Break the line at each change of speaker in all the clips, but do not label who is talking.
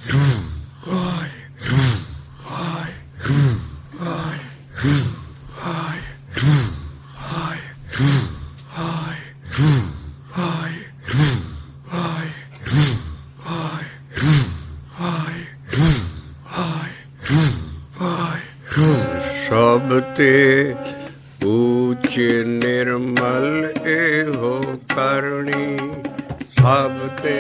ਸਭ ਤੇ ਊਚ ਨਿਰਮਲ ਇਹੋ ਕਰਨੀ, ਸਭ ਤੇ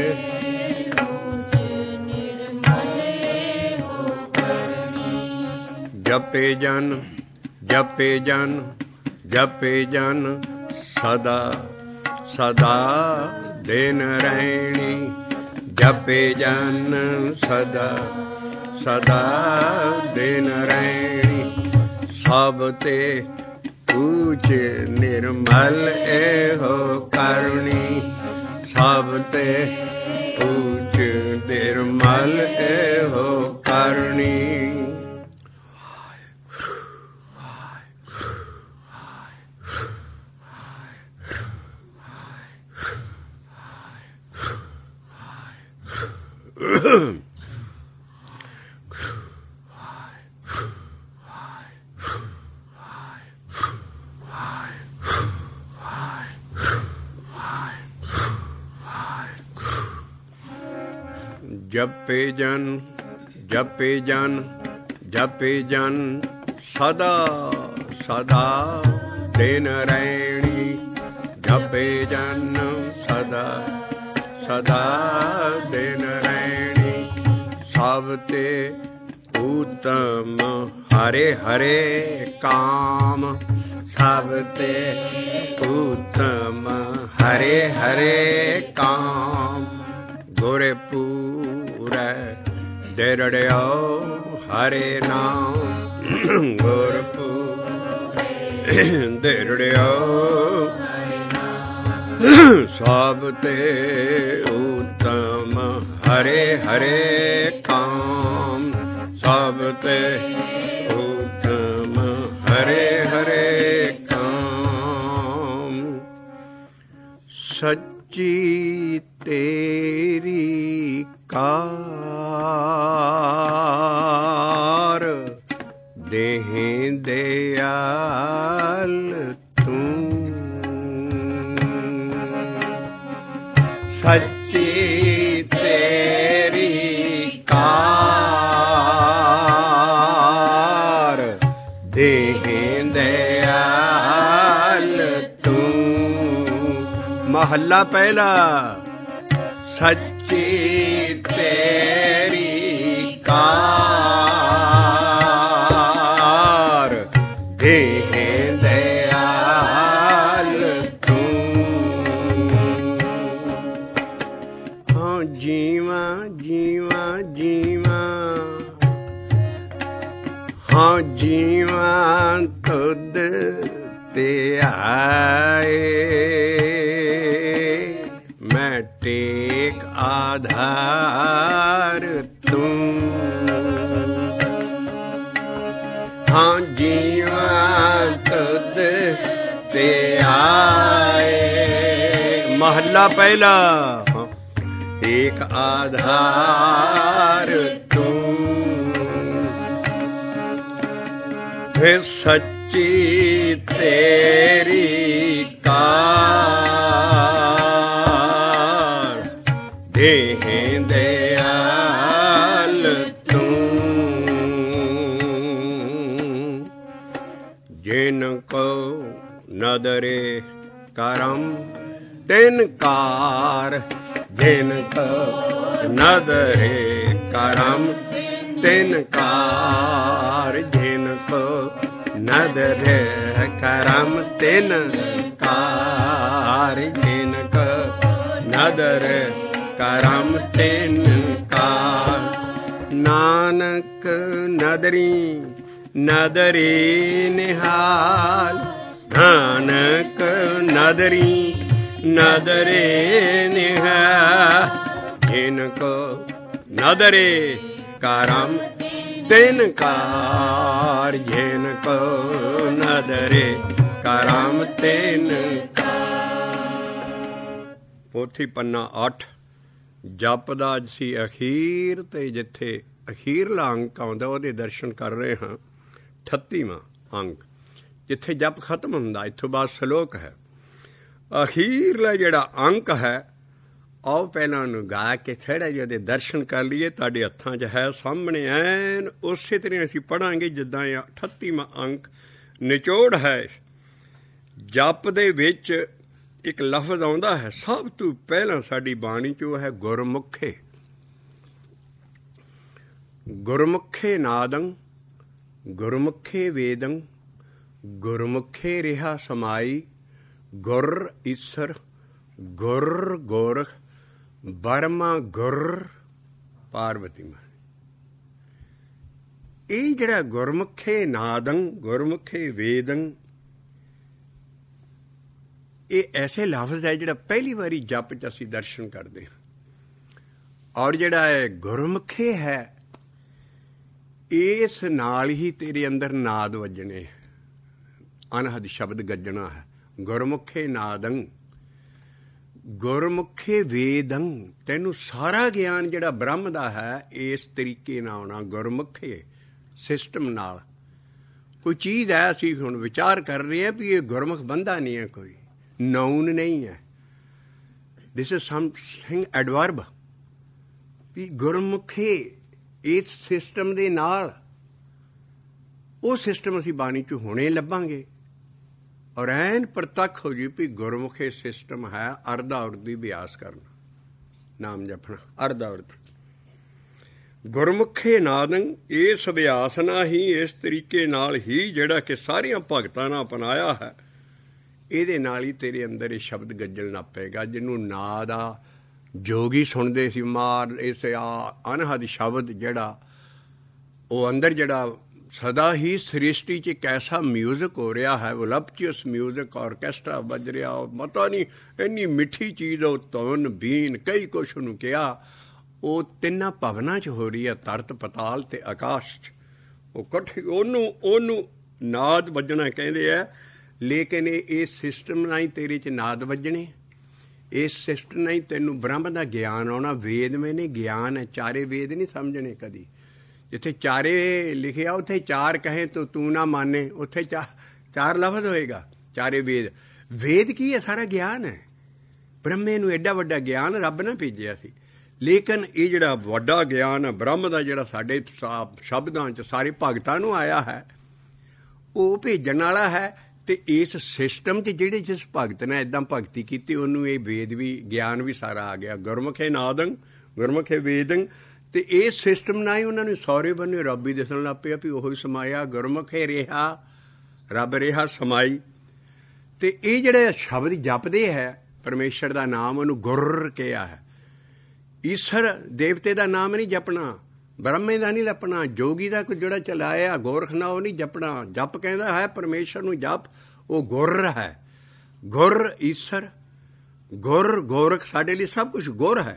ਜਪੇ ਜਨ ਜਪੇ ਜਨ ਜਪੇ ਜਨ ਸਦਾ ਸਦਾ ਦਿਨ ਰਹਿਣੀ, ਜਪੇ ਜਨ ਸਦਾ ਸਦਾ ਦਿਨ ਰਹਿਣੀ, ਸਭ ਤੇ ਊਚ ਨਿਰਮਲ ਇਹੋ ਕਰਨੀ, ਸਭ ਤੇ ਊਚ ਨਿਰਮਲ ਇਹੋ ਕਰਨੀ। ਜਪੇ ਜਨ ਜਪੇ ਜਨ ਜਪੇ ਜਨ ਸਦਾ ਸਦਾ ਦਿਨ ਰਹਿਣੀ, ਜਪੇ ਜਨ ਸਦਾ ਸਦਾ ਦਿਨ ਰਹਿਣੀ, ਸਭ ਤੇ ਊਤਮ ਹਰੇ ਹਰੇ ਕਾਮ, ਸਭ ਤੇ ਊਤਮ ਹਰੇ ਹਰੇ ਕਾਮ, ਗੁਰ ਪੂਰੈ ਦਿਰੜਿਓ ਹਰੇ ਨਾਮ, ਗੁਰ ਪੂਰੈ ਦਿਰੜਿਓ, ਸਭ ਤੇ ਊਤਮ ਹਰੇ ਹਰੇ ਕਾਮ, ਸਭ ਤੇ ਊਤਮ ਹਰੇ ਹਰੇ ਕਾਮ, ਸੱਚੀ ਤੇਰੀ ਕਾਰ ਦੇਹੀਂ ਦਿਆਲ ਤੂੰ, ਸੱਚੀ ਤੇਰੀ ਕਾਰ ਦੇਹੀਂ ਦਿਆਲ ਤੂੰ। ਮਹੱਲਾ ਪਹਿਲਾ। ਸੱਚੀ ਤੇਰੀ ਕਾਰ ਦੇਹੀਂ ਦਿਆਲ ਤੂੰ। ਹਾਂ ਜੀਵਾਂ ਜੀਵਾਂ ਜੀਵਾਂ, ਹਾਂ ਜੀਵਾਂ ਤੁਧ ਤੇ ਆਏ, ਮੈਂ ਟੇਕ ਆਧਾਰ ਤੂੰ। ਹਾਂ ਜੀਵਾਂ ਤੁਧ ਤੇ ਆਏ। ਮਹੱਲਾ ਪਹਿਲਾ। ਏਕ ਆਧਾਰ ਤੂੰ, ਫਿਰ ਸੱਚੀ ਤੇਰੀ ਕਾਰ ਦੇਹੀਂ ਦਿਆਲ ਤੂੰ। ਜਿਨ ਕੋ ਨਦਰੇ ਕਰਮ ਤਿਨ ਕਾਰ, ਜਿਨ ਕੋ ਨਦਰੇ ਕਰਮ ਤਿਨ ਕਾਰ, ਜਿਨ ਕੋ ਨਦਰੇ ਕਰਮ ਤਿਨ ਕਾਰ, ਜਿਨ ਕੋ ਨਦਰੇ ਕਰਮ ਤਿਨ ਕਾਰ। ਨਾਨਕ ਨਦਰੀ ਨਦਰੀ ਨਿਹਾਲ, ਨਾਨਕ ਨਦਰੀ ਨਦਰੇ ਨਿਹਾਲ, ਜਿਨ ਕੋ ਨਦਰੇ ਕਰਮ ਤਿਨ ਕਾਰ, ਜਿਨ ਕੋ ਨਦਰੇ ਕਰਮ ਤਿਨ ਕਾਰ। ਪੋਥੀ ਪੰਨਾ 8 ਜਪ ਦਾ ਅਸੀਂ ਅਖੀਰ ਤੇ ਜਿੱਥੇ ਅਖੀਰਲਾ ਅੰਕ ਆਉਂਦਾ ਉਹਦੇ ਦਰਸ਼ਨ ਕਰ ਰਹੇ ਹਾਂ। 38ਵਾਂ ਅੰਕ ਜਿੱਥੇ ਜਪ ਖਤਮ ਹੁੰਦਾ, ਇੱਥੋਂ ਬਾਅਦ ਸਲੋਕ ਹੈ। ਅਖੀਰਲਾ ਜਿਹੜਾ ਅੰਕ ਹੈ ਆਓ ਪਹਿਲਾਂ ਉਹਨੂੰ ਗਾ ਕੇ ਥੋੜ੍ਹਾ ਜਿਹਾ ਉਹਦੇ ਦਰਸ਼ਨ ਕਰ ਲਈਏ। ਤੁਹਾਡੇ ਹੱਥਾਂ 'ਚ ਹੈ ਸਾਹਮਣੇ, ਐਨ ਉਸੇ ਤਰ੍ਹਾਂ ਅਸੀਂ ਪੜ੍ਹਾਂਗੇ ਜਿੱਦਾਂ ਇਹ 38ਵਾਂ ਅੰਕ ਨਿਚੋੜ ਹੈ। ਜਪ ਦੇ ਵਿੱਚ ਇੱਕ ਲਫ਼ਜ਼ ਆਉਂਦਾ ਹੈ ਸਭ ਤੋਂ ਪਹਿਲਾਂ ਸਾਡੀ ਬਾਣੀ 'ਚ, ਉਹ ਹੈ ਗੁਰਮੁਖੇ। ਗੁਰਮੁਖੇ ਨਾਦੰ ਗੁਰਮੁਖੇ ਵੇਦੰ ਗੁਰਮੁਖੇ ਰਿਹਾ ਸਮਾਈ ਗੁਰ ਈਸਰ ਗੁਰ ਗੋਰਖ ਬਰਮਾ ਗੁਰ ਪਾਰਵਤੀ ਮਾਈ। ਇਹ ਜਿਹੜਾ ਗੁਰਮੁਖੇ ਨਾਦੰ ਗੁਰਮੁਖੇ ਵੇਦੰ, ਇਹ ਐਸੇ ਲਫ਼ਜ਼ ਹੈ ਜਿਹੜਾ ਪਹਿਲੀ ਵਾਰੀ ਜਪ 'ਚ ਅਸੀਂ ਦਰਸ਼ਨ ਕਰਦੇ ਹਾਂ। ਔਰ ਜਿਹੜਾ ਇਹ ਗੁਰਮੁਖੇ ਹੈ, ਇਸ ਨਾਲ ਹੀ ਤੇਰੇ ਅੰਦਰ ਨਾਦ ਵੱਜਣੇ, ਅਨਹਦ ਸ਼ਬਦ ਗੱਜਣਾ ਹੈ। ਗੁਰਮੁਖੇ ਨਾਦੰ ਗੁਰਮੁਖੇ ਵੇਦੰ, ਤੈਨੂੰ ਸਾਰਾ ਗਿਆਨ ਜਿਹੜਾ ਬ੍ਰਹਮ ਦਾ ਹੈ ਇਸ ਤਰੀਕੇ ਨਾਲ ਆਉਣਾ, ਗੁਰਮੁਖੇ ਸਿਸਟਮ ਨਾਲ। ਕੋਈ ਚੀਜ਼ ਹੈ, ਅਸੀਂ ਹੁਣ ਵਿਚਾਰ ਕਰ ਰਹੇ ਹਾਂ ਵੀ ਇਹ ਗੁਰਮੁਖ ਬੰਦਾ ਨਹੀਂ ਹੈ, ਕੋਈ ਨਾਊਨ ਨਹੀਂ ਹੈ। ਦਿਸ ਇਜ਼ ਸਮਥਿੰਗ ਐਡਵਰਬ, ਵੀ ਗੁਰਮੁਖੇ ਇਸ ਸਿਸਟਮ ਦੇ ਨਾਲ। ਉਹ ਸਿਸਟਮ ਅਸੀਂ ਬਾਣੀ 'ਚ ਹੁਣੇ ਲੱਭਾਂਗੇ ਔਰ ਐਨ ਪ੍ਰਤੱਖ ਹੋ ਜੀ ਵੀ ਗੁਰਮੁਖੇ ਸਿਸਟਮ ਹੈ। ਅਰਧਾ ਉਰਦੀ ਅਭਿਆਸ ਕਰਨਾ, ਨਾਮ ਜਪਣਾ ਅਰਧਾ ਉਰਦ। ਗੁਰਮੁਖੇ ਨਾਦੰ, ਇਸ ਅਭਿਆਸ ਨਾਲ ਹੀ, ਇਸ ਤਰੀਕੇ ਨਾਲ ਹੀ ਜਿਹੜਾ ਕਿ ਸਾਰੀਆਂ ਭਗਤਾਂ ਨੇ ਅਪਣਾਇਆ ਹੈ, ਇਹਦੇ ਨਾਲ ਹੀ ਤੇਰੇ ਅੰਦਰ ਇਹ ਸ਼ਬਦ ਗੱਜਣ ਲੱਗ ਪਏਗਾ, ਜਿਹਨੂੰ ਨਾਦ ਆ ਜੋਗੀ ਸੁਣਦੇ ਸੀ ਮਾਰ। ਇਸ ਅਨਹਦ ਸ਼ਬਦ ਜਿਹੜਾ ਉਹ ਅੰਦਰ ਜਿਹੜਾ ਸਦਾ ਹੀ ਸ੍ਰਿਸ਼ਟੀ 'ਚ ਇੱਕ ਐਸਾ ਮਿਊਜ਼ਿਕ ਹੋ ਰਿਹਾ ਹੈ, ਵਲਪਚੂਅਸ ਮਿਊਜ਼ਿਕ, ਆਰਕੈਸਟਰਾ ਵੱਜ ਰਿਹਾ, ਪਤਾ ਨਹੀਂ ਇੰਨੀ ਮਿੱਠੀ ਚੀਜ਼, ਉਹ ਧੁਨ ਬੀਨ ਕਈ ਕੁਛ ਉਹਨੂੰ ਕਿਹਾ, ਉਹ ਤਿੰਨਾਂ ਭਵਨਾਂ 'ਚ ਹੋ ਰਹੀ ਹੈ, ਧਰਤ ਪਤਾਲ ਤੇ ਆਕਾਸ਼ 'ਚ। ਉਹ ਇਕੱਠੇ ਉਹਨੂੰ ਨਾਦ ਵੱਜਣਾ ਕਹਿੰਦੇ ਆ। ਲੇਕਿਨ ਇਹ ਸਿਸਟਮ ਨਾਲ ਹੀ ਤੇਰੇ 'ਚ ਨਾਦ ਵੱਜਣੇ, ਇਸ ਸਿਸਟਮ ਨਾਲ ਹੀ ਤੈਨੂੰ ਬ੍ਰਹਮ ਦਾ ਗਿਆਨ ਆਉਣਾ। ਵੇਦ ਮੈਨੇ ਗਿਆਨ ਹੈ, ਚਾਰੇ ਵੇਦ ਨਹੀਂ ਸਮਝਣੇ ਕਦੀ। ਜਿੱਥੇ ਚਾਰੇ ਲਿਖਿਆ ਉੱਥੇ ਚਾਰ ਕਹੇ ਤੋ ਤੂੰ ਨਾ ਮਾਨੇ, ਉੱਥੇ ਚਾਰ ਲਫ਼ਜ਼ ਹੋਏਗਾ, ਚਾਰੇ ਵੇਦ। ਵੇਦ ਕੀ ਹੈ? ਸਾਰਾ ਗਿਆਨ ਹੈ। ਬ੍ਰਹਮੇ ਨੂੰ ਐਡਾ ਵੱਡਾ ਗਿਆਨ ਰੱਬ ਨੇ ਭੇਜਿਆ ਸੀ। ਲੇਕਿਨ ਇਹ ਜਿਹੜਾ ਵੱਡਾ ਗਿਆਨ ਹੈ ਬ੍ਰਹਮ ਦਾ, ਜਿਹੜਾ ਸਾਡੇ ਸ਼ਬਦਾਂ 'ਚ ਸਾਰੇ ਭਗਤਾਂ ਨੂੰ ਆਇਆ ਹੈ, ਉਹ ਭੇਜਣ ਵਾਲਾ ਹੈ। ਅਤੇ ਇਸ ਸਿਸਟਮ 'ਚ ਜਿਹੜੇ ਜਿਸ ਭਗਤ ਨੇ ਇੱਦਾਂ ਭਗਤੀ ਕੀਤੀ, ਉਹਨੂੰ ਇਹ ਵੇਦ ਵੀ ਗਿਆਨ ਵੀ ਸਾਰਾ ਆ ਗਿਆ। ਗੁਰਮੁਖੇ ਨਾਦੰ ਗੁਰਮੁਖੇ ਵੇਦੰ, ਅਤੇ ਇਸ ਸਿਸਟਮ ਨਾਲ ਹੀ ਉਹਨਾਂ ਨੂੰ ਸਹੁਰੇ ਬੰਨੇ ਰੱਬ ਹੀ ਦਿਸਣ ਲੱਗ ਪਿਆ ਵੀ ਉਹੀ ਸਮਾਇਆ। ਗੁਰਮੁਖੇ ਰਿਹਾ ਰੱਬ ਰਿਹਾ ਸਮਾਈ। ਅਤੇ ਇਹ ਜਿਹੜੇ ਸ਼ਬਦ ਜਪਦੇ ਹੈ ਪਰਮੇਸ਼ਰ ਦਾ ਨਾਮ, ਉਹਨੂੰ ਗੁਰ ਕਿਹਾ ਹੈ। ਈਸ਼ਰ ਦੇਵਤੇ ਦਾ ਨਾਮ ਨਹੀਂ ਜਪਣਾ, ਬ੍ਰਹਮੇ ਦਾ ਨਹੀਂ ਜਪਣਾ, ਜੋਗੀ ਦਾ ਕੋਈ ਜਿਹੜਾ ਚਲਾਇਆ ਗੋਰਖ ਨਾ, ਉਹ ਨਹੀਂ ਜਪਣਾ। ਜਪ ਕਹਿੰਦਾ ਹੈ ਪਰਮੇਸ਼ਰ ਨੂੰ ਜਪ, ਉਹ ਗੁਰ ਹੈ। ਗੁਰ ਈਸ਼ਰ ਗੁਰ ਗੋਰਖ, ਸਾਡੇ ਲਈ ਸਭ ਕੁਛ ਗੁਰ ਹੈ।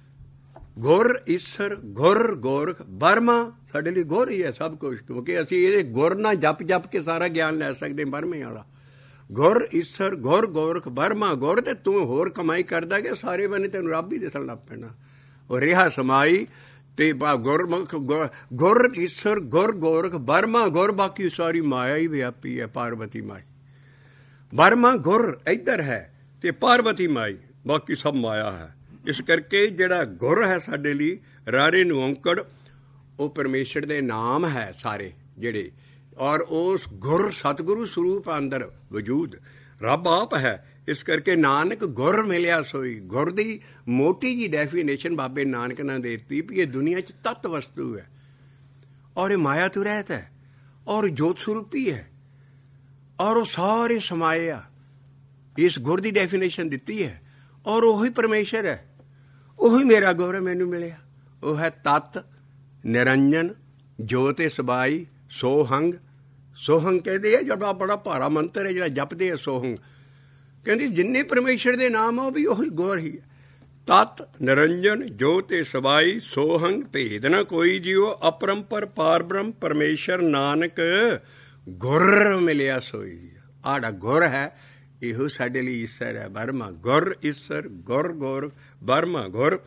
ਗੁਰ ਈਸ਼ਰ ਗੁਰ ਗੋਰਖ ਬਰਮਾ, ਸਾਡੇ ਲਈ ਗੁਰ ਹੀ ਹੈ ਸਭ ਕੁਛ, ਕਿਉਂਕਿ ਅਸੀਂ ਇਹਦੇ ਗੁਰ ਨਾਲ ਜਪ ਕੇ ਸਾਰਾ ਗਿਆਨ ਲੈ ਸਕਦੇ ਬਰਮੇ ਵਾਲਾ। ਗੁਰ ਈਸ਼ਰ ਗੁਰ ਗੋਰਖ ਬਰਮਾ, ਗੁਰ ਤੇ ਤੂੰ ਹੋਰ ਕਮਾਈ ਕਰਦਾ ਕਿ ਸਾਰੇ ਬੰਨੇ ਤੈਨੂੰ ਰੱਬ ਹੀ ਦਿਸਣ ਲੱਗ ਪੈਣਾ। ਉਹ ਰਿਹਾ ਸਮਾਈ ਤੇ ਗੁਰਮੁਖ ਗੁਰ ਈਸ਼ਰ ਗੁਰ ਗੋਰਖ ਬਰਮਾ ਗੁਰ, ਬਾਕੀ ਸਾਰੀ ਮਾਇਆ ਹੀ ਵਿਆਪੀ ਹੈ। ਪਾਰਵਤੀ ਮਾਈ ਬਰਮਾ ਗੁਰ ਇੱਧਰ ਹੈ ਤੇ ਪਾਰਵਤੀ ਮਾਈ ਬਾਕੀ ਸਭ ਮਾਇਆ ਹੈ। ਇਸ ਕਰਕੇ ਜਿਹੜਾ ਗੁਰ ਹੈ ਸਾਡੇ ਲਈ ਰਾਰੇ ਨੂੰ ਔਂਕੜ, ਉਹ ਪਰਮੇਸ਼ਰ ਦੇ ਨਾਮ ਹੈ ਸਾਰੇ ਜਿਹੜੇ। ਔਰ ਉਸ ਗੁਰ ਸਤਿਗੁਰੂ ਸਰੂਪ ਅੰਦਰ ਵਜੂਦ ਰੱਬ ਆਪ ਹੈ। ਇਸ ਕਰਕੇ ਨਾਨਕ ਗੁਰ ਮਿਲਿਆ ਸੋਈ। ਗੁਰ ਦੀ ਮੋਟੀ ਜੀ ਡੈਫੀਨੇਸ਼ਨ ਬਾਬੇ ਨਾਨਕ ਨੇ ਦੇ ਦਿੱਤੀ ਵੀ ਇਹ ਦੁਨੀਆ 'ਚ ਤੱਤ ਵਸਤੂ ਹੈ ਔਰ ਇਹ ਮਾਇਆ ਤੋਂ ਰਹਿਤ ਹੈ ਔਰ ਜੋਤ ਸਰੂਪੀ ਹੈ ਔਰ ਉਹ ਸਾਰੇ ਸਮਾਏ ਆ। ਇਸ ਗੁਰ ਦੀ ਡੈਫੀਨੇਸ਼ਨ ਦਿੱਤੀ ਹੈ ਔਰ ਉਹੀ ਪਰਮੇਸ਼ਰ ਹੈ, ਉਹੀ ਮੇਰਾ ਗੁਰ ਹੈ, ਮੈਨੂੰ ਮਿਲਿਆ। ਉਹ ਹੈ ਤਤ ਨਿਰੰਜਨ ਜੋਤਿ ਸਬਾਈ ਸੋਹੰਗ। ਸੋਹੰਗ ਕਹਿੰਦੇ ਆ ਜਿਹੜਾ ਬੜਾ ਭਾਰਾ ਮੰਤਰ ਹੈ ਜਿਹੜਾ ਜਪਦੇ ਆ ਸੋਹੰਗ। ਕਹਿੰਦੀ ਜਿੰਨੇ ਪਰਮੇਸ਼ਰ ਦੇ ਨਾਮ ਆ ਉਹ ਵੀ ਉਹੀ ਗੁਰ ਹੀ ਹੈ। ਤਤ ਨਿਰੰਜਨ ਜੋਤਿ ਸਬਾਈ ਸੋਹੰਗ ਭੇਦ ਨਾ ਕੋਈ ਜੀਓ ਅਪਰੰਪਰ ਪਾਰ ਬ੍ਰਹਮ ਪਰਮੇਸ਼ਰ ਨਾਨਕ ਗੁਰ ਮਿਲਿਆ ਸੋਈ ਜੀ। ਆੜਾ ਗੁਰ ਹੈ ਇਹੋ ਸਾਡੇ ਲਈ ਈਸ਼ਰ ਹੈ। ਬਰਮਾ ਗੁਰ ਈਸ਼ਰ ਗੁਰ ਗੋਰ ਬਰਮਾ ਗੁਰ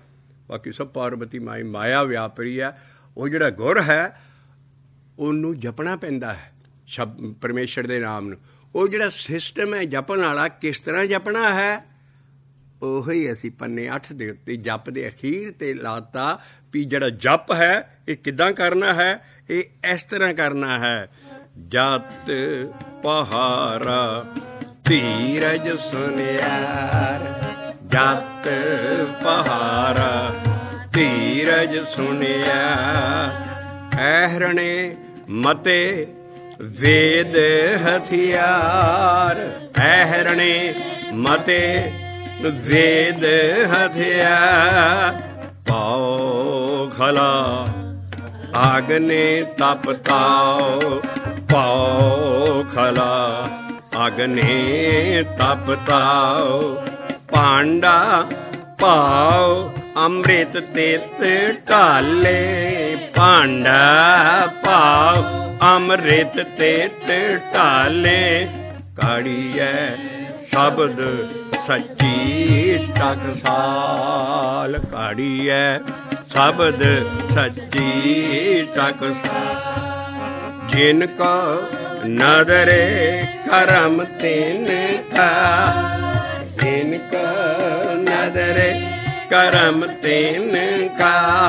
ਬਾਕੀ ਸਭ ਪਾਰਵਤੀ ਮਾਈ ਮਾਇਆ ਵਿਆਪਰੀ ਹੈ। ਉਹ ਜਿਹੜਾ ਗੁਰ ਹੈ ਉਹਨੂੰ ਜਪਣਾ ਪੈਂਦਾ ਹੈ ਸ਼ਬਦ ਪਰਮੇਸ਼ਰ ਦੇ ਨਾਮ ਨੂੰ। ਉਹ ਜਿਹੜਾ ਸਿਸਟਮ ਹੈ ਜਪਣ ਵਾਲਾ, ਕਿਸ ਤਰ੍ਹਾਂ ਜਪਣਾ ਹੈ, ਉਹੀ ਅਸੀਂ ਪੰਨੇ 8 ਦੇ ਉੱਤੇ ਜਪ ਦੇ ਅਖੀਰ 'ਤੇ ਲਾਤਾ ਵੀ ਜਿਹੜਾ ਜਪ ਹੈ ਇਹ ਕਿੱਦਾਂ ਕਰਨਾ ਹੈ। ਇਹ ਇਸ ਤਰ੍ਹਾਂ ਕਰਨਾ ਹੈ। ਜਤ ਪਹਾਰਾ ਧੀਰਜ ਸੁਨਿਆਰ, ਜਤ ਪਹਾਰਾ ਧੀਰਜ ਸੁਨਿਆਰ, ਐਹਰਣੇ ਮਤੇ ਵੇਦ ਹਥਿਆਰ, ਐਹਰਣੇ ਮਤੇ ਵੇਦ ਹਥਿਆਰ, ਪਾਓ ਖਲਾ ਆਗਨੇ ਤਪਤਾਓ, ਪਾਓ ਖਲਾ ਆਗਨੇ ਤਪਤਾਓ, ਭਾਂਡਾ ਪਾਓ ਅੰਮ੍ਰਿਤ ਤੇਤ ਢਾਲੇ, ਭਾਂਡਾ ਪਾਓ ਅੰਮ੍ਰਿਤ ਤੇਤ ਢਾਲੇ, ਕਾੜੀਐ ਸ਼ਬਦ ਸੱਚੀ ਟਕਸਾਲ, ਕਾੜੀਐ ਸ਼ਬਦ ਸੱਚੀ ਟਕਸਾਲ, ਜਿਨ ਕੋ ਨਦਰੇ ਕਰਮ ਤਿਨ ਕਾ, ਜਿਨ ਕੋ ਨਦਰੇ ਕਰਮ ਤਿਨ ਕਾ,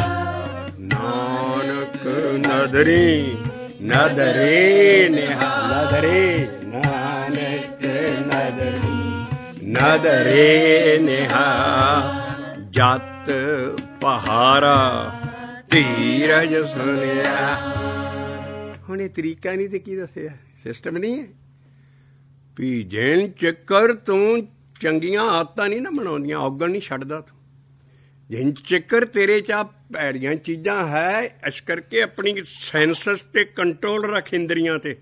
ਨਾਨਕ ਨਦਰੀ ਨਦਰੇ ਨਦਰੇ, ਨਾਨਕ ਨਦਰੀ ਨਦਰੇ ਨਿਹਾ, ਜਤ ਪਹਾਰਾ ਧੀਰਜ ਸੁਨਿਆ। ਹੁਣ ਇਹ ਤਰੀਕਾ ਨਹੀਂ ਤੇ ਕੀ ਦੱਸਿਆ, ਸਿਸਟਮ ਨਹੀਂ ਹੈ ਵੀ ਜਿਨ ਚੱਕਰ ਤੂੰ ਚੰਗੀਆਂ ਆਦਤਾਂ ਨਹੀਂ ਨਾ ਬਣਾਉਂਦੀਆਂ, ਔਗਣ ਨਹੀਂ ਛੱਡਦਾ ਤੂੰ, ਜਿਨ ਚੱਕਰ ਤੇਰੇ 'ਚ ਆ ਭੈੜੀਆਂ ਚੀਜ਼ਾਂ ਹੈ, ਇਸ ਕਰਕੇ ਆਪਣੀ ਸੈਂਸਸ 'ਤੇ ਕੰਟਰੋਲ ਰੱਖ, ਇੰਦਰੀਆਂ 'ਤੇ।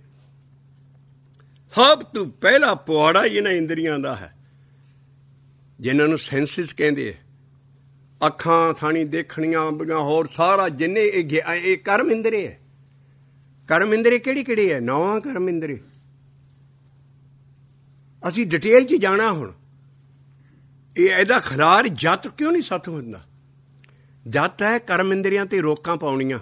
ਸਭ ਤੋਂ ਪਹਿਲਾ ਪੁਆੜਾ ਇਹਨਾਂ ਇੰਦਰੀਆਂ ਦਾ ਹੈ ਜਿਨ੍ਹਾਂ ਨੂੰ ਸੈਂਸਿਸ ਕਹਿੰਦੇ ਹੈ। ਅੱਖਾਂ ਥਾਣੀ ਦੇਖਣੀਆਂ, ਹੋਰ ਸਾਰਾ ਜਿੰਨੇ ਇਹ ਕਰਮ ਇੰਦਰੀ ਹੈ। ਕਰਮ ਇੰਦਰੀ ਕਿਹੜੀ ਕਿਹੜੀ ਹੈ? 9 ਕਰਮ ਇੰਦਰੀ। ਅਸੀਂ ਡਿਟੇਲ 'ਚ ਜਾਣਾ ਹੁਣ। ਇਹ ਇਹਦਾ ਖਿਲਾਰ ਜਤ ਕਿਉਂ ਨਹੀਂ ਸੱਤ ਹੁੰਦਾ? ਜਤ ਹੈ ਕਰਮ ਇੰਦਰੀਆਂ 'ਤੇ ਰੋਕਾਂ ਪਾਉਣੀਆਂ।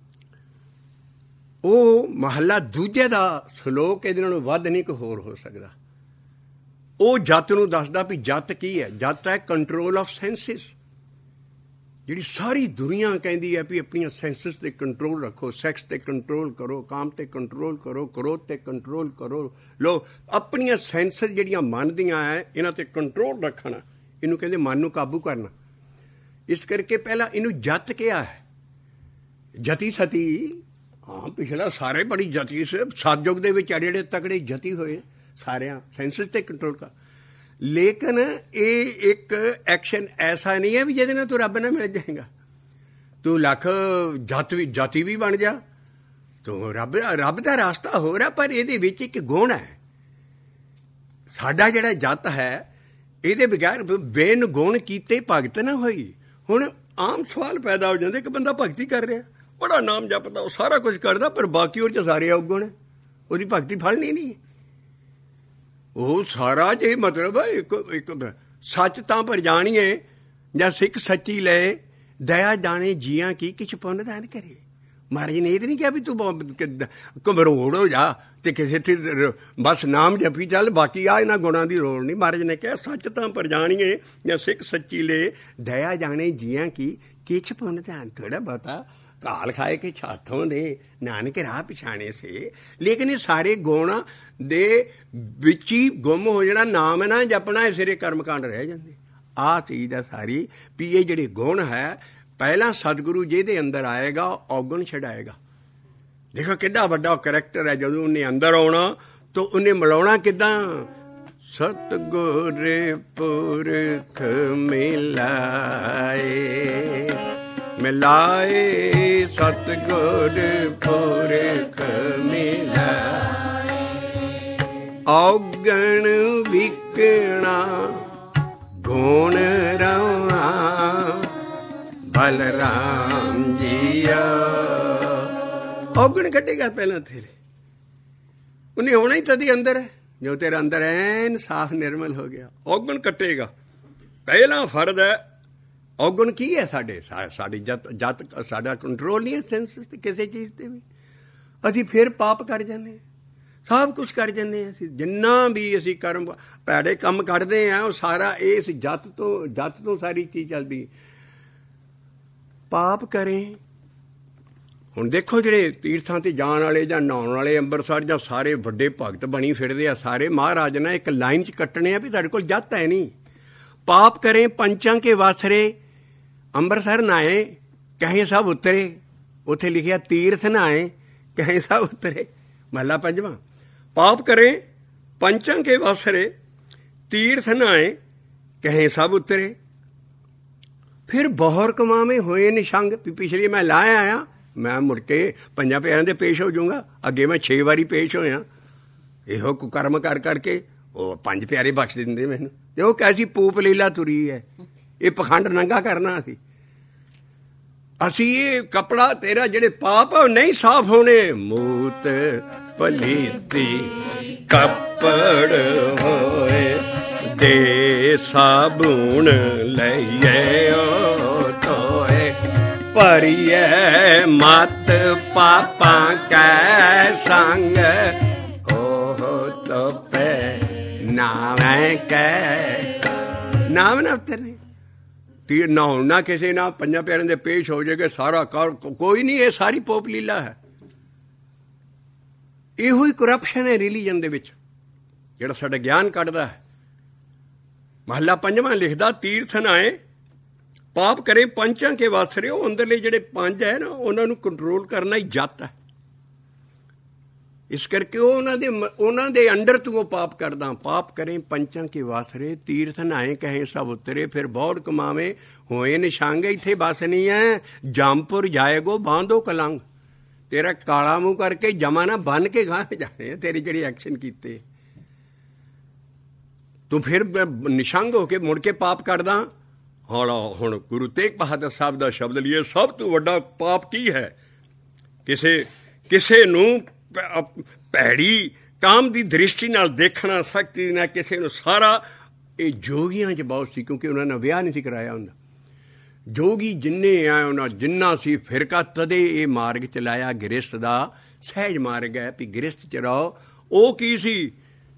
ਉਹ ਮਹੱਲਾ ਦੂਜੇ ਦਾ ਸ਼ਲੋਕ ਇਹਦੇ ਨਾਲੋਂ ਵੱਧ ਨਹੀਂ ਕੋਈ ਹੋਰ ਹੋ ਸਕਦਾ। ਉਹ ਜਤ ਨੂੰ ਦੱਸਦਾ ਵੀ ਜਤ ਕੀ ਹੈ। ਜਤ ਹੈ ਕੰਟਰੋਲ ਆਫ ਸੈਂਸਿਸ। ਜਿਹੜੀ ਸਾਰੀ ਦੁਨੀਆ ਕਹਿੰਦੀ ਹੈ ਵੀ ਆਪਣੀਆਂ ਸੈਂਸਿਸ 'ਤੇ ਕੰਟਰੋਲ ਰੱਖੋ, ਸੈਕਸ 'ਤੇ ਕੰਟਰੋਲ ਕਰੋ, ਕਾਮ 'ਤੇ ਕੰਟਰੋਲ ਕਰੋ, ਕ੍ਰੋਧ 'ਤੇ ਕੰਟਰੋਲ ਕਰੋ। ਲੋ ਆਪਣੀਆਂ ਸੈਂਸਿਸ ਜਿਹੜੀਆਂ ਮਨ ਦੀਆਂ ਹੈ ਇਹਨਾਂ 'ਤੇ ਕੰਟਰੋਲ ਰੱਖਣਾ, ਇਹਨੂੰ ਕਹਿੰਦੇ ਮਨ ਨੂੰ ਕਾਬੂ ਕਰਨਾ। ਇਸ ਕਰਕੇ ਪਹਿਲਾਂ ਇਹਨੂੰ ਜਤ ਕਿਹਾ ਹੈ। ਜਤੀ ਸਤੀ, ਹਾਂ ਪਿਛਲਾ ਸਾਰੇ ਬੜੀ ਜਤੀ ਸੀ। ਸਤਯੁਗ ਦੇ ਵਿੱਚ ਜਿਹੜੇ ਤਕੜੇ ਜਤੀ ਹੋਏ ਸਾਰਿਆਂ ਸੈਂਸਿਸ 'ਤੇ ਕੰਟਰੋਲ ਕਰ। ਲੇਕਿਨ ਇਹ ਇੱਕ ਐਕਸ਼ਨ ਐਸਾ ਨਹੀਂ ਹੈ ਵੀ ਜਿਹਦੇ ਨਾਲ ਤੂੰ ਰੱਬ ਨਾਲ ਮਿਲ ਜਾਏਗਾ। ਤੂੰ ਲੱਖ ਜਾਤੀ ਵੀ ਬਣ ਜਾ, ਤੂੰ ਰੱਬ ਦਾ ਰਾਸਤਾ ਹੋ ਰਿਹਾ। ਪਰ ਇਹਦੇ ਵਿੱਚ ਇੱਕ ਗੁਣ ਹੈ। ਸਾਡਾ ਜਿਹੜਾ ਜਤ ਹੈ ਇਹਦੇ ਬਗੈਰ ਬੇਨ ਗੁਣ ਕੀਤੇ ਭਗਤ ਨਾ ਹੋਈ। ਹੁਣ ਆਮ ਸਵਾਲ ਪੈਦਾ ਹੋ ਜਾਂਦੇ ਕਿ ਬੰਦਾ ਭਗਤੀ ਕਰ ਰਿਹਾ, ਬੜਾ ਨਾਮ ਜਪਦਾ, ਉਹ ਸਾਰਾ ਕੁਝ ਕਰਦਾ, ਪਰ ਬਾਕੀ ਉਹ 'ਚ ਸਾਰੇ ਔਗੁਣ, ਉਹਦੀ ਭਗਤੀ ਫਲਣੀ ਨਹੀਂ। ਉਹ ਸਾਰਾ ਜੇ ਮਤਲਬ ਇੱਕ ਸੱਚ ਤਾਂ ਪਰ ਜਾਣੀਏ, ਜਾਂ ਸਿੱਖ ਸੱਚੀ ਲਏ, ਦਇਆ ਜਾਣੇ ਜੀਆਂ ਕੀ ਕਿਛ ਪੁੰਨ ਦਾਨ ਕਰੇ। ਮਹਾਰਾਜ ਨੇ ਇਹ ਤਾਂ ਨਹੀਂ ਕਿਹਾ ਵੀ ਤੂੰ ਘਬਰੋੜ ਹੋ ਜਾ ਤੇ ਕਿਸੇ ਤੇ ਬਸ ਨਾਮ ਜਪੀ ਚੱਲ, ਬਾਕੀ ਆ ਇਹਨਾਂ ਗੁਣਾਂ ਦੀ ਲੋੜ ਨਹੀਂ। ਮਹਾਰਾਜ ਨੇ ਕਿਹਾ ਸੱਚ ਤਾਂ ਪਰ ਜਾਣੀਏ, ਜਾਂ ਸਿੱਖ ਸੱਚੀ ਲੈ, ਦਇਆ ਜਾਣੇ ਜੀਆਂ ਕੀ ਕਿਛ ਪੁੰਨ ਦਾਨ। ਥੋੜਾ ਬਹੁਤਾ ਕਾਲ ਖਾਏ ਕੇ ਛਾਥੋਂ ਦੇ ਨਾਨਕ ਰਾਹ ਪਛਾਣੇ ਸੇ। ਲੇਕਿਨ ਇਹ ਸਾਰੇ ਗੁਣ ਦੇ ਵਿੱਚ ਹੀ ਗੁੰਮ ਹੋ ਜਾਣਾ, ਨਾਮ ਨਾ ਜਪਣਾ, ਸਿਰੇ ਕਰਮਕਾਂਡ ਰਹਿ ਜਾਂਦੇ। ਆਹ ਚੀਜ਼ ਹੈ ਸਾਰੀ ਵੀ ਇਹ ਜਿਹੜੇ ਗੁਣ ਹੈ, ਪਹਿਲਾਂ ਸਤਿਗੁਰੂ ਜਿਹਦੇ ਅੰਦਰ ਆਏਗਾ ਔਗਣ ਛਡਾਏਗਾ। ਦੇਖੋ ਕਿੱਡਾ ਵੱਡਾ ਕਰੈਕਟਰ ਹੈ। ਜਦੋਂ ਉਹਨੇ ਅੰਦਰ ਆਉਣਾ ਤਾਂ ਉਹਨੇ ਮਿਲਾਉਣਾ ਕਿੱਦਾਂ? ਸਤਿਗੁਰ ਪੁਰਖ ਮਿਲਾਏ, ਮਿਲਾਏ ਸਤਿਗੁਰ ਪੁਰਖ ਮਿਲਾਏ, ਔਗਣ ਵਿਕਣਾ ਗੁਣ ਰਵਾ ਬਲਰਾਮ ਜੀਆ। ਔਗਣ ਕੱਢੇਗਾ ਪਹਿਲਾਂ ਤੇਰੇ, ਉਹਨੇ ਹੋਣਾ ਹੀ ਤਦੀ ਅੰਦਰ ਹੈ। ਜੋ ਤੇਰਾ ਅੰਦਰ ਐਨ ਸਾਫ਼ ਨਿਰਮਲ ਹੋ ਗਿਆ, ਔਗਣ ਕੱਟੇਗਾ। ਪਹਿਲਾ ਫਰਜ਼ ਹੈ ਔਗਣ ਕੀ ਹੈ ਸਾਡੀ ਜੱਤ ਸਾਡਾ ਕੰਟਰੋਲ ਨਹੀਂ ਹੈ ਸੈਂਸਸ 'ਤੇ ਕਿਸੇ ਚੀਜ਼ ਤੇ ਵੀ। ਅਸੀਂ ਫਿਰ ਪਾਪ ਕਰ ਜਾਂਦੇ ਹਾਂ, ਸਭ ਕੁਛ ਕਰ ਜਾਂਦੇ ਹਾਂ। ਅਸੀਂ ਜਿੰਨਾ ਵੀ ਅਸੀਂ ਕਰਮ ਭੈੜੇ ਕੰਮ ਕਰਦੇ ਹਾਂ ਉਹ ਸਾਰਾ ਇਸ ਜੱਤ ਤੋਂ ਸਾਰੀ ਚੀਜ਼ ਚੱਲਦੀ। ਪਾਪ ਕਰੇ। ਹੁਣ ਦੇਖੋ ਜਿਹੜੇ ਤੀਰਥਾਂ 'ਤੇ ਜਾਣ ਵਾਲੇ ਜਾਂ ਨਹਾਉਣ ਵਾਲੇ ਅੰਮ੍ਰਿਤਸਰ ਜਾਂ ਸਾਰੇ ਵੱਡੇ ਭਗਤ ਬਣੀ ਫਿਰਦੇ ਆ, ਸਾਰੇ ਮਹਾਰਾਜ ਨੇ ਇੱਕ ਲਾਈਨ 'ਚ ਕੱਟਣੇ ਆ ਵੀ ਤੁਹਾਡੇ ਕੋਲ ਜੱਤ ਹੈ ਨਹੀਂ। ਪਾਪ ਕਰੇ ਪੰਚਾਂ ਕੇ ਵਾਸਰੇ, ਅੰਮ੍ਰਿਤਸਰ ਨਹਾਏ ਕਹੇ ਸਭ ਉਤਰੇ। ਉੱਥੇ ਲਿਖਿਆ ਤੀਰਥ ਨਹਾਏ ਕਹੇ ਸਭ ਉਤਰੇ। ਮਹਲਾ ਪੰਜਵਾਂ। ਪਾਪ ਕਰੇ ਪੰਚਾਂ ਕੇ ਵਾਸਰੇ, ਤੀਰਥ ਨਹਾਏ ਕਹੇ ਸਭ ਉਤਰੇ। ਫਿਰ ਬਹੁਰ ਕਮਾਵੇਂ ਹੋਏ ਨਿਸ਼ੰਗ। ਪਿਛਲੀ ਮੈਂ ਲਾਇਆ ਆਇਆ, ਮੈਂ ਮੁੜ ਕੇ 5 ਪਿਆਰਿਆਂ ਦੇ ਪੇਸ਼ ਹੋ ਜਾਊਂਗਾ। ਅੱਗੇ ਮੈਂ 6 ਵਾਰੀ ਪੇਸ਼ ਹੋਇਆ। ਇਹੋ ਕੁਕਰਮ ਕਰ ਕਰਕੇ ਉਹ 5 ਪਿਆਰੇ ਬਖਸ਼ ਦਿੰਦੇ ਮੈਨੂੰ। ਤੇ ਉਹ ਕੈਸੀ ਪੂਪ ਲੀਲਾ ਤੁਰੀ ਹੈ। ਇਹ ਪਖੰਡ ਨੰਗਾ ਕਰਨਾ ਅਸੀਂ ਇਹ ਕੱਪੜਾ ਤੇਰਾ ਜਿਹੜੇ ਪਾਪ ਆ ਉਹ ਨਹੀਂ ਸਾਫ਼ ਹੋਣੇ। ਮੂਤ ਪਲੀਤੀ ਕੱਪੜ ਹੋਏ, ਦੇ ਸਾਬੂਣ ਲਈਏ ਓ ਧੋਏ। ਭਰੀਏ ਮਤ ਪਾਪਾਂ ਕੈ ਸੰਗ, ਉਹ ਤੋਪੇ ਨਾਵੇਂ ਕੈ। ਨਾਮ ਨਾ ਉਤਰਨੇ। ਤੀਰ ਨਾ ਹੁਣ ਨਾ ਕਿਸੇ ਨਾ 5 ਪਿਆਰਿਆਂ ਦੇ ਪੇਸ਼ ਹੋ ਜਾਏਗਾ ਸਾਰਾ ਕਰ ਕੋਈ ਨਹੀਂ। ਇਹ ਸਾਰੀ ਪੋਪ ਲੀਲਾ ਹੈ। ਇਹੋ ਹੀ ਕਰਪਸ਼ਨ ਹੈ ਰਿਲੀਜਨ ਦੇ ਵਿੱਚ, ਜਿਹੜਾ ਸਾਡਾ ਗਿਆਨ ਕੱਢਦਾ ਹੈ। ਮਹੱਲਾ ਪੰਜਵਾਂ ਲਿਖਦਾ ਤੀਰਥ ਨਹਾਏ ਪਾਪ ਕਰੇ ਪੰਚਾਂ ਕੇ ਵਾਸਰੇ। ਉਹ ਅੰਦਰਲੇ ਜਿਹੜੇ 5 ਹੈ ਨਾ ਉਹਨਾਂ ਨੂੰ ਕੰਟਰੋਲ ਕਰਨਾ ਹੀ ਜੱਤ ਹੈ। ਇਸ ਕਰਕੇ ਉਹਨਾਂ ਦੇ ਅੰਡਰ ਤੂੰ ਉਹ ਪਾਪ ਕਰਦਾ। ਪਾਪ ਕਰੇ ਪੰਚਾਂ ਕੇ ਵਾਸਰੇ, ਤੀਰਥ ਨਹਾਏ ਕਹੇ ਸਭ ਉਤਰੇ। ਫਿਰ ਬਹੁਤ ਕਮਾਵੇਂ ਹੋਏ ਨਿਸ਼ੰਗ। ਇੱਥੇ ਬਸ ਨਹੀਂ ਹੈ, ਜੰਮਪੁਰ ਜਾਏਗੋ ਬਾਂਧੋ ਕਲੰਗ। ਤੇਰਾ ਕਾਲਾ ਮੂੰਹ ਕਰਕੇ ਜਮਾ ਨਾ ਬੰਨ ਕੇ ਗਾਹ ਜਾਣੇ ਤੇਰੇ ਜਿਹੜੇ ਐਕਸ਼ਨ ਕੀਤੇ। ਤੂੰ ਫਿਰ ਨਿਸ਼ੰਗ ਹੋ ਕੇ ਮੁੜ ਕੇ ਪਾਪ ਕਰਦਾ। ਹੁਣ ਗੁਰੂ ਤੇਗ ਬਹਾਦਰ ਸਾਹਿਬ ਦਾ ਸ਼ਬਦ ਲਈਏ, ਸਭ ਤੋਂ ਵੱਡਾ ਪਾਪ ਕੀ ਹੈ? ਕਿਸੇ ਨੂੰ ਭੈੜੀ ਕਾਮ ਦੀ ਦ੍ਰਿਸ਼ਟੀ ਨਾਲ ਦੇਖਣਾ, ਸ਼ਕਤੀ ਨਾਲ ਕਿਸੇ ਨੂੰ। ਸਾਰਾ ਇਹ ਜੋਗੀਆਂ 'ਚ ਬਹੁਤ ਸੀ, ਕਿਉਂਕਿ ਉਹਨਾਂ ਨੇ ਵਿਆਹ ਨਹੀਂ ਸੀ ਕਰਾਇਆ ਹੁੰਦਾ। ਜੋਗੀ ਜਿੰਨੇ ਆ ਉਹਨਾਂ ਜਿੰਨਾ ਸੀ ਫਿਰਕਾ, ਤਦੇ ਇਹ ਮਾਰਗ ਚਲਾਇਆ ਗ੍ਰਸਥ ਦਾ। ਸਹਿਜ ਮਾਰਗ ਹੈ ਵੀ ਗ੍ਰਸਥ 'ਚ ਰਹੋ। ਉਹ ਕੀ ਸੀ?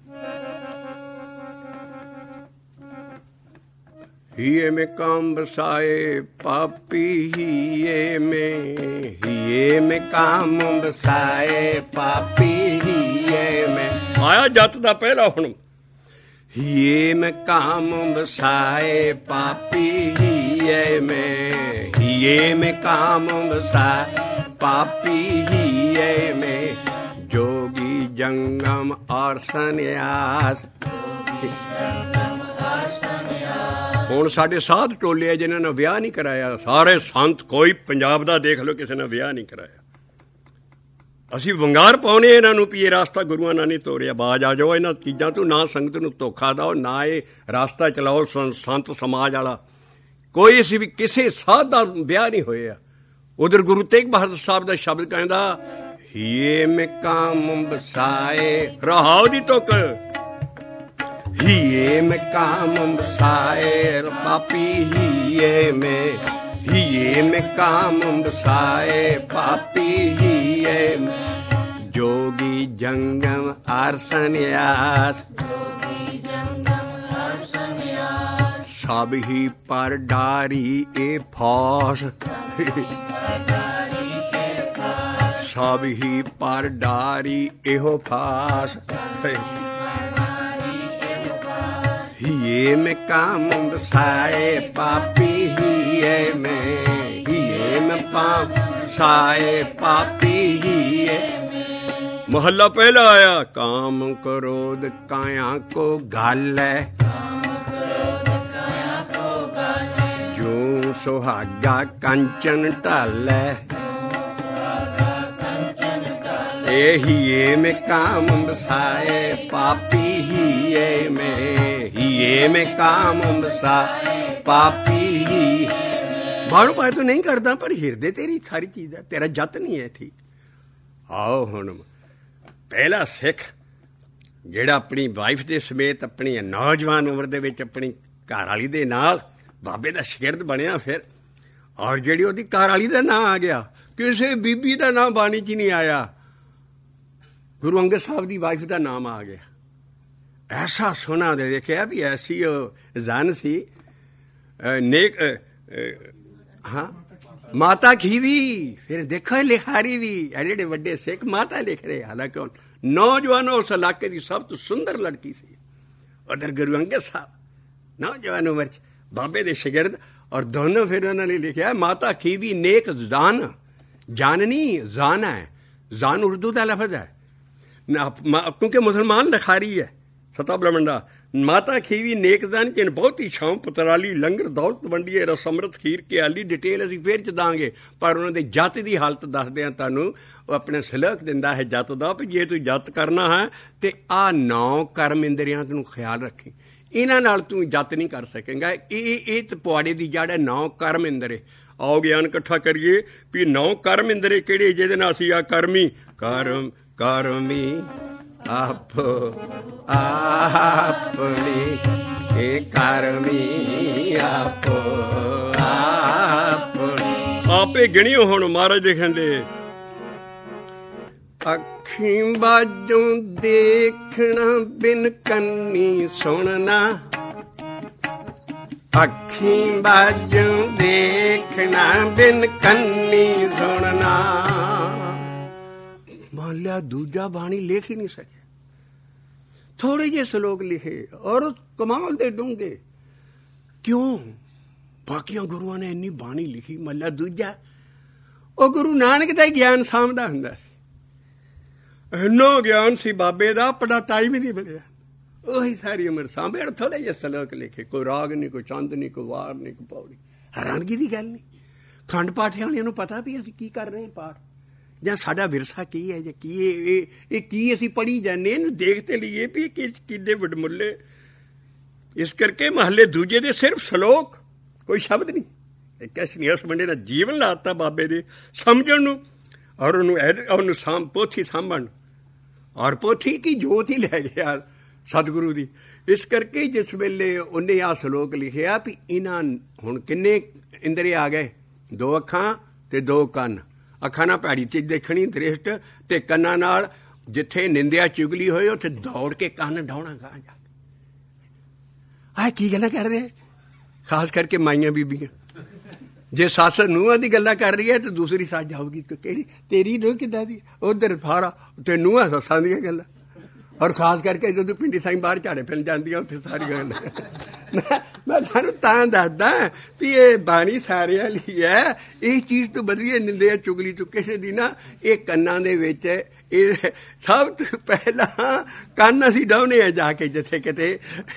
ਹੀਏ ਮੈਂ ਕਾਮ ਬਸਾਏ ਪਾਪੀ, ਹੀਏ ਮੈਂ ਕਾਮ ਬਸਾਏ ਪਾਪੀ, ਹੀਏ ਮੈਂ। ਆਇਆ ਜੱਤ ਦਾ ਪਹਿਲਾ ਹੁਣ। ਹੀਏ ਮੈਂ ਕਾਮ ਬਸਾਏ ਪਾਪੀ, ਹੀਏ ਮੈਂ ਕਾਮ ਬਸਾਏ ਪਾਪੀ, ਹੀਏ ਮੈਂ। ਜੋਗੀ ਜੰਗਮ ਔਰ ਸੰਨਿਆਸ। ਹੁਣ ਸਾਡੇ ਸਾਧ ਟੋਲੇ ਆ ਜਿਨ੍ਹਾਂ ਨੇ ਵਿਆਹ ਨਹੀਂ ਕਰਾਇਆ। ਸਾਰੇ ਸੰਤ ਕੋਈ ਪੰਜਾਬ ਦਾ ਦੇਖ ਲਓ, ਕਿਸੇ ਨੇ ਵਿਆਹ ਨਹੀਂ ਕਰਾਇਆ। ਅਸੀਂ ਵੰਗਾਰ ਪਾਉਣੇ ਇਹਨਾਂ ਨੂੰ ਵੀ ਇਹ ਰਾਸਤਾ ਗੁਰੂਆਂ ਨਾਲ ਨਹੀਂ ਤੋਰਿਆ। ਬਾਜ ਆ ਜਾਓ ਇਹਨਾਂ ਚੀਜ਼ਾਂ ਤੋਂ। ਨਾ ਸੰਗਤ ਨੂੰ ਧੋਖਾ ਦਿਓ, ਨਾ ਇਹ ਰਾਸਤਾ ਚਲਾਓ ਸੰਤ ਸਮਾਜ ਵਾਲਾ। ਕੋਈ ਅਸੀਂ ਵੀ ਕਿਸੇ ਸਾਧ ਦਾ ਵਿਆਹ ਨਹੀਂ ਹੋਇਆ। ਉਧਰ ਗੁਰੂ ਤੇਗ ਬਹਾਦਰ ਸਾਹਿਬ ਦਾ ਸ਼ਬਦ ਕਹਿੰਦਾ, ਹੀਏ ਮੈਂ ਕਾਮ ਬਸਾਏ। ਰਹਾਉ ਦੀ ਤੁਕ। ਹੀਏ ਮੈਂ ਕਾਮ ਬਸਾਏ ਪਾਪੀ, ਹੀਏ ਮੈਂ ਕਾਮ ਬਸਾਏ ਪਾਪੀ, ਹੀਏ ਮੈਂ। ਜੋਗੀ ਜੰਗਮ ਆਰ ਸੰਨਿਆਸ। ਸਭ ਹੀ ਪਰ ਡਾਰੀ ਇਹ ਫਾਸ। ਸਭ ਹੀ ਪਰ ਡਾਰੀ ਇਹੋ ਫਾਸ। ਹੀਏ ਮੈਂ ਕਾਮ ਬਸਾਏ ਪਾਪੀ, ਹੀਏ ਮੈਂ ਕਾਮ ਬਸਾਏ ਪਾਪੀ, ਹੀਏ। ਮਹੱਲਾ ਪਹਿਲਾ ਆਇਆ ਕਾਮ ਕ੍ਰੋਧ ਕਾਇਆ ਕੋ ਗਾਲੈ। ਜੋ ਸੁਹਾਗਾ ਕੰਚਨ ਢਾਲੈ। ਹੀਏ ਮੈਂ ਕਾਮ ਬਸਾਏ ਪਾਪੀ, ਹੀਏ ਮੈਂ ਕਾਮ ਬਸਾਏ ਪਾਪੀ। ਬਾਹਰੋਂ ਪਾਏ ਤੋਂ ਨਹੀਂ ਕਰਦਾ, ਪਰ ਹਿਰਦੇ ਤੇਰੀ ਸਾਰੀ ਚੀਜ਼ ਹੈ। ਤੇਰਾ ਜੱਤ ਨਹੀਂ ਹੈ। ਠੀਕ। ਆਓ ਹੁਣ ਪਹਿਲਾ ਸਿੱਖ ਜਿਹੜਾ ਆਪਣੀ ਵਾਈਫ ਦੇ ਸਮੇਤ ਆਪਣੀ ਨੌਜਵਾਨ ਉਮਰ ਦੇ ਵਿੱਚ ਆਪਣੀ ਘਰ ਵਾਲੀ ਦੇ ਨਾਲ ਬਾਬੇ ਦਾ ਸ਼ਾਗਿਰਦ ਬਣਿਆ ਫਿਰ। ਔਰ ਜਿਹੜੀ ਉਹਦੀ ਘਰ ਵਾਲੀ ਦਾ ਨਾਂ ਆ ਗਿਆ, ਕਿਸੇ ਬੀਬੀ ਦਾ ਨਾਂ ਬਾਣੀ 'ਚ ਨਹੀਂ ਆਇਆ, ਗੁਰੂ ਅੰਗਦ ਸਾਹਿਬ ਦੀ ਵਾਈਫ ਦਾ ਨਾਮ ਆ ਗਿਆ। ਐਸਾ ਸੋਹਣਾ ਦੇ ਦੇਖਿਆ ਵੀ ਐਸੀ ਉਹ ਜਨ ਸੀ ਨੇਕ। ਹਾਂ, ਮਾਤਾ ਖੀਵੀ। ਫਿਰ ਦੇਖੋ ਲਿਖਾਰੀ ਵੀ ਜਿਹੜੇ ਵੱਡੇ ਸਿੱਖ ਮਾਤਾ ਲਿਖ ਰਹੇ। ਹਾਲਾਂਕਿ ਨੌਜਵਾਨੋਂ ਉਸ ਇਲਾਕੇ ਦੀ ਸਭ ਤੋਂ ਸੁੰਦਰ ਲੜਕੀ ਸੀ। ਉਧਰ ਗੁਰੂ ਅੰਗਦ ਸਾਹਿਬ ਨੌਜਵਾਨ ਉਮਰ 'ਚ ਬਾਬੇ ਦੇ ਸ਼ਾਗਿਰਦ। ਔਰ ਦੋਨੋਂ ਫਿਰ ਉਹਨਾਂ ਨੇ ਲਿਖਿਆ ਮਾਤਾ ਖੀਵੀ ਨੇਕ ਜਾਨ। ਜਾਨਨੀ ਜਾਨ ਹੈ, ਜਾਨ ਉਰਦੂ ਦਾ ਲਫ਼ਜ਼ ਹੈ ਕਿਉਂਕਿ ਮੁਸਲਮਾਨ ਲਿਖਾਰੀ ਹੈ ਸਤਾ ਬ੍ਰਹਮੰਡਾ। ਮਾਤਾ ਖੀਵੀ ਨੇਕ ਜਾਨ ਜਿਨ ਬਹੁਤੀ ਛਾਂ ਪੁਤਰਾਲੀ ਲੰਗਰ ਦੌਲਤ ਵੰਡੀਏ ਰਸ ਅੰਮ੍ਰਿਤ ਖੀਰ ਕੇ ਆਲੀ। ਡਿਟੇਲ ਅਸੀਂ ਫਿਰ 'ਚ ਦਾਂਗੇ, ਪਰ ਉਹਨਾਂ ਦੇ ਜੱਤ ਦੀ ਹਾਲਤ ਦੱਸਦੇ ਹਾਂ ਤੁਹਾਨੂੰ। ਉਹ ਆਪਣੇ ਸਲੂਕ ਦਿੰਦਾ ਹੈ ਜੱਤ ਦਾ ਵੀ ਜੇ ਤੂੰ ਜੱਤ ਕਰਨਾ ਹੈ ਤੇ ਆਹ 9 ਕਰਮ ਇੰਦਰੀਆਂ ਤੈਨੂੰ ਖਿਆਲ ਰੱਖੀ, ਇਹਨਾਂ ਨਾਲ ਤੂੰ ਜੱਤ ਨਹੀਂ ਕਰ ਸਕੇਗਾ। ਇਹ ਪੁਆੜੇ ਦੀ ਜੜ ਹੈ 9 ਕਰਮ ਇੰਦਰੇ। ਆਓ ਗਿਆਨ ਇਕੱਠਾ ਕਰੀਏ ਵੀ 9 ਕਰਮ ਇੰਦਰੇ ਕਿਹੜੇ, ਜਿਹਦੇ ਨਾਲ ਅਸੀਂ ਆ ਕਰਮੀ ਕਰਮੀ ਆਪਣੀ ਇਹ ਕਰਮੀ ਆਪੇ ਗਿਣਿਓ। ਹੁਣ ਮਹਾਰਾਜ ਜੀ ਕਹਿੰਦੇ ਅੱਖੀਂ ਬਾਝੋਂ ਦੇਖਣਾ ਬਿਨ ਕੰਨੀ ਸੁਣਨਾ। ਅੱਖੀਂ ਬਾਝੋਂ ਦੇਖਣਾ ਬਿਨ ਕੰਨੀ ਸੁਣਨਾ। ਮੰਨ ਲਿਆ ਦੂਜਾ ਬਾਣੀ ਲਿਖ ਹੀ ਨਹੀਂ ਸਕਿਆ, ਥੋੜੇ ਜਿਹੇ ਸ਼ਲੋਕ ਲਿਖੇ ਔਰ ਕਮਾਲ ਦੇ ਡੂੰਘੇ। ਕਿਉਂ? ਬਾਕੀਆਂ ਗੁਰੂਆਂ ਨੇ ਇੰਨੀ ਬਾਣੀ ਲਿਖੀ, ਮੱਲਾ ਦੂਜਾ ਉਹ ਗੁਰੂ ਨਾਨਕ ਦਾ ਹੀ ਗਿਆਨ ਸਾਂਭਦਾ ਹੁੰਦਾ ਸੀ। ਇੰਨਾ ਗਿਆਨ ਸੀ ਬਾਬੇ ਦਾ, ਆਪਣਾ ਟਾਈਮ ਹੀ ਨਹੀਂ ਮਿਲਿਆ। ਉਹੀ ਸਾਰੀ ਉਮਰ ਸਾਂਭੇ ਔਰ ਥੋੜੇ ਜਿਹੇ ਸ਼ਲੋਕ ਲਿਖੇ। ਕੋਈ ਰਾਗ ਨਹੀਂ, ਕੋਈ ਚੰਦ ਨਹੀਂ, ਕੋਈ ਵਾਰ ਨਹੀਂ, ਕੋਈ ਪੌੜੀ। ਹੈਰਾਨਗੀ ਦੀ ਗੱਲ ਨਹੀਂ। ਖੰਡ ਪਾਠ ਵਾਲਿਆਂ ਨੂੰ ਪਤਾ ਵੀ ਅਸੀਂ ਕੀ ਕਰ ਰਹੇ ਹਾਂ ਪਾਠ, ਜਾਂ ਸਾਡਾ ਵਿਰਸਾ ਕੀ ਹੈ, ਜਾਂ ਕੀ ਇਹ ਕੀ ਅਸੀਂ ਪੜ੍ਹੀ ਜਾਂਦੇ, ਇਹਨੂੰ ਦੇਖਤੇ ਲਈਏ ਵੀ ਇਹ ਕਿੰਨੇ ਵਡਮੁੱਲੇ। ਇਸ ਕਰਕੇ ਮਹੱਲੇ ਦੂਜੇ ਦੇ ਸਿਰਫ ਸ਼ਲੋਕ, ਕੋਈ ਸ਼ਬਦ ਨਹੀਂ। ਇੱਕ ਇਸ ਬੰਦੇ ਦਾ ਜੀਵਨ ਲਾਤਾ ਬਾਬੇ ਦੇ ਸਮਝਣ ਨੂੰ ਔਰ ਉਹਨੂੰ ਪੋਥੀ ਸਾਂਭਣ। ਔਰ ਪੋਥੀ ਕੀ ਜੋਤ ਹੀ ਲੈ ਗਿਆ ਸਤਿਗੁਰੂ ਦੀ। ਇਸ ਕਰਕੇ ਜਿਸ ਵੇਲੇ ਉਹਨੇ ਆਹ ਸ਼ਲੋਕ ਲਿਖਿਆ ਵੀ ਇਹਨਾਂ ਹੁਣ ਕਿੰਨੇ ਇੰਦਰੇ ਆ ਗਏ, 2 ਅੱਖਾਂ ਤੇ 2 ਕੰਨ। ਅੱਖਾਂ ਨਾਲ ਭੈੜੀ ਚੀਜ਼ ਦੇਖਣੀ ਦ੍ਰਿਸ਼ਟ, ਤੇ ਕੰਨਾਂ ਨਾਲ ਜਿੱਥੇ ਨਿੰਦਿਆ ਚੁਗਲੀ ਹੋਏ ਉੱਥੇ ਦੌੜ ਕੇ ਕੰਨ ਡਾਉਣਾ ਗਾਂ ਜਾ ਕੇ। ਆਹ ਕੀ ਗੱਲਾਂ ਕਰ ਰਹੇ, ਖਾਸ ਕਰਕੇ ਮਾਈਆਂ ਬੀਬੀਆਂ। ਜੇ ਸੱਸ ਨੂੰਹਾਂ ਦੀ ਗੱਲਾਂ ਕਰ ਰਹੀ ਹੈ ਤੇ ਦੂਸਰੀ ਸੱਸ ਜਾਊਗੀ ਕਿਹੜੀ ਤੇਰੀ ਨੂੰਹ ਕਿੱਦਾਂ ਦੀ, ਉਧਰ ਸਾਰਾ ਤੇ ਨੂੰਹਾਂ ਸੱਸਾਂ ਦੀਆਂ ਗੱਲਾਂ। ਔਰ ਖਾਸ ਕਰਕੇ ਜਦੋਂ ਪਿੰਡੀ ਸਾਈਂ ਬਾਹਰ ਝਾੜੇ ਫਿਲ ਜਾਂਦੀਆਂ ਉੱਥੇ ਸਾਰੀਆਂ ਗੱਲਾਂ। ਮੈਂ ਤੁਹਾਨੂੰ ਤਾਂ ਦੱਸਦਾ ਵੀ ਇਹ ਬਾਣੀ ਸਾਰਿਆਂ ਲਈ ਹੈ। ਇਹ ਚੀਜ਼ ਤੋਂ ਬਦਲੀਏ ਨਿੰਦਿਆ ਚੁਗਲੀ ਤੋਂ ਕਿਸੇ ਦੀ ਨਾ। ਇਹ ਕੰਨਾਂ ਦੇ ਵਿੱਚ ਇਹ ਸਭ ਤੋਂ ਪਹਿਲਾਂ ਕੰਨ ਅਸੀਂ ਡਾਉਨੇ ਆ ਜਾ ਕੇ ਜਿੱਥੇ ਕਿਤੇ।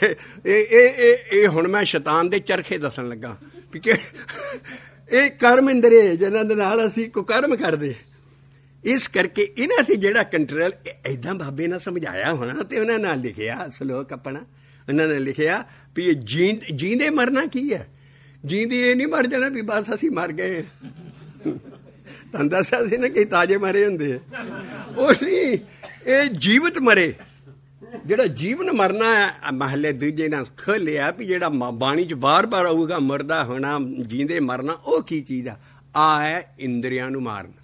ਇਹ ਹੁਣ ਮੈਂ ਸ਼ੈਤਾਨ ਦੇ ਚਰਖੇ ਦੱਸਣ ਲੱਗਾ ਵੀ ਕਿ ਇਹ ਕਰਮ ਇੰਦਰੇ ਜਿਹਨਾਂ ਦੇ ਨਾਲ ਅਸੀਂ ਕੁਕਰਮ ਕਰਦੇ। ਇਸ ਕਰਕੇ ਇਹਨਾਂ ਤੇ ਜਿਹੜਾ ਕੰਟਰੋਲ ਏਦਾਂ ਬਾਬੇ ਨੇ ਸਮਝਾਇਆ ਹੋਣਾ ਤੇ ਉਹਨਾਂ ਨਾਲ ਲਿਖਿਆ ਸ਼ਲੋਕ ਆਪਣਾ। ਉਹਨਾਂ ਨੇ ਲਿਖਿਆ ਵੀ ਇਹ ਜੀਂਦੇ ਮਰਨਾ ਕੀ ਹੈ। ਜੀਂਦੇ ਇਹ ਨਹੀਂ ਮਰ ਜਾਣਾ ਵੀ ਬਸ ਅਸੀਂ ਮਰ ਗਏ। ਤੁਹਾਨੂੰ ਦੱਸਿਆ ਸੀ ਨਾ ਕਈ ਤਾਜ਼ੇ ਮਰੇ ਹੁੰਦੇ ਆ, ਉਹ ਨਹੀਂ, ਇਹ ਜੀਵਤ ਮਰੇ। ਜਿਹੜਾ ਜੀਵਨ ਮਰਨਾ ਹੈ ਮਹੱਲੇ ਦੂਜੇ ਨਾਲ ਖੋਲਿਆ ਵੀ ਜਿਹੜਾ ਬਾਣੀ 'ਚ ਬਾਰ-ਬਾਰ ਆਊਗਾ ਮਰਦਾ ਹੋਣਾ, ਜੀਂਦੇ ਮਰਨਾ, ਉਹ ਕੀ ਚੀਜ਼ ਆ ਹੈ ਇੰਦਰੀਆਂ ਨੂੰ ਮਾਰਨਾ।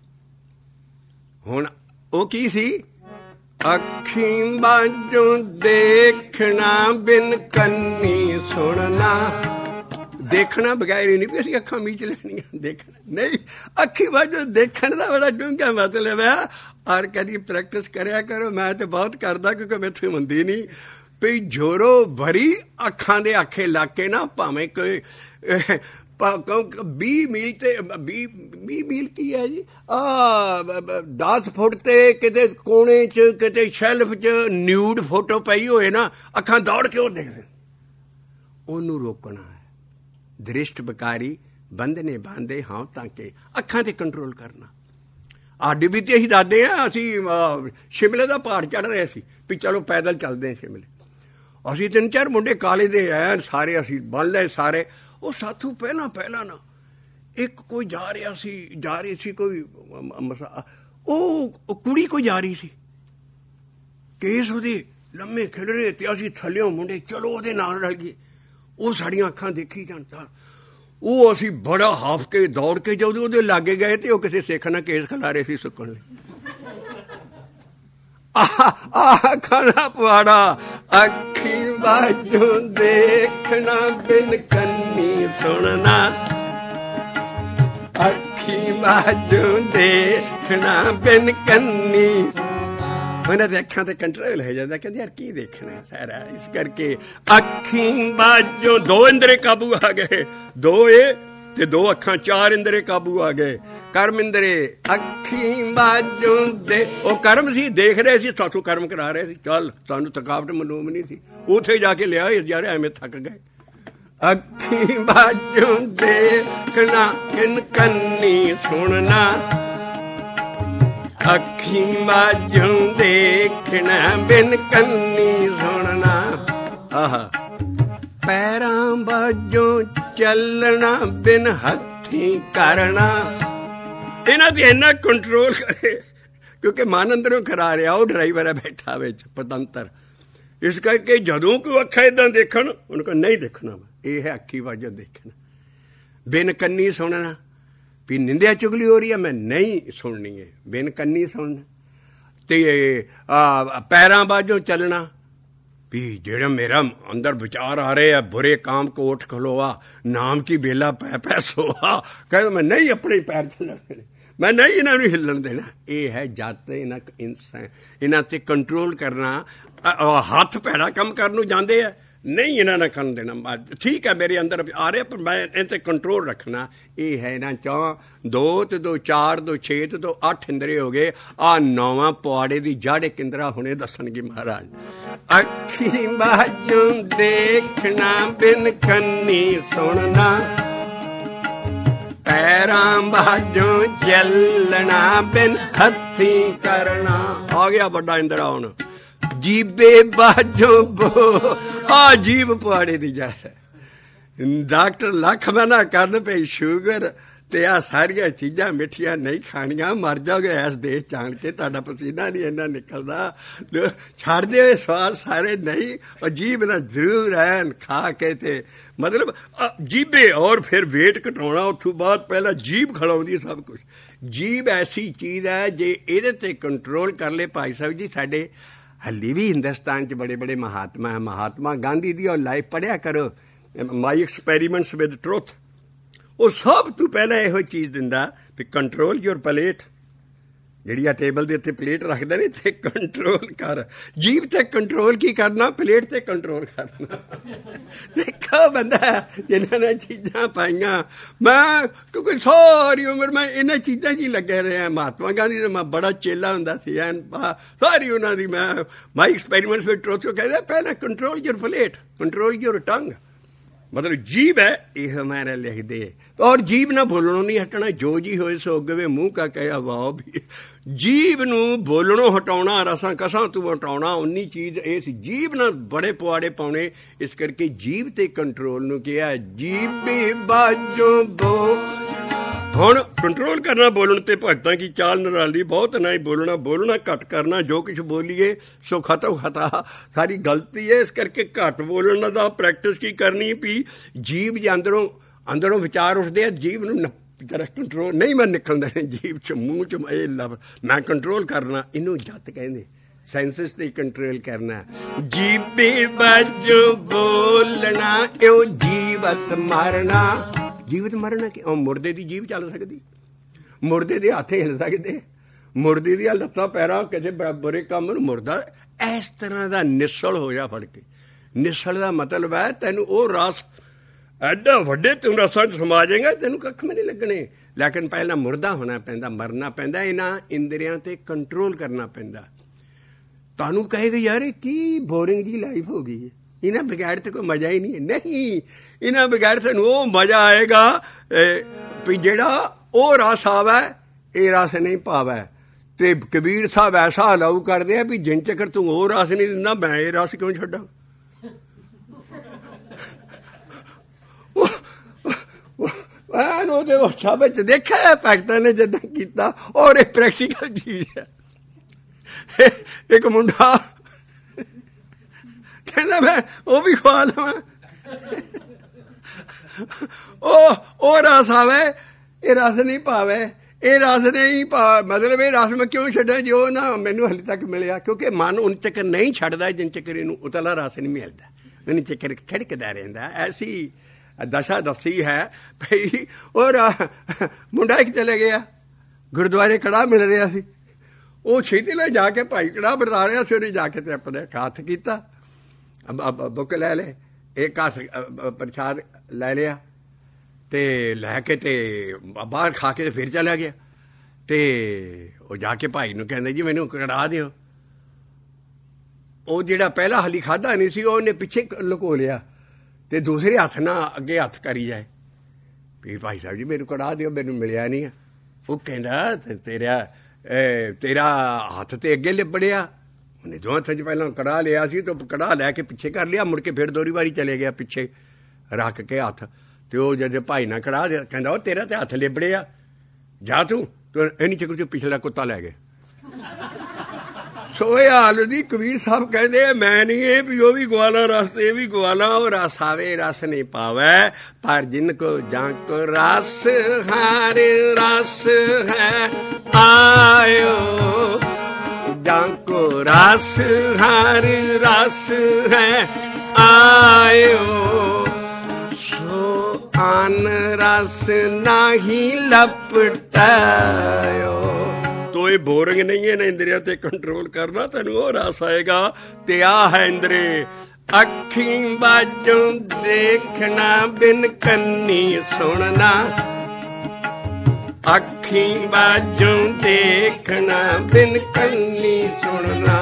ਹੁਣ ਉਹ ਕੀ ਸੀ? ਅੱਖੀਂ ਬਾਝੋਂ ਦੇਖਣਾ ਬਿਨ ਕੰਨੀ ਸੁਣਨਾ। ਦੇਖਣਾ ਬਗੈਰ ਹੀ ਨਹੀਂ ਵੀ ਅਸੀਂ ਅੱਖਾਂ ਮੀਚ ਲੈਣੀਆਂ, ਦੇਖਣਾ ਨਹੀਂ। ਅੱਖੀਂ ਬਾਝੋਂ ਦੇਖਣ ਦਾ ਬੜਾ ਡੂੰਘਾ ਮਤਲਬ ਹੈ। ਔਰ ਕਦੀ ਪ੍ਰੈਕਟਿਸ ਕਰਿਆ ਕਰੋ। ਮੈਂ ਤਾਂ ਬਹੁਤ ਕਰਦਾ ਕਿਉਂਕਿ ਮੈਥੋਂ ਹੁੰਦੀ ਨਹੀਂ ਵੀ ਜ਼ੋਰੋ ਭਰੀ ਅੱਖਾਂ ਦੇ ਆਖੇ ਲੱਗ ਕੇ ਨਾ ਭਾਵੇਂ ਕੋਈ 20 ਮੀਲ ਤੇ 20 ਮੀਲ ਕੀ ਹੈ ਜੀ 10 ਫੁੱਟ ਤੇ ਕਿਤੇ ਕੋਨੇ 'ਚ ਕਿਤੇ ਸ਼ੈਲਫ 'ਚ ਨਿਊਡ ਫੋਟੋ ਪਈ ਹੋਏ ਨਾ, ਅੱਖਾਂ ਦੌੜ ਕੇ ਉਹ ਦੇਖਦੇ। ਉਹਨੂੰ ਰੋਕਣਾ ਹੈ। ਦ੍ਰਿਸ਼ਟ ਬਕਾਰੀ ਬੰਧਨੇ ਬਾਂਧੇ ਹਾਂ ਤਾਂ ਕਿ ਅੱਖਾਂ 'ਤੇ ਕੰਟਰੋਲ ਕਰਨਾ। ਆਡੀ ਵੀ ਤੇ ਅਸੀਂ ਦੱਸਦੇ ਹਾਂ। ਅਸੀਂ ਸ਼ਿਮਲੇ ਦਾ ਪਹਾੜ ਚੜ੍ਹ ਰਹੇ ਸੀ ਵੀ ਚਲੋ ਪੈਦਲ ਚੱਲਦੇ ਹਾਂ ਸ਼ਿਮਲੇ। ਅਸੀਂ 3-4 ਮੁੰਡੇ ਕਾਲੇ ਦੇ ਐ ਸਾਰੇ, ਅਸੀਂ ਬੰਨ ਲਏ ਸਾਰੇ। ਉਹ ਸਾਥੋਂ ਪਹਿਲਾਂ ਨਾ ਇੱਕ ਕੋਈ ਜਾ ਰਹੀ ਸੀ ਕੋਈ ਉਹ ਕੁੜੀ ਕੋਈ ਜਾ ਰਹੀ ਸੀ। ਕੇਸ ਉਹਦੇ ਲੰਮੇ ਖਿਲਰੇ ਤੇ ਅਸੀਂ ਥੱਲਿਓਂ ਮੁੰਡੇ ਚਲੋ ਉਹਦੇ ਨਾਲ ਰਲ ਗਏ। ਉਹ ਸਾਡੀਆਂ ਅੱਖਾਂ ਦੇਖੀ ਜਾਣ। ਉਹ ਅਸੀਂ ਬੜਾ ਹਾਫ ਕੇ ਦੌੜ ਕੇ ਜਦੋਂ ਉਹਦੇ ਲਾਗੇ ਗਏ ਤੇ ਉਹ ਕਿਸੇ ਸਿੱਖ ਨਾਲ ਕੇਸ ਖਿਲਾਰੇ ਸੀ ਸੁੱਕਣ ਲਈ। ਖਾਣਾ ਪਵਾੜਾ ਅੱਖੀ ਬਾਝੋਂ ਦੇਖਣਾ ਬਿਨ ਕੰਨੀ ਸੁਣਨਾ, ਅੱਖੀ ਬਾਝੋਂ ਦੇਖਣਾ ਬਿਨ ਕੰਨੀ। ਉਹਨਾਂ ਦੇ ਅੱਖਾਂ ਤੇ ਕੰਟਰੋਲ ਹੋ ਜਾਂਦਾ, ਕਹਿੰਦੇ ਯਾਰ ਕੀ ਦੇਖਣਾ ਸਾਰਾ। ਇਸ ਕਰਕੇ ਅੱਖੀ ਬਾਝੋਂ ਦੋ ਇੰਦਰੇ ਕਾਬੂ ਆ ਗਏ, ਦੋ ਇਹ ਤੇ ਦੋ ਅੱਖਾਂ, ਚਾਰ ਇੰਦਰੇ ਕਾਬੂ ਆ ਗਏ। ਕਰਮ ਇੰਦਰੇ ਅੱਖੀ ਬਾਝੋਂ ਦੇ, ਉਹ ਕਰਮ ਸੀ, ਦੇਖ ਰਹੇ ਸੀ, ਸਾਥੋਂ ਕਰਮ ਕਰਾ ਰਹੇ ਸੀ। ਚੱਲ ਸਾਨੂੰ ਥਕਾਵਟ ਮਾਲੂਮ ਨਹੀਂ ਸੀ, ਉੱਥੇ ਜਾ ਕੇ ਲਿਆ ਯਾਰ ਐਵੇਂ ਥੱਕ ਗਏ। ਅੱਖੀ ਬਾਝੋਂ ਦੇਖਣਾ ਕਿਨ ਕੰਨੀ ਸੁਣਨਾ, ਅੱਖੀ ਬਾਝੋਂ ਦੇਖਣਾ ਬਿਨ ਕੰਨੀ ਸੁਣਨਾ। ਆਹਾ ਪੈਰਾਂ ਬਾਝੋਂ ਚੱਲਣਾ ਬਿਨ ਹੱਥੀਂ ਕਰਨਾ। ਇਹਨਾਂ ਦੀ ਇੰਨਾ ਕੰਟਰੋਲ ਕਰੇ ਕਿਉਂਕਿ ਮਨ ਅੰਦਰੋਂ ਖਰਾ ਰਿਹਾ, ਉਹ ਡਰਾਈਵਰ ਹੈ ਬੈਠਾ ਵਿੱਚ ਪਤੰਤਰ। ਇਸ ਕਰਕੇ ਜਦੋਂ ਕੋਈ ਅੱਖਾਂ ਏਦਾਂ ਦੇਖਣ, ਉਹਨੂੰ ਕਹ ਨਹੀਂ ਦੇਖਣਾ, ਇਹ ਹੈ ਅੱਖੀ ਬਾਝੋਂ ਦੇਖਣਾ। ਬਿਨ ਕੰਨੀ ਸੁਣਨਾ, ਵੀ ਨਿੰਦਿਆ ਚੁਗਲੀ ਹੋ ਰਹੀ ਹੈ, ਮੈਂ ਨਹੀਂ ਸੁਣਨੀ ਹੈ, ਬਿਨ ਕੰਨੀ ਸੁਣਨਾ। ਤੇ ਪੈਰਾਂ ਬਾਝੋਂ ਚੱਲਣਾ, ਵੀ ਜਿਹੜਾ ਮੇਰਾ ਅੰਦਰ ਵਿਚਾਰ ਆ ਰਹੇ ਆ ਬੁਰੇ ਕਾਮ ਕੋ ਉੱਠ ਖਲੋਆ, ਨਾਮ ਕੀ ਬੇਲਾ ਪੈ ਪੈ ਸੋਆ। ਕਹਿੰਦਾ ਮੈਂ ਨਹੀਂ ਆਪਣੇ ਪੈਰ ਚੱਲਣ ਦੇਣੇ, ਮੈਂ ਨਹੀਂ ਇਹਨਾਂ ਨੂੰ ਹਿੱਲਣ ਦੇਣਾ। ਇਹ ਹੈ ਜਦ ਇਹਨਾਂ ਤੇ ਕੰਟਰੋਲ ਕਰਨਾ। ਹੱਥ ਭੈੜਾ ਕੰਮ ਕਰਨ ਨੂੰ ਜਾਂਦੇ ਆ, ਨਹੀਂ ਇਹਨਾਂ ਨੇ ਕਰਨ ਦੇਣਾ। ਠੀਕ ਹੈ ਮੇਰੇ ਅੰਦਰ ਆ ਰਿਹਾ, ਪਰ ਮੈਂ ਇਹਨਾਂ 'ਤੇ ਕੰਟਰੋਲ ਰੱਖਣਾ। ਇਹ ਹੈ ਇਹਨਾਂ 'ਚੋਂ 2 ਤੇ 2 4 2 6 ਤੇ 2 8 ਇੰਦਰੇ ਹੋ ਗਏ। ਆਹ 9ਵਾਂ ਪੁਆੜੇ ਦੀ ਜੜ ਇੱਕ ਇੰਦਰਾ ਹੁਣੇ ਦੱਸਣਗੇ ਮਹਾਰਾਜ। ਅੱਖੀ ਬਾਝੋਂ ਦੇਖਣਾ ਬਿਨ ਕੰਨੀ ਸੁਣਨਾ, ਪੈਰਾਂ ਬਾਝੋਂ ਚੱਲਣਾ ਬਿਨ ਹੱਥੀਂ ਕਰਨਾ। ਆ ਗਿਆ ਵੱਡਾ ਇੰਦਰਾ ਹੁਣ। ਜੀਬੇ ਬਾਝੋਂ ਬੋ, ਆ ਜੀਭ ਪੁਆੜੇ ਦੀ ਜੜ। ਡਾਕਟਰ ਲੱਖ ਮਨਾ ਕਰਨ ਪਈ ਸ਼ੂਗਰ ਤੇ ਆ ਸਾਰੀਆਂ ਚੀਜ਼ਾਂ ਮਿੱਠੀਆਂ ਨਹੀਂ ਖਾਣੀਆਂ, ਮਰ ਜਾਓਗੇ ਇਸ ਦੇਸ਼ ਜਾਣ ਕੇ, ਤੁਹਾਡਾ ਪਸੀਨਾ ਨਹੀਂ ਇੰਨਾ ਨਿਕਲਦਾ, ਛੱਡ ਦਿਓ ਸਵਾਦ ਸਾਰੇ ਨਹੀਂ, ਉਹ ਜੀਭ ਨਾਲ ਜ਼ਰੂਰ ਰਹਿਣ ਖਾ ਕੇ। ਤੇ ਮਤਲਬ ਜੀਭੇ ਔਰ ਫਿਰ ਵੇਟ ਘਟਾਉਣਾ, ਉੱਥੋਂ ਬਾਅਦ ਪਹਿਲਾਂ ਜੀਭ ਖਲਾਉਂਦੀ ਸਭ ਕੁਛ। ਜੀਭ ਐਸੀ ਚੀਜ਼ ਹੈ ਜੇ ਇਹਦੇ 'ਤੇ ਕੰਟਰੋਲ ਕਰ ਲਏ। ਭਾਈ ਸਾਹਿਬ ਜੀ ਸਾਡੇ ਹਾਲੇ ਵੀ ਹਿੰਦੁਸਤਾਨ 'ਚ ਬੜੇ ਬੜੇ ਮਹਾਤਮਾ ਹੈ। ਮਹਾਤਮਾ ਗਾਂਧੀ ਦੀ ਉਹ ਲਾਈਫ ਪੜ੍ਹਿਆ ਕਰੋ, ਮਾਈ ਐਕਸਪੈਰੀਮੈਂਟਸ ਵਿਦ ਟਰੁਥ। ਉਹ ਸਭ ਤੋਂ ਪਹਿਲਾਂ ਇਹੋ ਚੀਜ਼ ਦਿੰਦਾ ਵੀ ਕੰਟਰੋਲ ਯੋਰ ਪਲੇਟ, ਜਿਹੜੀ ਆ ਟੇਬਲ ਦੇ ਉੱਤੇ ਪਲੇਟ ਰੱਖਦੇ ਨੇ, ਤੇ ਕੰਟਰੋਲ ਕਰ। ਜੀਭ ਤੇ ਕੰਟਰੋਲ ਕੀ ਕਰਨਾ, ਪਲੇਟ ਤੇ ਕੰਟਰੋਲ ਕਰਨਾ। ਦੇਖੋ ਬੰਦਾ ਜਿਨ੍ਹਾਂ ਨੇ ਚੀਜ਼ਾਂ ਪਾਈਆਂ, ਮੈਂ ਕਿਉਂਕਿ ਸਾਰੀ ਉਮਰ ਮੈਂ ਇਹਨਾਂ ਚੀਜ਼ਾਂ 'ਚ ਹੀ ਲੱਗੇ ਰਿਹਾ। ਮਹਾਤਮਾ ਗਾਂਧੀ ਦਾ ਮੈਂ ਬੜਾ ਚੇਲਾ ਹੁੰਦਾ ਸੀ, ਐਨ ਸਾਰੀ ਉਹਨਾਂ ਦੀ ਮੈਂ ਮਾਈ ਐਕਸਪੈਰੀਮੈਂਟਸ ਵਿਦ ਟਰੁਥ ਕਹਿੰਦਾ ਪਹਿਲਾਂ control your plate, control your tongue. ਮਤਲਬ ਜੀਭ ਹੈ ਇਹ ਹਮਾਰਾ ਲਿਖਦੇ। ਔਰ ਜੀਭ ਨਾ ਬੋਲਣੋਂ ਨਹੀਂ ਹਟਣਾ, ਜੋ ਜੀ ਹੋਏ ਸੋ ਗਵੇ ਮੂੰਹ ਕਾ ਕਹਿਆ ਵਾਹ। ਵੀ ਜੀਭ ਨੂੰ ਬੋਲਣੋਂ ਹਟਾਉਣਾ, ਰਸਾਂ ਕਸਾਂ ਤੂੰ ਹਟਾਉਣਾ, ਉਨੀ ਚੀਜ਼ ਇਸ ਜੀਭ ਨਾਲ ਬੜੇ ਪੁਆੜੇ ਪਾਉਣੇ। ਇਸ ਕਰਕੇ ਜੀਭ ਤੇ ਕੰਟਰੋਲ ਨੂੰ ਕਿਹਾ ਜੀਭੇ ਬਾਝੋਂ ਬੋ। ਹੁਣ ਕੰਟਰੋਲ ਕਰਨਾ ਬੋਲਣ ਤੇ, ਭਗਤਾਂ ਕੀ ਚਾਲ ਨਿਰਾਲੀ, ਬਹੁਤ ਨਾ ਹੀ ਬੋਲਣਾ, ਬੋਲਣਾ ਘੱਟ ਕਰਨਾ। ਜੋ ਕੁਛ ਬੋਲੀਏ ਸੋ ਖਤਮ ਖਤਾ, ਸਾਰੀ ਗਲਤੀ ਹੈ। ਇਸ ਕਰਕੇ ਘੱਟ ਬੋਲਣ ਦਾ ਪ੍ਰੈਕਟਿਸ ਕੀ ਕਰਨੀ ਵੀ ਜੀਭ ਜੇ ਅੰਦਰੋਂ ਵਿਚਾਰ ਉੱਠਦੇ ਆ, ਜੀਭ ਨੂੰ ਜਰਾ ਕੰਟਰੋਲ ਨਹੀਂ ਮੈਂ ਨਿਕਲਣ ਦੇਣਾ, ਜੀਭ 'ਚ ਮੂੰਹ 'ਚ ਇਹ ਮੈਂ ਕੰਟਰੋਲ ਕਰਨਾ। ਇਹਨੂੰ ਜੱਤ ਕਹਿੰਦੇ, ਸੈਂਸਸ ਤੇ ਕੰਟਰੋਲ ਕਰਨਾ। ਜੀਭੇ ਬਾਝੋਂ ਬੋਲਣਾ ਇਉਂ ਜੀਵਤ ਮਰਨਾ। ਜੀਵਤ ਮਰਨਾ ਕਿ ਮੁਰਦੇ ਦੀ ਜੀਭ ਚੱਲ ਸਕਦੀ, ਮੁਰਦੇ ਦੇ ਹੱਥ ਹਿੱਲ ਸਕਦੇ, ਮੁਰਦੇ ਦੀਆਂ ਲੱਤਾਂ ਪੈਰਾਂ ਕਿਸੇ ਬੁਰੇ ਕੰਮ ਨੂੰ ਮੁਰਦਾ ਇਸ ਤਰ੍ਹਾਂ ਦਾ ਨਿਸਲ ਹੋ ਜਾ ਫੜ ਕੇ। ਨਿਸਲ ਦਾ ਮਤਲਬ ਹੈ ਤੈਨੂੰ ਉਹ ਰਸ ਐਡਾ ਵੱਡੇ ਤੂੰ ਰਸਾਂ 'ਚ ਸਮਾ ਜਾਏਗਾ, ਤੈਨੂੰ ਕੱਖ ਵੀ ਨਹੀਂ ਲੱਗਣੇ। ਲੇਕਿਨ ਪਹਿਲਾਂ ਮੁਰਦਾ ਹੋਣਾ ਪੈਂਦਾ, ਮਰਨਾ ਪੈਂਦਾ, ਇਹਨਾਂ ਇੰਦਰੀਆਂ 'ਤੇ ਕੰਟਰੋਲ ਕਰਨਾ ਪੈਂਦਾ। ਤੁਹਾਨੂੰ ਕਹੇਗਾ ਯਾਰ ਇਹ ਕੀ ਬੋਰਿੰਗ ਜੀ ਲਾਈਫ ਹੋ ਗਈ ਹੈ, ਇਹਨਾਂ ਬਗੈਰ ਤਾਂ ਕੋਈ ਮਜ਼ਾ ਹੀ ਨਹੀਂ ਹੈ। ਨਹੀਂ, ਇਹਨਾਂ ਬਗੈਰ ਤੈਨੂੰ ਉਹ ਮਜ਼ਾ ਆਏਗਾ ਵੀ ਜਿਹੜਾ ਉਹ ਰਸ ਆਵੇ, ਇਹ ਰਸ ਨਹੀਂ ਪਾਵੇ। ਤੇ ਕਬੀਰ ਸਾਹਿਬ ਐਸਾ ਅਲਾਊ ਕਰਦੇ ਆ ਵੀ ਜਿੰਨ ਚੱਕਰ ਤੂੰ ਉਹ ਰਸ ਨਹੀਂ ਦਿੰਦਾ, ਮੈਂ ਇਹ ਰਸ ਕਿਉਂ ਛੱਡਾਂ। ਉਹਦੇ ਸ਼ਬਦ 'ਚ ਦੇਖਿਆ ਭਗਤਾਂ ਨੇ ਜਿੱਦਾਂ ਕੀਤਾ, ਔਰ ਇਹ ਪ੍ਰੈਕਟੀਕਲ ਚੀਜ਼ ਹੈ। ਇੱਕ ਮੁੰਡਾ ਕਹਿੰਦਾ ਮੈਂ ਉਹ ਵੀ ਖਵਾ ਲਵਾਂ। ਉਹ ਰਸ ਆਵੇ, ਇਹ ਰਸ ਨਹੀਂ ਪਾਵੇ, ਇਹ ਰਸ ਨਹੀਂ ਮਤਲਬ ਇਹ ਰਸ ਮੈਂ ਕਿਉਂ ਛੱਡਾਂ ਜੋ ਨਾ ਮੈਨੂੰ ਹਾਲੇ ਤੱਕ ਮਿਲਿਆ, ਕਿਉਂਕਿ ਮਨ ਉਨ ਚੱਕਰ ਨਹੀਂ ਛੱਡਦਾ ਜਿੰਨ ਚੱਕਰ ਇਹਨੂੰ ਉਤਲਾ ਰਸ ਨਹੀਂ ਮਿਲਦਾ, ਉਨ ਚੱਕਰ ਖੜਕਦਾ ਰਹਿੰਦਾ। ਐਸੀ ਦਸ਼ਾ ਦੱਸੀ ਹੈ ਭਈ। ਔਰ ਮੁੰਡਾ ਇੱਕ ਚਲੇ ਗਿਆ, ਗੁਰਦੁਆਰੇ ਕੜਾਹ ਮਿਲ ਰਿਹਾ ਸੀ, ਉਹ ਛੇਤੀ ਲੈ ਜਾ ਕੇ ਭਾਈ ਕੜਾਹ ਵਰਤਾ ਰਿਹਾ ਸੀ, ਉਹਨੇ ਜਾ ਕੇ ਤੇ ਆਪਣੇ ਹੱਥ ਕੀਤਾ, ਬੁੱਕ ਲੈ ਲੈ, ਇੱਕ ਹੱਥ ਪ੍ਰਸ਼ਾਦ ਲੈ ਲਿਆ ਤੇ ਲੈ ਕੇ ਤੇ ਬਾਹਰ ਖਾ ਕੇ ਤੇ ਫਿਰ ਚਲਾ ਗਿਆ। ਤੇ ਉਹ ਜਾ ਕੇ ਭਾਈ ਨੂੰ ਕਹਿੰਦੇ ਜੀ ਮੈਨੂੰ ਕੜਾਹ ਦਿਓ। ਉਹ ਜਿਹੜਾ ਪਹਿਲਾ ਹਾਲੀ ਖਾਧਾ ਨਹੀਂ ਸੀ ਉਹਨੇ ਪਿੱਛੇ ਲੁਕੋ ਲਿਆ ਤੇ ਦੂਸਰੇ ਹੱਥ ਨਾਲ ਅੱਗੇ ਹੱਥ ਕਰੀ ਜਾਏ ਵੀ ਭਾਈ ਸਾਹਿਬ ਜੀ ਮੈਨੂੰ ਕੜਾਹ ਦਿਓ, ਮੈਨੂੰ ਮਿਲਿਆ ਨਹੀਂ ਆ। ਉਹ ਕਹਿੰਦਾ ਤੇਰਾ ਹੱਥ ਤੇ ਅੱਗੇ ਲਿਬੜਿਆ। ਉਹਨੇ ਦੋ ਹੱਥਾਂ 'ਚ ਪਹਿਲਾਂ ਕੜਾਹ ਲਿਆ ਸੀ ਤਾਂ ਕੜਾਹ ਲੈ ਕੇ ਪਿੱਛੇ ਕਰ ਲਿਆ, ਮੁੜ ਕੇ ਫਿਰ ਦੋਹਰੀ ਵਾਰੀ ਚਲੇ ਗਿਆ ਪਿੱਛੇ ਰੱਖ ਕੇ ਹੱਥ। ਤੇ ਉਹ ਜਦ ਭਾਈ ਨਾਲ ਕੜਾਹ ਦੇ ਕਹਿੰਦਾ ਉਹ ਤੇਰਾ ਤੇ ਹੱਥ ਲਿਬੜਿਆ, ਜਾ ਤੂੰ ਇੰਨੀ ਚੱਕਰ 'ਚ ਪਿਛਲਾ ਕੁੱਤਾ ਲੈ ਗਏ। ਸੋ ਇਹ ਹਾਲ ਦੀ ਕਬੀਰ ਸਾਹਿਬ ਕਹਿੰਦੇ ਮੈਂ ਨਹੀਂ ਇਹ ਵੀ ਉਹ ਵੀ ਗਵਾਲਾ ਰਸ ਤੇ ਇਹ ਵੀ ਗਵਾਲਾ, ਉਹ ਰਸ ਆਵੇ ਰਸ ਨਹੀਂ ਪਾਵੇ, ਪਰ ਜਿਨ ਕੋ ਜਾਂ ਕੋ ਰਸ ਹਰ ਰਸ ਹੈ ਆਇਓ, ਜਾਂ ਕੋ ਰਸ ਹਰ ਰਸ ਹੈ ਆਇਓ, ਸੋ ਆਨ ਰਸ ਨਾਹੀ ਲਪਟਾਇਓ। ਤੋ ਇਹ ਬੋਰਿੰਗ ਨਹੀਂ ਹੈ ਨਾ ਇੰਦਰੀਆਂ ਤੇ ਕੰਟਰੋਲ ਕਰਨਾ, ਤੈਨੂੰ ਉਹ ਰਸ ਆਏਗਾ। ਤੇ ਆ ਹੈ ਇੰਦਰੀ ਅੱਖੀਂ ਬਾਝੋਂ ਦੇਖਣਾ, ਬਿਨ ਕੰਨੀ ਸੁਣਨਾ, ਅੱਖੀਂ ਬਾਝੋਂ ਦੇਖਣਾ, ਬਿਨ ਕੰਨੀ ਸੁਣਨਾ,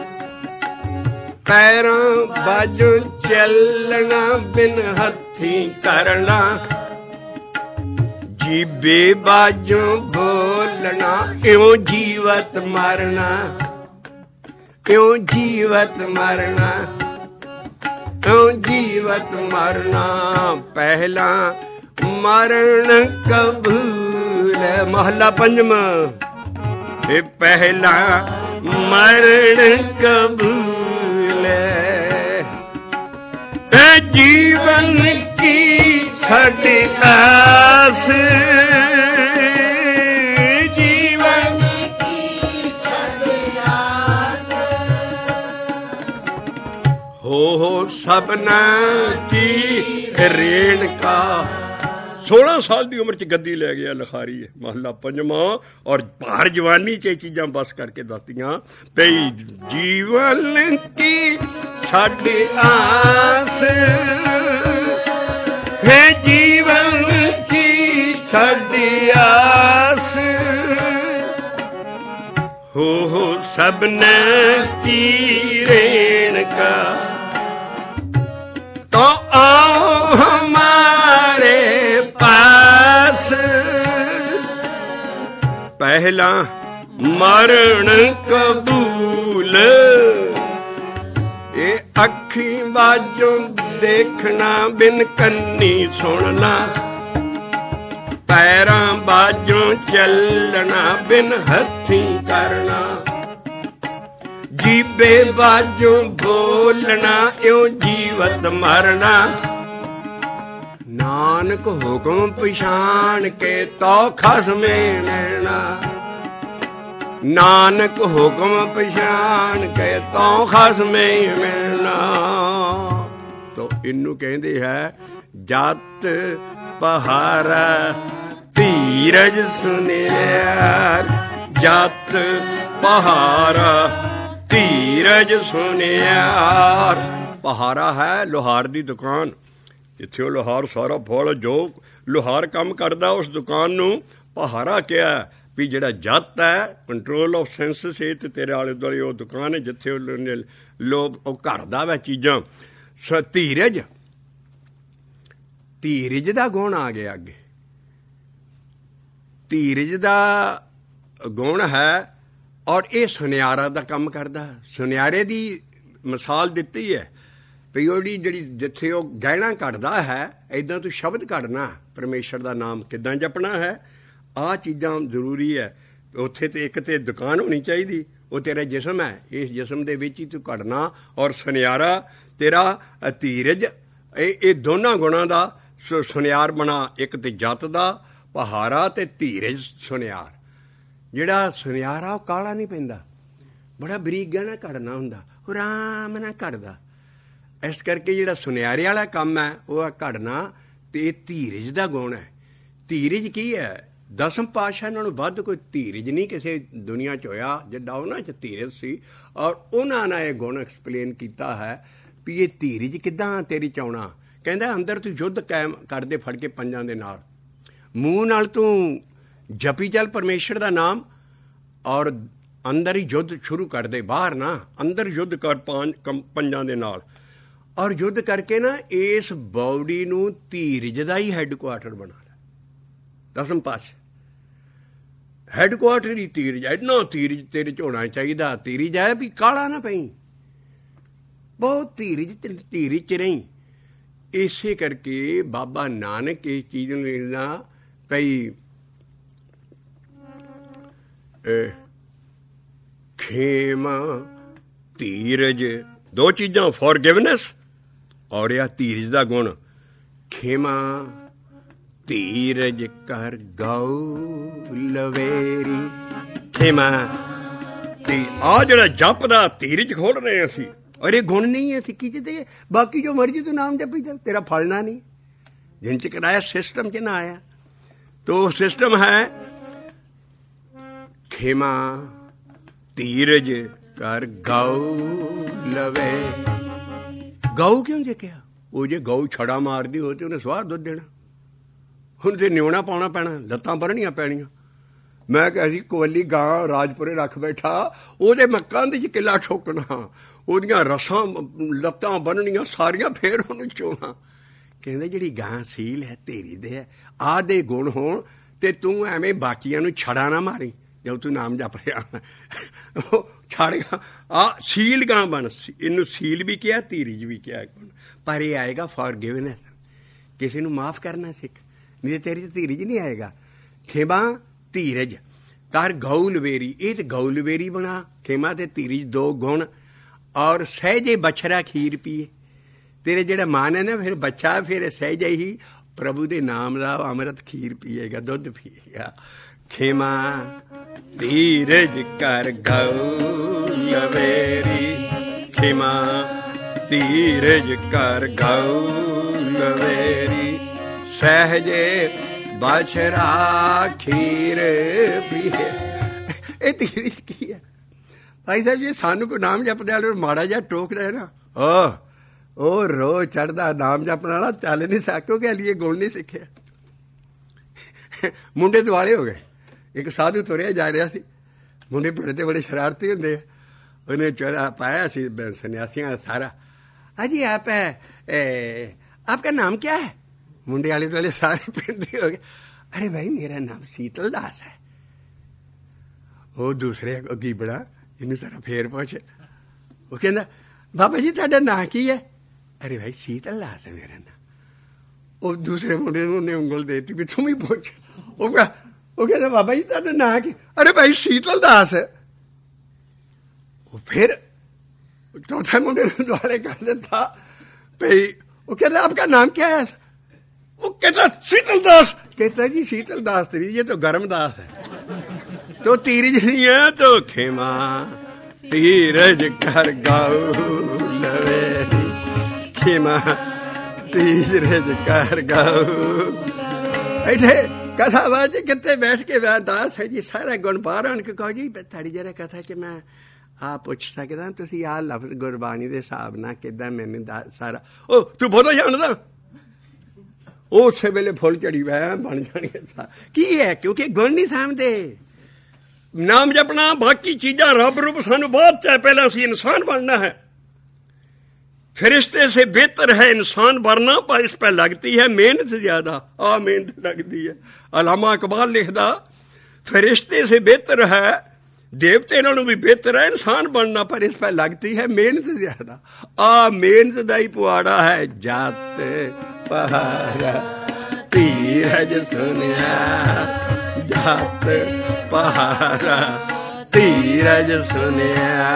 ਪੈਰਾਂ ਬਾਝੋਂ ਚੱਲਣਾ, ਬਿਨ ਹੱਥੀਂ ਕਰਨਾ, ਜੀਬੇ ਬਾਝੋਂ ਬੋਲਣਾ, ਇਉਂ ਜੀਵਤ ਮਰਨਾ, ਇਉਂ ਜੀਵਤ ਮਰਨਾ, ਇਉਂ ਜੀਵਤ ਮਰਨਾ, ਪਹਿਲਾਂ ਮਰਨ ਕਬੂਲ। ਮਹੱਲਾ ਪੰਜਵਾਂ। ਇਹ ਪਹਿਲਾਂ ਮਰਨ ਕਬੂਲ, ਇਹ ਜੀਵਨ ਕੀ ਸਾਡੀ ਆਸ, ਜੀਵਨ ਕੀ ਸਾਡੀ ਆਸ, ਹੋ ਸਭਨਾ ਕੀ ਰੇਣਕਾ। 16 ਸਾਲ ਦੀ ਉਮਰ 'ਚ ਗੱਦੀ ਲੈ ਗਿਆ ਲਿਖਾਰੀ ਹੈ। ਮਹੱਲਾ ਪੰਜਵਾਂ। ਔਰ ਭਾਰ ਜਵਾਨੀ 'ਚ ਇਹ ਚੀਜ਼ਾਂ ਬਸ ਕਰਕੇ ਦੱਸਦੀਆਂ ਪਈ, ਜੀਵਨ ਕੀ ਸਾਡੀ ਆਸ, ਹੈ ਜੀਵਨ ਕੀ ਸਾਡੀ ਆਸ, ਹੋ ਸਭਨਾ ਕੀ ਰੇਣਕਾ, तो आओ हमारे पास, पहला मरण कबूल। ये अखी बाजों देखना, बिन कन्नी सुनना, पैरां बाजों चलना, बिन हथी करना, ਜੀਬੇ ਬਾਝੋਂ ਬੋਲਣਾ, ਇਉਂ ਜੀਵਤ ਮਰਨਾ, ਨਾਨਕ ਹੁਕਮ ਪਛਾਣ ਕੇ ਤੋ ਖਸਮੇ ਮਿਲਣਾ, ਨਾਨਕ ਹੁਕਮ ਪਛਾਣ ਕੇ ਤੋ ਖਸਮੇ ਮਿਲਣਾ। ਤੋ ਇਹਨੂੰ ਕਹਿੰਦੇ ਹੈ ਜਤ ਪਹਾਰਾ ਧੀਰਜ ਸੁਨਿਆਰ, ਜਤ ਪਹਾਰਾ ਧੀਰਜ ਸੁਨਿਆਰ। ਪਹਾਰਾ ਹੈ ਲੋਹਾਰ ਦੀ ਦੁਕਾਨ, ਜਿੱਥੇ ਉਹ ਲੋਹਾਰ ਸਾਰਾ ਫੁੱਲ ਜੋ ਲੋਹਾਰ ਕੰਮ ਕਰਦਾ ਉਸ ਦੁਕਾਨ ਨੂੰ ਪਹਾਰਾ ਕਿਹਾ। ਵੀ ਜਿਹੜਾ ਜੱਤ ਹੈ ਕੰਟਰੋਲ ਆਫ ਸੈਂਸਸ, ਇਹ ਤੇ ਤੇਰੇ ਆਲੇ ਦੁਆਲੇ ਉਹ ਦੁਕਾਨ ਹੈ ਜਿੱਥੇ ਲੋਕ ਉਹ ਘੜਦਾ ਵਾ ਚੀਜ਼ਾਂ। ਧੀਰਜ, ਧੀਰਜ ਦਾ ਗੁਣ ਆ ਗਿਆ ਅੱਗੇ। ਧੀਰਜ ਦਾ ਗੁਣ ਹੈ ਔਰ ਇਹ ਸੁਨਿਆਰਾ ਦਾ ਕੰਮ ਕਰਦਾ। ਸੁਨਿਆਰੇ ਦੀ ਮਿਸਾਲ ਦਿੱਤੀ ਹੈ ਵੀ ਉਹਦੀ ਜਿਹੜੀ ਜਿੱਥੇ ਉਹ ਗਹਿਣਾ ਕੱਢਦਾ ਹੈ, ਇੱਦਾਂ ਤੂੰ ਸ਼ਬਦ ਕੱਢਣਾ, ਪਰਮੇਸ਼ਰ ਦਾ ਨਾਮ ਕਿੱਦਾਂ ਜਪਣਾ ਹੈ, ਆਹ ਚੀਜ਼ਾਂ ਜ਼ਰੂਰੀ ਹੈ। ਉੱਥੇ ਤੇ ਇੱਕ ਤੇ ਦੁਕਾਨ ਹੋਣੀ ਚਾਹੀਦੀ, ਉਹ ਤੇਰਾ ਜਿਸਮ ਹੈ, ਇਸ ਜਿਸਮ ਦੇ ਵਿੱਚ ਹੀ ਤੂੰ ਕੱਢਣਾ। ਔਰ ਸੁਨਿਆਰਾ ਤੇਰਾ ਧੀਰਜ, ਇਹ ਦੋਨਾਂ ਗੁਣਾਂ ਦਾ ਸੁਨਿਆਰ ਬਣਾ, ਇੱਕ ਤੇ ਜੱਤ ਦਾ ਪਹਾਰਾ ਤੇ ਧੀਰਜ ਸੁਨਿਆਰ। ਜਿਹੜਾ ਸੁਨਿਆਰ ਆ ਉਹ ਕਾਲਾ ਨਹੀਂ ਪੈਂਦਾ, ਬੜਾ ਬਰੀਕ ਗਹਿਣਾ ਘੜਨਾ ਹੁੰਦਾ, ਉਹ ਆਰਾਮ ਨਾਲ ਘੜਦਾ। ਇਸ ਕਰਕੇ ਜਿਹੜਾ ਸੁਨਿਆਰੇ ਵਾਲਾ ਕੰਮ ਹੈ ਉਹ ਆ ਘੜਨਾ, ਅਤੇ ਇਹ ਧੀਰਜ ਦਾ ਗੁਣ ਹੈ। ਧੀਰਜ ਕੀ ਹੈ? ਦਸਮ ਪਾਤਸ਼ਾਹ ਨਾਲੋਂ ਵੱਧ ਕੋਈ ਧੀਰਜ ਨਹੀਂ ਕਿਸੇ ਦੁਨੀਆ 'ਚ ਹੋਇਆ ਜਿੱਦਾਂ ਉਹਨਾਂ 'ਚ ਧੀਰਜ ਸੀ। ਔਰ ਉਹਨਾਂ ਨੇ ਇਹ ਗੁਣ ਐਕਸਪਲੇਨ ਕੀਤਾ ਹੈ ਵੀ ਇਹ ਧੀਰਜ ਕਿੱਦਾਂ ਤੇਰੀ 'ਚ ਆਉਣਾ। ਕਹਿੰਦਾ ਅੰਦਰ ਤੂੰ ਯੁੱਧ ਕਾਇਮ ਕਰਦੇ ਫੜ ਕੇ ਪੰਜਾਂ ਦੇ ਨਾਲ, ਮੂੰਹ ਨਾਲ ਤੂੰ ਜਪੀ ਚੱਲ ਪਰਮੇਸ਼ਰ ਦਾ ਨਾਮ, ਔਰ ਅੰਦਰ ਹੀ ਯੁੱਧ ਸ਼ੁਰੂ ਕਰ ਦੇ, ਬਾਹਰ ਨਾ, ਅੰਦਰ ਯੁੱਧ ਕਰ ਪੰਜਾਂ ਦੇ ਨਾਲ। ਔਰ ਯੁੱਧ ਕਰਕੇ ਨਾ ਇਸ ਬਾਡੀ ਨੂੰ ਧੀਰਜ ਦਾ ਹੀ ਹੈੱਡਕੁਆਟਰ ਬਣਾ ਲੈ। ਦਸਮ ਪਾਤਸ਼ਾਹ ਹੈੱਡਕੁਆਟਰ ਹੀ ਧੀਰਜ, ਇੰਨਾ ਧੀਰਜ ਤੇਰੇ 'ਚ ਹੋਣਾ ਚਾਹੀਦਾ। ਧੀਰਜ ਹੈ ਵੀ ਕਾਲਾ ਨਾ ਪਈ, ਬਹੁਤ ਧੀਰਜ 'ਚ ਰਹੀ। ਇਸੇ ਕਰਕੇ ਬਾਬਾ ਨਾਨਕ ਇਸ ਚੀਜ਼ ਨੂੰ ਲੈਣਾ ਪਈ, ਖੇਮ ਧੀਰਜ, ਦੋ ਚੀਜ਼ਾਂ, ਫੋਰਗਿਵਨੈਸ ਔਰ ਇਹ ਧੀਰਜ ਦਾ ਗੁਣ। ਖੇਮਾ ਧੀਰਜ ਕਰ ਗਊ ਲਵੇਰੀ, ਖੇਮਾ ਤੇ ਆ ਜਿਹੜਾ ਜਪਦਾ ਧੀਰਜ ਖੋਲ ਰਹੇ ਅਸੀਂ, ਔਰ ਇਹ ਗੁਣ ਨਹੀਂ ਹੈ ਸਿੱਖੀ 'ਚ। ਤੇ ਬਾਕੀ ਜੋ ਮਰਜ਼ੀ ਤੂੰ ਨਾਮ ਜਪੀ ਚੱਲ, ਤੇਰਾ ਫਲਣਾ ਨਹੀਂ। ਜਿਨ 'ਚ ਕਰਾਇਆ ਸਿਸਟਮ 'ਚ ਨਾ ਆਇਆ। ਤੋ ਸਿਸਟਮ ਹੈ ਖੇਮਾ ਧੀਰਜ ਕਰ ਗਊ ਲਵੇ। ਗਊ ਕਿਉਂ ਜੇ ਕਿਹਾ? ਉਹ ਜੇ ਗਊ ਛੜਾ ਮਾਰਦੀ ਹੋ ਤੇ ਉਹਨੇ ਸਵਾਹ ਦੁੱਧ ਦੇਣਾ, ਹੁਣ ਤੇ ਨਿਉਣਾ ਪਾਉਣਾ ਪੈਣਾ, ਲੱਤਾਂ ਬੰਨ੍ਹਣੀਆਂ ਪੈਣੀਆਂ। ਮੈਂ ਕਿਹਾ ਸੀ ਕੋਵਲੀ ਗਾਂ ਰਾਜਪੁਰੇ ਰੱਖ ਬੈਠਾ, ਉਹਦੇ ਮੈਂ ਕੰਧ 'ਚ ਕਿੱਲਾ ਠੋਕਣਾ, ਉਹਦੀਆਂ ਰਸਾਂ ਲੱਤਾਂ ਬੰਨ੍ਹਣੀਆਂ ਸਾਰੀਆਂ, ਫੇਰ ਉਹਨੂੰ ਚੋਣਾ। ਕਹਿੰਦੇ ਜਿਹੜੀ ਗਾਂ ਸੀਲ ਹੈ ਤੇਰੀ ਦੇ ਹੈ, ਆਹ ਦੇ ਗੁਣ ਹੋਣ ਤੇ ਤੂੰ ਐਵੇਂ ਬਾਕੀਆਂ ਨੂੰ ਛੜਾ ਨਾ ਮਾਰੀ ਜਦੋਂ ਤੂੰ ਨਾਮ ਜਪ ਰਿਹਾ। ਉਹ ਛੜ ਗਾ ਆ ਸੀਲ ਗਾਂ ਬਣ, ਇਹਨੂੰ ਸੀਲ ਵੀ ਕਿਹਾ, ਧੀਰਜ ਵੀ ਕਿਹਾ। ਪਰ ਇਹ ਆਏਗਾ ਫੋਰਗਿਵਨੈਸ, ਕਿਸੇ ਨੂੰ ਮਾਫ਼ ਕਰਨਾ ਸਿੱਖ, ਨਹੀਂ ਤੇਰੀ 'ਚ ਧੀਰਜ ਨਹੀਂ ਆਏਗਾ। ਖੇਮਾ ਧੀਰਜ ਕਰ ਗਊ ਲਵੇਰੀ, ਇਹ ਤੇ ਗਊ ਲਵੇਰੀ ਬਣਾ। ਖੇਮਾ ਤੇ ਧੀਰਜ ਦੋ ਗੁਣ। ਔਰ ਸਹਿਜੇ ਬਛੜਾ ਖੀਰ ਪੀਏ, ਤੇਰੇ ਜਿਹੜਾ ਮਨ ਹੈ ਨਾ ਫਿਰ ਬੱਚਾ ਫਿਰ ਸਹਿਜੇ ਹੀ ਪ੍ਰਭੂ ਦੇ ਨਾਮ ਦਾ ਅੰਮ੍ਰਿਤ ਖੀਰ ਪੀਏਗਾ, ਦੁੱਧ ਪੀਏਗਾ। ਖੇਮਾ ਧੀਰਜ ਕਰ ਗਊ ਲਵੇਰੀ, ਖੇਮਾ ਧੀਰਜ ਕਰ ਗਊ ਲਵੇਰੀ, ਸਹਿਜੇ ਬਛੜਾ ਖੀਰ ਪੀਏ। ਇਹ ਧੀਰਜ ਕੀ ਹੈ ਭਾਈ ਸਾਹਿਬ ਜੀ? ਸਾਨੂੰ ਕੋਈ ਨਾਮ ਜਪਦੇ ਵਾਲੇ ਮਾੜਾ ਜਿਹਾ ਟੋਕਦਾ ਹੈ ਨਾ, ਉਹ ਰੋਜ਼ ਚੜ੍ਹਦਾ ਨਾਮ ਜਪਣ ਵਾਲਾ ਚੱਲ ਨਹੀਂ ਸਕਦਾ, ਕਿਉਂਕਿ ਹਲੀ ਇਹ ਗੁਣ ਨਹੀਂ ਸਿੱਖਿਆ। ਮੁੰਡੇ ਦੁਆਲੇ ਹੋ ਗਏ। ਇੱਕ ਸਾਧੂ ਤੁਰਿਆ ਜਾ ਰਿਹਾ ਸੀ, ਮੁੰਡੇ ਬੜੇ ਬੜੇ ਸ਼ਰਾਰਤੀ ਹੁੰਦੇ ਆ, ਉਹਨੇ ਚੌੜਾ ਪਾਇਆ ਸੀ ਸੰਨਿਆਸੀਆਂ ਦਾ ਸਾਰਾ। ਅਜੀ ਆਪ ਆਪਕਾ ਨਾਮ ਕਿਆ ਹੈ? ਮੁੰਡੇ ਵਾਲੇ ਦੁਆਲੇ ਸਾਰੇ ਪਿੰਡ ਦੇ ਹੋ ਗਏ। ਅਰੇ ਭਾਈ ਮੇਰਾ ਨਾਮ ਸੀਤਲ ਦਾਸ ਹੈ। ਉਹ ਦੂਸਰੇ ਅੱਗੀ ਬੜਾ ਇਹਨੂੰ ਸਾਰਾ ਫੇਰ ਪੁੱਛ, ਉਹ ਕਹਿੰਦਾ ਬਾਬਾ ਜੀ ਤੁਹਾਡਾ ਨਾਂ ਕੀ ਹੈ? ਅਰੇ ਭਾਈ ਸੀਤਲ ਦਾਸ ਹੈ ਮੇਰਾ ਨਾਂ। ਉਹ ਦੂਸਰੇ ਮੁੰਡੇ ਨੂੰ ਉਹਨੇ ਉਂਗਲ ਦੇ ਦਿੱਤੀ ਵੀ ਤੂੰ ਵੀ ਪੁੱਛ। ਉਹ ਕਹਿੰਦਾ ਬਾਬਾ ਜੀ ਤੁਹਾਡਾ ਨਾਂ ਕੀ? ਅਰੇ ਭਾਈ ਸੀਤਲ ਦਾਸ ਹੈ। ਉਹ ਫਿਰ ਚੌਥੇ ਮੁੰਡੇ ਨੂੰ ਦੁਆਲੇ ਕਰ ਦਿੱਤਾ ਭਈ। ਉਹ ਕਹਿੰਦਾ ਆਪਕਾ ਨਾਮ क्या है? वो कहता शीतल दास। कहता जी शीतल दास नहीं, ये तो गर्म दास है। तो तीरज नहीं है तो खेमा तीरज कर गाऊ लवेरी, खेमा तीरज कर गाऊ। ऐसे कथा बात कितने बैठ के दास है जी सारा गुण बाहर आन के कहो जी थोड़ी जरा कथा च मैं ਆ ਪੁੱਛ ਸਕਦਾ ਤੁਸੀਂ ਆਹ ਲਫ਼ਜ਼ ਗੁਰਬਾਣੀ ਦੇ ਹਿਸਾਬ ਨਾਲ ਕਿੱਦਾਂ ਮੈਨੂੰ ਸਾਰਾ ਉਹ ਤੂੰ ਬਹੁਤਾ ਜਾਣਦਾ। ਉਸੇ ਵੇਲੇ ਫੁੱਲ ਚੜੀ ਵੈ ਬਣ ਜਾਣਗੇ। ਕੀ ਹੈ? ਕਿਉਂਕਿ ਗੁਣ ਨਹੀਂ ਸਮਝਦੇ। ਨਾਮ ਜਪਣਾ, ਬਾਕੀ ਚੀਜ਼ਾਂ ਰੱਬ ਰੂਪ ਸਾਨੂੰ ਬਾਅਦ ਚ, ਪਹਿਲਾਂ ਅਸੀਂ ਇਨਸਾਨ ਬਣਨਾ है। फरिश्ते से बेहतर है इंसान बनना, पर इस पर लगती है मेहनत ज्यादा। मेहनत लगती है। अलामा इकबाल लिखदा फरिश्ते से बेहतर है, देवते नालों भी बेहतर है इंसान बनना, पर इस पर लगती है मेहनत ज्यादा। मेहनत दा ही पुआड़ा है। जात पहाड़ा धीरज सुनिया, जात पहाड़ा धीरज सुनिया,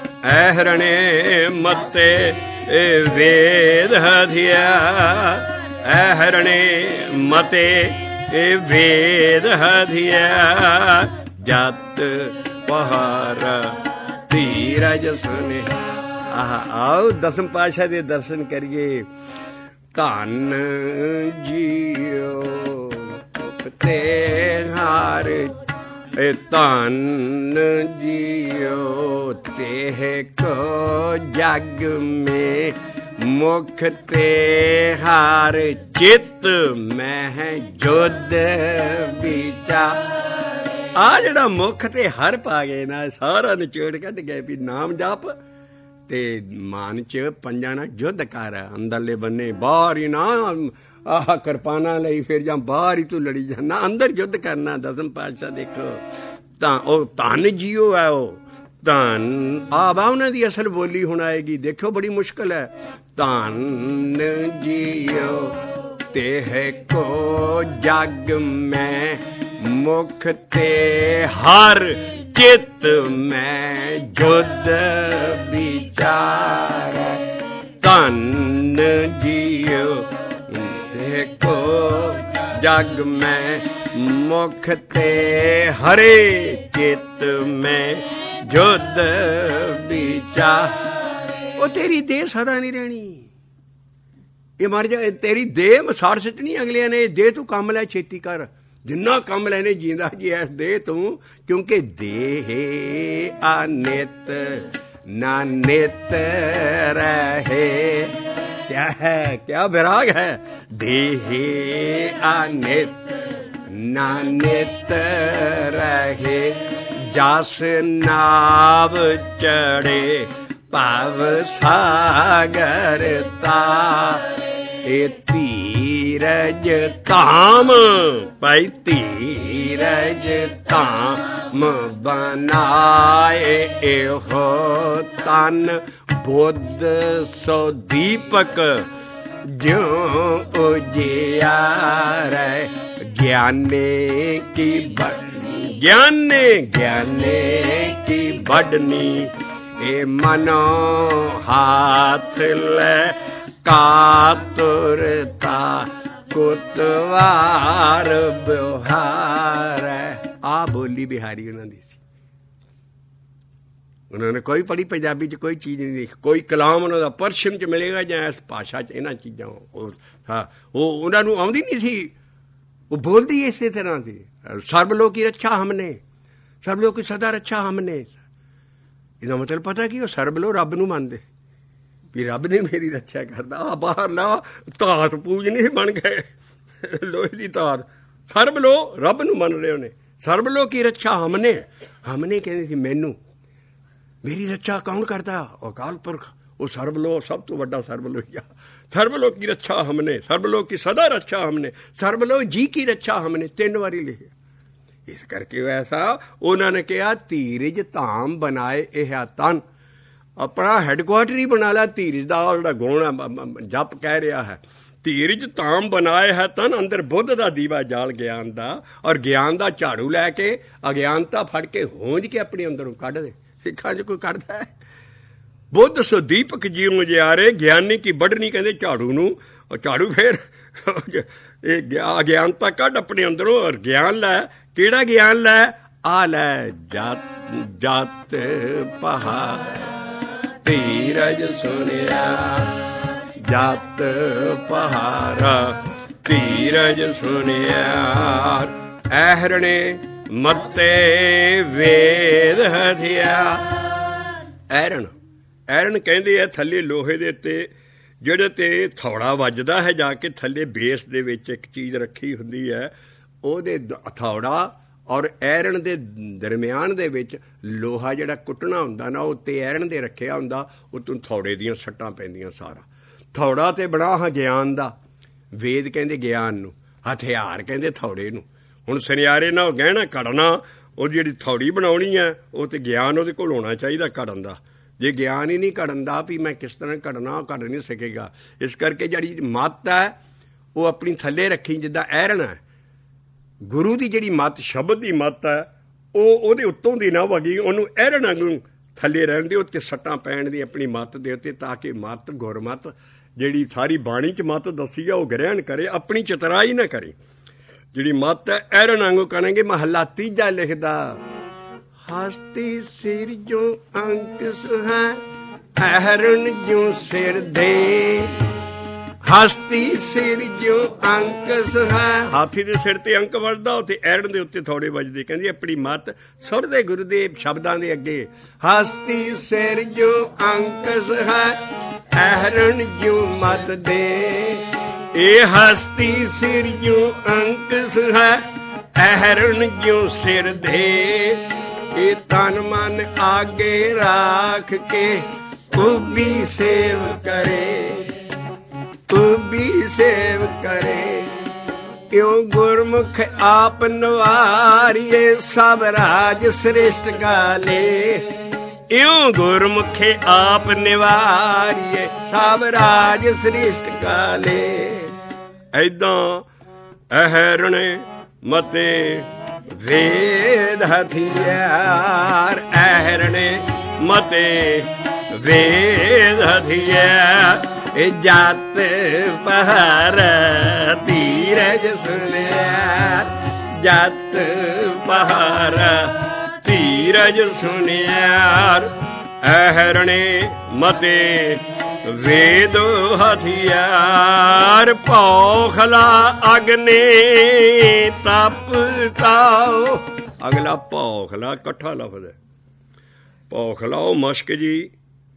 ऐहरणे मते वेद हथिया, ਐਹਰਣੇ ਮਤੇ ਇਹ ਵੇਦ ਹਧਿਆ ਜਤ ਪਹਾਰ ਧੀਰਜ ਸੁਨੇ। ਆਓ ਦਸਮ ਪਾਤਸ਼ਾਹ ਦੇ ਦਰਸ਼ਨ ਕਰੀਏ। ਧੰਨ ਜੀਓ ਤੇ ਹਾਰ ਧੰਨ ਜੀਓ ਤੇ ਕੋ ਜਗ ਮੇ ਮੁਖ ਤੇ ਹਾਰ ਚਿਤ ਮੈਂ ਜੁਦ ਵਿਚਾਰ। ਆ ਜਿਹੜਾ ਮੁਖ ਤੇ ਹਰ ਪਾ ਗਏ ਨਾ, ਸਾਰਾ ਨਿਚੋੜ ਕੱਢ ਗਏ ਵੀ ਨਾਮ ਜਪ ਤੇ ਮਨ ਚ ਪੰਜਾਂ ਨਾਲ ਯੁੱਧ ਕਰ। ਅੰਦਰਲੇ ਬੰਨੇ ਬਾਹਰ ਹੀ ਨਾ ਆਹ ਕਿਰਪਾਨਾਂ ਲਈ ਫਿਰ ਜਾਂ ਬਾਹਰ ਹੀ ਤੂੰ ਲੜੀ ਜਾਣਾ, ਅੰਦਰ ਯੁੱਧ ਕਰਨਾ। ਦਸਮ ਪਾਤਸ਼ਾਹ ਦੇਖੋ ਤਾਂ ਉਹ ਧੰਨ ਜੀਓ ਹੈ, ਉਹ ਧੰਨ ਆਵਾ ਉਹਨਾਂ ਦੀ ਅਸਲ ਬੋਲੀ ਹੁਣ ਆਏਗੀ। ਦੇਖੋ ਬੜੀ ਮੁਸ਼ਕਿਲ ਹੈ। ਧੰਨ ਜੀਓ ਤੇ ਕੋ ਜਗ ਮੈਂ ਮੁਖ ਤੇ ਹਰ ਚਿਤ ਮੈਂ ਜੁਦ ਵਿਚਾਰ। ਧੰਨ ਜੀਓ ਦੇਖੋ ਜਗ ਮੈਂ ਮੁਖ ਤੇ ਹਰੇ ਚਿਤ ਮੈਂ ਜੁਦ ਵਿਚਾਰ। ਉਹ ਤੇਰੀ ਦੇਹ ਸਦਾ ਨਹੀਂ ਰਹਿਣੀ, ਇਹ ਮਰ ਜਾ। ਤੇਰੀ ਦੇਹ ਮਸਾੜ ਸਿੱਟਣੀ ਅਗਲਿਆਂ ਨੇ। ਦੇਹ ਤੂੰ ਕੰਮ ਲੈ, ਛੇਤੀ ਕਰ, ਜਿੰਨਾ ਕੰਮ ਲੈਣੇ ਜੀਂਦਾ ਜੀ ਐਸ ਦੇਹ ਤੂੰ। ਕਿਉਂਕਿ ਦੇਹ ਅਨਿਤ ਨਾ ਨਿਤ ਰਹੇ। क्या है, क्या विराग है। देह अनित ना नित रहे जस नाव चढ़े पाव सागर ता। ए धीरज धाम भाई धीरज धाम बनाए एहो तन बुद्ध सो दीपक ज्यों उजियार। ज्ञाने की ज्ञाने की बढ़नी ए मनो हाथ ले कातुरता कुतवार व्यवहार। आ बोली बिहारी उन्होंने सी। उन्होंने कोई पढ़ी पंजाबी च कोई चीज़ नहीं लिखी, कोई कलाम उन्होंने परशियन च मिलेगा ਜਾਂ ਇਸ ਭਾਸ਼ਾ 'ਚ ਇਹਨਾਂ ਚੀਜ਼ਾਂ ਉਹ ਉਹਨਾਂ ਨੂੰ ਆਉਂਦੀ ਨਹੀਂ ਸੀ। ਉਹ ਬੋਲਦੀ ਇਸੇ ਤਰ੍ਹਾਂ ਸੀ। ਸਰਬ ਲੋਕ ਕੀ ਰੱਛਾ ਹਮਨੇ, ਸਰਬ ਲੋਕ ਕੀ ਸਦਾ ਰੱਛਾ ਹਮਨੇ। ਇਹਦਾ ਮਤਲਬ ਪਤਾ ਕੀ, ਉਹ ਸਰਬ ਲੋਕ ਰੱਬ ਨੂੰ ਮੰਨਦੇ ਸੀ ਵੀ ਰੱਬ ਨੇ ਮੇਰੀ ਰੱਛਾ ਕਰਦਾ। ਆ ਬਾਹਰ ਨਾ ਧਾਤ ਪੂਜਨੀ ਬਣ ਗਏ, ਲੋਹੇ ਦੀ ਧਾਤ। ਸਰਬ ਲੋਕ ਰੱਬ ਨੂੰ ਮੰਨ ਰਹੇ ਉਹਨੇ। ਸਰਬ ਲੋਕ ਕੀ ਰੱਛਾ ਹਮਨੇ, ਹਮਨੇ ਕਹਿੰਦੇ ਸੀ ਮੈਨੂੰ, ਮੇਰੀ ਰੱਛਾ ਕੌਣ ਕਰਦਾ? ਅਕਾਲ ਪੁਰਖ। ਉਹ ਸਰਬ ਲੋਕ ਸਭ ਤੋਂ ਵੱਡਾ ਸਰਬ ਲੋਕ ਆ। ਸਰਬ ਲੋਕ ਕੀ ਰੱਛਾ ਹਮਨੇ, ਸਰਬ ਲੋਕ ਕੀ ਸਦਾ ਰੱਛਾ ਹਮਨੇ, ਸਰਬ ਲੋਕ ਜੀ ਕੀ ਰੱਛਾ ਹਮਨੇ। 3 ਵਾਰੀ ਲਿਖਿਆ। ਇਸ ਕਰਕੇ ਐਸਾ ਉਹਨਾਂ ਨੇ ਕਿਹਾ ਧੀਰਜ ਧਾਮ ਬਣਾਏ ਇਹ ਤਨ। ਆਪਣਾ ਹੈਡਕੁਆਟਰ ਹੀ ਬਣਾ ਲਿਆ ਧੀਰਜ ਦਾ। ਜਿਹੜਾ ਗੁਣ ਜਪ ਕਹਿ ਰਿਹਾ ਹੈ, ਧੀਰਜ ਧਾਮ ਬਣਾਏ ਹੈ ਤਨ। ਅੰਦਰ ਬੁੱਧ ਦਾ ਦੀਵਾ ਜਾਲ ਗਿਆਨ ਦਾ, ਔਰ ਗਿਆਨ ਦਾ ਝਾੜੂ ਲੈ ਕੇ ਅਗਿਆਨਤਾ ਫੜ ਕੇ ਹੋਂਜ ਕੇ ਆਪਣੇ ਅੰਦਰੋਂ ਕੱਢ ਦੇ। ਸਿੱਖਾਂ 'ਚ ਕੋਈ ਕਰਦਾ ਹੈ? ਬੁੱਧ ਸੋ ਦੀਪਕ ਜੀਉ ਜਿਆਰੇ ਗਿਆਨੀ ਕੀ ਵੱਢਣੀ ਕਹਿੰਦੇ ਝਾੜੂ ਨੂੰ। ਉਹ ਝਾੜੂ ਫੇਰ ਇਹ ਅਗਿਆਨਤਾ ਕੱਢ ਆਪਣੇ ਅੰਦਰੋਂ, ਔਰ ਗਿਆਨ ਲੈ। ਕਿਹੜਾ ਗਿਆਨ ਲੈ? ਆ ਲੈ ਜਤ ਪਹਾੜ ਧੀਰਜ ਸੁਣਿਆ। ਜਤ ਪਹਾੜ ਧੀਰਜ ਸੁਣਿਆ। ਐਹਰਣੇ ਮਤੇ ਵੇਦ ਹਥਿਆ। ਐਰਨ ਕਹਿੰਦੇ ਆ ਥੱਲੇ ਲੋਹੇ ਦੇ ਉੱਤੇ ਜਿਹੜੇ ਤੇ ਥੌੜਾ ਵੱਜਦਾ ਹੈ, ਜਾ ਕੇ ਥੱਲੇ ਬੇਸ ਦੇ ਵਿੱਚ ਇੱਕ ਚੀਜ਼ ਰੱਖੀ ਹੁੰਦੀ ਹੈ, ਉਹਦੇ ਥੌੜਾ ਔਰ ਐਰਨ ਦੇ ਦਰਮਿਆਨ ਦੇ ਵਿੱਚ ਲੋਹਾ ਜਿਹੜਾ ਕੁੱਟਣਾ ਹੁੰਦਾ ਨਾ, ਉੱਤੇ ਐਰਨ ਦੇ ਰੱਖਿਆ ਹੁੰਦਾ। ਉੱਤੋਂ ਥੌੜੇ ਦੀਆਂ ਸੱਟਾਂ ਪੈਂਦੀਆਂ। ਸਾਰਾ ਥੌੜਾ ਤੇ ਬਣਾ ਹਾਂ ਗਿਆਨ ਦਾ। ਵੇਦ ਕਹਿੰਦੇ ਗਿਆਨ ਨੂੰ, ਹਥਿਆਰ ਕਹਿੰਦੇ ਥੌੜੇ ਨੂੰ। ਹੁਣ ਸੁਨਿਆਰੇ ਨਾਲ ਗਹਿਣਾ ਘੜਨਾ, ਉਹ ਜਿਹੜੀ ਥੌੜੀ ਬਣਾਉਣੀ ਹੈ, ਉਹ ਤੇ ਗਿਆਨ ਉਹਦੇ ਕੋਲ ਹੋਣਾ ਚਾਹੀਦਾ ਘੜਨ ਦਾ। ਜੇ ਗਿਆਨ ਹੀ ਨਹੀਂ ਘੜਨ ਦਾ ਵੀ ਮੈਂ ਕਿਸ ਤਰ੍ਹਾਂ ਘੜਨਾ, ਉਹ ਘੜ ਨਹੀਂ ਸਕੇਗਾ। ਇਸ ਕਰਕੇ ਜਿਹੜੀ ਮੱਤ ਹੈ ਉਹ ਆਪਣੀ ਥੱਲੇ ਰੱਖੀ, ਜਿੱਦਾਂ ਐਰਨ ਹੈ। ਗੁਰੂ ਦੀ ਜਿਹੜੀ ਮੱਤ, ਸ਼ਬਦ ਦੀ ਮੱਤ ਹੈ, ਉਹ ਉਹਦੇ ਉੱਤੋਂ ਦੀ ਨਾ ਵਗੀ, ਉਹਨੂੰ ਐਰਨ ਵਾਂਗੂ ਥੱਲੇ ਰਹਿਣ ਦੇ, ਉੱਤੇ ਸੱਟਾਂ ਪੈਣ ਦੀ ਆਪਣੀ ਮੱਤ ਦੇ ਉੱਤੇ, ਤਾਂ ਕਿ ਮੱਤ ਗੁਰਮੱਤ ਜਿਹੜੀ ਸਾਰੀ ਬਾਣੀ 'ਚ ਮੱਤ ਦੱਸੀ ਆ ਉਹ ਗ੍ਰਹਿਣ ਕਰੇ, ਆਪਣੀ ਚਤਰਾਈ ਨਾ ਕਰੇ। ਜਿਹੜੀ ਮੱਤ ਹੈ ਐਰਨ ਵਾਂਗੂ ਕਰਾਂਗੇ। ਮਹੱਲਾ ਤੀਜਾ ਲਿਖਦਾ, ਹਸਤੀ ਸਿਰ ਜੋ ਅੰਕ ਸੁਹੈ ਐਰਨ ਜੋ ਸਿਰ ਦੇ। ਹਸਤੀ ਸਿਰ ਜੋ ਅੰਕ ਸੁਹੈ, ਹਾਥੀ ਦੇ ਸਿਰ ਤੇ ਅੰਕ ਵੱਜਦਾ, ਉੱਥੇ ਐਰਨ ਦੇ ਉੱਤੇ ਥੋੜੇ ਵੱਜਦੇ। ਕਹਿੰਦੀ ਆਪਣੀ ਮੱਤ ਸੁਣਦੇ ਗੁਰੂ ਦੇ ਸ਼ਬਦਾਂ ਦੇ ਅੱਗੇ। ਹਸਤੀ ਸਿਰ ਜੋ ਅੰਕ ਸੁਹੈ ਐਰਨ ਜੋ ਮਤ ਦੇ। ਇਹ ਹਸਤੀ ਸਿਰ ਜੋ ਅੰਕ ਸੁਹੈ ਐਰਨ ਜੋ ਸਿਰ ਦੇ। ਇਹ ਤਨ ਮਨ ਆਗੇ ਰਾਖ ਕੇ ਖੂਬੀ ਸੇਵ ਕਰੇ, ਖੂਬੀ ਸੇਵ ਕਰੇ। ਕਿਉਂ ਗੁਰਮੁਖ ਆਪ ਨਵਾਰੀਏ ਸਭ ਰਾਜ ਸ੍ਰੇਸ਼ਟ ਗਾਲੇ। ਇਉਂ ਗੁਰਮੁਖੇ ਆਪ ਨਿਵਾਰੀਏ ਸਭ ਰਾਜ ਸ੍ਰੇਸ਼ਟ ਗਾਲੇ। ਏਦਾਂ ਐਹਰਣੇ ਮਤੇ ਵੇਦ ਹਥਿਆਰ, ਐਹਰਣੇ ਮਤੇ ਵੇਦ ਹਥਿਆਰ। ਇਹ ਜਤ ਪਹਾਰ ਧੀਰਜ ਸੁਨਿਆਰ, ਜਤ ਪਹਾਰ ਧੀਰਜ ਸੁਨਿਆਰ। ਐਹਰਣੇ ਮਤੇ ਵੇਦ ਹਥਿਆਰ। ਭੌਖਲਾ ਅਗਨੇ ਤਪ ਤਾਓ। ਅਗਲਾ ਭੌਖਲਾ ਇਕੱਠਾ ਲਫ਼ਜ਼ ਹੈ। ਭੌਖਲਾ ਉਹ ਮਸ਼ਕ ਜੀ,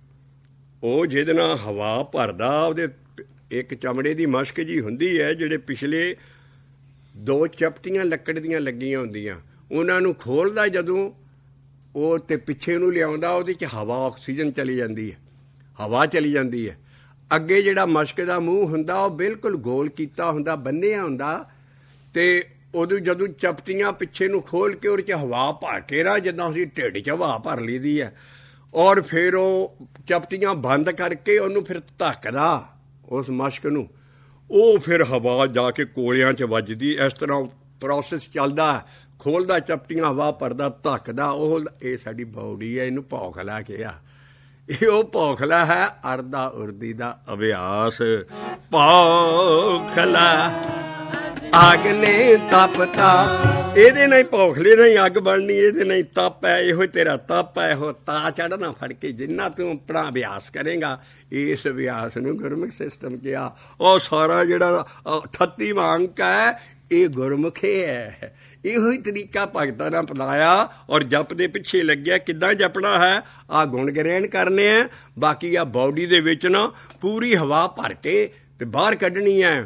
ਉਹ ਜਿਹਦੇ ਨਾਲ ਹਵਾ ਭਰਦਾ, ਉਹਦੇ ਇੱਕ ਚਮੜੇ ਦੀ ਮਸ਼ਕ ਜੀ ਹੁੰਦੀ ਹੈ। ਜਿਹੜੇ ਪਿਛਲੇ 2 ਚਪਟੀਆਂ ਲੱਕੜ ਦੀਆਂ ਲੱਗੀਆਂ ਹੁੰਦੀਆਂ, ਉਹਨਾਂ ਨੂੰ ਖੋਲ੍ਹਦਾ ਜਦੋਂ ਉਹ ਤੇ ਪਿੱਛੇ ਨੂੰ ਲਿਆਉਂਦਾ, ਉਹਦੇ 'ਚ ਹਵਾ ਆਕਸੀਜਨ ਚਲੀ ਜਾਂਦੀ ਹੈ, ਹਵਾ ਚਲੀ ਜਾਂਦੀ ਹੈ। ਅੱਗੇ ਜਿਹੜਾ ਮਸ਼ਕ ਦਾ ਮੂੰਹ ਹੁੰਦਾ ਉਹ ਬਿਲਕੁਲ ਗੋਲ ਕੀਤਾ ਹੁੰਦਾ, ਬੰਨਿਆ ਹੁੰਦਾ, ਅਤੇ ਉਦੋਂ ਜਦੋਂ ਚਪਟੀਆਂ ਪਿੱਛੇ ਨੂੰ ਖੋਲ੍ਹ ਕੇ ਉਹਦੇ 'ਚ ਹਵਾ ਭਰ ਕੇ ਨਾ, ਜਿੱਦਾਂ ਅਸੀਂ ਢਿੱਡ 'ਚ ਹਵਾ ਭਰ ਲਈ ਦੀ ਹੈ, ਔਰ ਫਿਰ ਉਹ ਚਪਟੀਆਂ ਬੰਦ ਕਰਕੇ ਉਹਨੂੰ ਫਿਰ ਧੱਕਦਾ ਉਸ ਮਸ਼ਕ ਨੂੰ, ਉਹ ਫਿਰ ਹਵਾ ਜਾ ਕੇ ਕੋਲਿਆਂ 'ਚ ਵੱਜਦੀ। ਇਸ ਤਰ੍ਹਾਂ ਪ੍ਰੋਸੈਸ ਚੱਲਦਾ, ਖੋਲ੍ਹਦਾ ਚਪਟੀਆਂ, ਹਵਾ ਭਰਦਾ, ਧੱਕਦਾ। ਉਹ ਇਹ ਸਾਡੀ ਬਾਡੀ ਹੈ, ਇਹਨੂੰ ਭੌਖਲਾ ਕਿਹਾ। ਇਹ ਉਹ ਭੌਖਲਾ ਹੈ ਅਰਦਾ ਉਰਦੀ ਦਾ ਅਭਿਆਸ। ਭੌਖਲਾ ਅੱਗ ਨੇ ਤਪਤਾ, ਇਹਦੇ ਨਾਲ ਹੀ ਭੌਖਲੇ ਨਾਲ ਹੀ ਅੱਗ ਬਣਨੀ, ਇਹਦੇ ਨਾਲ ਹੀ ਤਪ ਹੈ। ਇਹੋ ਤੇਰਾ ਤਪ ਹੈ, ਇਹੋ ਤਾ ਚੜ੍ਹਨਾ ਫੜ ਕੇ। ਜਿੰਨਾ ਤੂੰ ਆਪਣਾ ਅਭਿਆਸ ਕਰੇਗਾ, ਇਸ ਅਭਿਆਸ ਨੂੰ ਗੁਰਮੁਖ ਸਿਸਟਮ ਕਿਹਾ। ਉਹ ਸਾਰਾ ਜਿਹੜਾ 38ਵਾਂ ਅੰਕ ਹੈ, ਇਹ ਗੁਰਮੁਖੇ ਹੈ। ਇਹੋ ਹੀ ਤਰੀਕਾ ਭਗਤਾਂ ਨੇ ਅਪਣਾਇਆ ਔਰ ਜਪ ਦੇ ਪਿੱਛੇ ਲੱਗਿਆ। ਕਿੱਦਾਂ ਜਪਣਾ ਹੈ? ਆਹ ਗੁਣ ਗ੍ਰਹਿਣ ਕਰਨੇ ਹੈ, ਬਾਕੀ ਆ ਬਾਡੀ ਦੇ ਵਿੱਚ ਨਾ ਪੂਰੀ ਹਵਾ ਭਰ ਕੇ ਤੇ ਬਾਹਰ ਕੱਢਣੀ ਹੈ।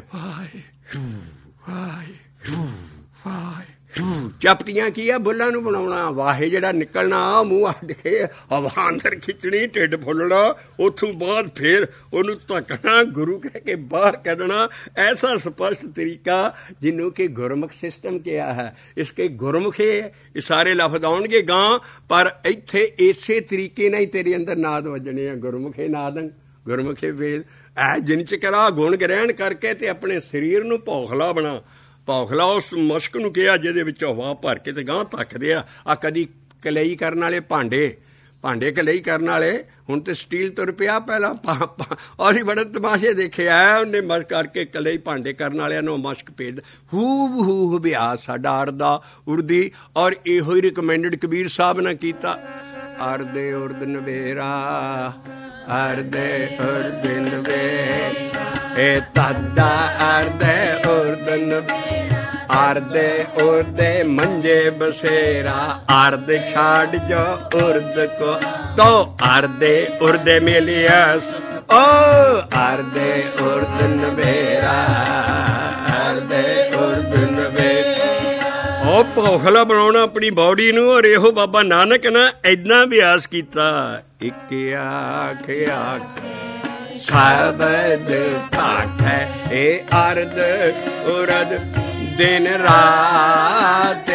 ਚਪਟੀਆਂ ਕੀ ਆ? ਬੁੱਲਾਂ ਨੂੰ ਬਣਾਉਣਾ। ਵਾਹੇ ਜਿਹੜਾ ਨਿਕਲਣਾ, ਮੂੰਹ ਅੱਡ ਕੇ ਹਵਾ ਅੰਦਰ ਖਿੱਚਣੀ, ਢਿੱਡ ਫੁੱਲਣਾ, ਉੱਥੋਂ ਬਾਅਦ ਫਿਰ ਉਹਨੂੰ ਧੱਕਣਾ, ਗੁਰੂ ਕਹਿ ਕੇ ਬਾਹਰ ਕੱਢਣਾ। ਐਸਾ ਸਪਸ਼ਟ ਤਰੀਕਾ ਜਿਹਨੂੰ ਕਿ ਗੁਰਮੁਖ ਸਿਸਟਮ ਕਿਹਾ ਹੈ। ਇਸ ਕੇ ਗੁਰਮੁਖੇ ਇਹ ਸਾਰੇ ਲਫ਼ਜ਼ ਆਉਣਗੇ ਗਾਂ, ਪਰ ਇੱਥੇ ਇਸੇ ਤਰੀਕੇ ਨਾਲ ਹੀ ਤੇਰੇ ਅੰਦਰ ਨਾਦ ਵੱਜਣੇ ਆ। ਗੁਰਮੁਖੇ ਨਾਦੰ, ਗੁਰਮੁਖੇ ਵੇਦ। ਐ ਜਿਨ ਚ ਕਰਾ ਗੁਣ ਗ੍ਰਹਿਣ ਕਰਕੇ ਤੇ ਆਪਣੇ ਸਰੀਰ ਨੂੰ ਭੌਖਲਾ ਬਣਾ। ਭੌਖਲਾ ਉਸ ਮਸ਼ਕ ਨੂੰ ਕਿਹਾ ਜਿਹਦੇ ਵਿੱਚ ਹਵਾ ਭਰ ਕੇ ਤੇ ਗਾਂਹ ਧੱਕਦੇ ਆ। ਕਦੀ ਕਲਈ ਕਰਨ ਵਾਲੇ ਭਾਂਡੇ ਕਲਈ ਕਰਨ ਵਾਲੇ, ਹੁਣ ਤੇ ਸਟੀਲ ਤੁਰ ਪਿਆ। ਪਹਿਲਾਂ ਅਸੀਂ ਬੜੇ ਤਮਾਸ਼ੇ ਦੇਖੇ ਆ। ਉਹਨੇ ਮਸ਼ਕ ਕਰਕੇ ਕਲਈ ਭਾਂਡੇ ਕਰਨ ਵਾਲਿਆਂ ਨੂੰ ਮਸ਼ਕ ਭੇਜ ਹੂ ਅਭਿਆਸ ਸਾਡਾ ਅਰਦਾ ਉਰਦੀ। ਔਰ ਇਹੋ ਹੀ ਰਿਕਮੈਂਡਡ ਕਬੀਰ ਸਾਹਿਬ ਨੇ ਕੀਤਾ। ਅਰਦੇ ਉਰਦ ਨਵੇਰਾ, ਅਰਦੇ ਉਰਦ ਨਵੇਰਾ, ਇਹ ਤਾਦਾ ਅਰਦੇ ਉਰਦ ਨਵੇਰਾ, ਅਰਦੇ ਉਰਦੇ ਮੰਜੇ ਬਸੇਰਾ, ਅਰਦ ਛਾੜ ਜੋ ਉਰਦ ਕੋ ਤੋ ਅਰਦੇ ਉਰਦੇ ਮਿਲਿਆਸ। ਓ ਅਰਦੇ ਉਰਦ ਨਵੇਰਾ, ਅਰਦੇ ਉਰਦ ਨਵੇਰਾ। ਉਹ ਭੌਖਲਾ ਬਣਾਉਣਾ ਆਪਣੀ ਬਾਡੀ ਨੂੰ। ਔਰ ਇਹੋ ਬਾਬਾ ਨਾਨਕ ਨੇ ਏਦਾਂ ਅਭਿਆਸ ਕੀਤਾ। ਇੱਕ ਆਖ ਆਖ ਸ਼ਬਦ ਭਾਖੈ, ਇਹ ਅਰਦ ਉਰਦ ਦਿਨ ਰਾਤ।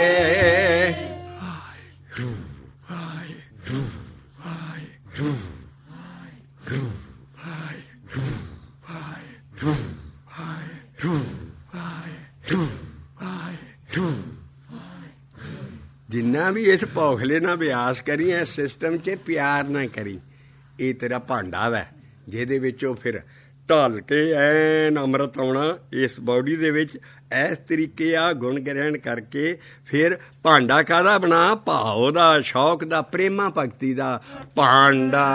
ਜਿੰਨਾ ਵੀ ਇਸ ਭੌਖਲੇ ਨਾਲ ਅਭਿਆਸ ਕਰੀ, ਇਸ ਸਿਸਟਮ 'ਚ ਪਿਆਰ ਨਾ ਕਰੀ। ਇਹ ਤੇਰਾ ਭਾਂਡਾ ਵੈ ਜਿਹਦੇ ਵਿੱਚ ਉਹ ਫਿਰ ਢਲ ਕੇ ਐਨ ਅੰਮ੍ਰਿਤ ਆਉਣਾ ਇਸ ਬਾਡੀ ਦੇ ਵਿੱਚ। ਇਸ ਤਰੀਕੇ ਆ ਗੁਣ ਗ੍ਰਹਿਣ ਕਰਕੇ ਫਿਰ ਭਾਂਡਾ ਕਾਹਦਾ ਬਣਾ? ਭਾਵ ਦਾ, ਸ਼ੌਕ ਦਾ, ਪ੍ਰੇਮਾ ਭਗਤੀ ਦਾ। ਭਾਂਡਾ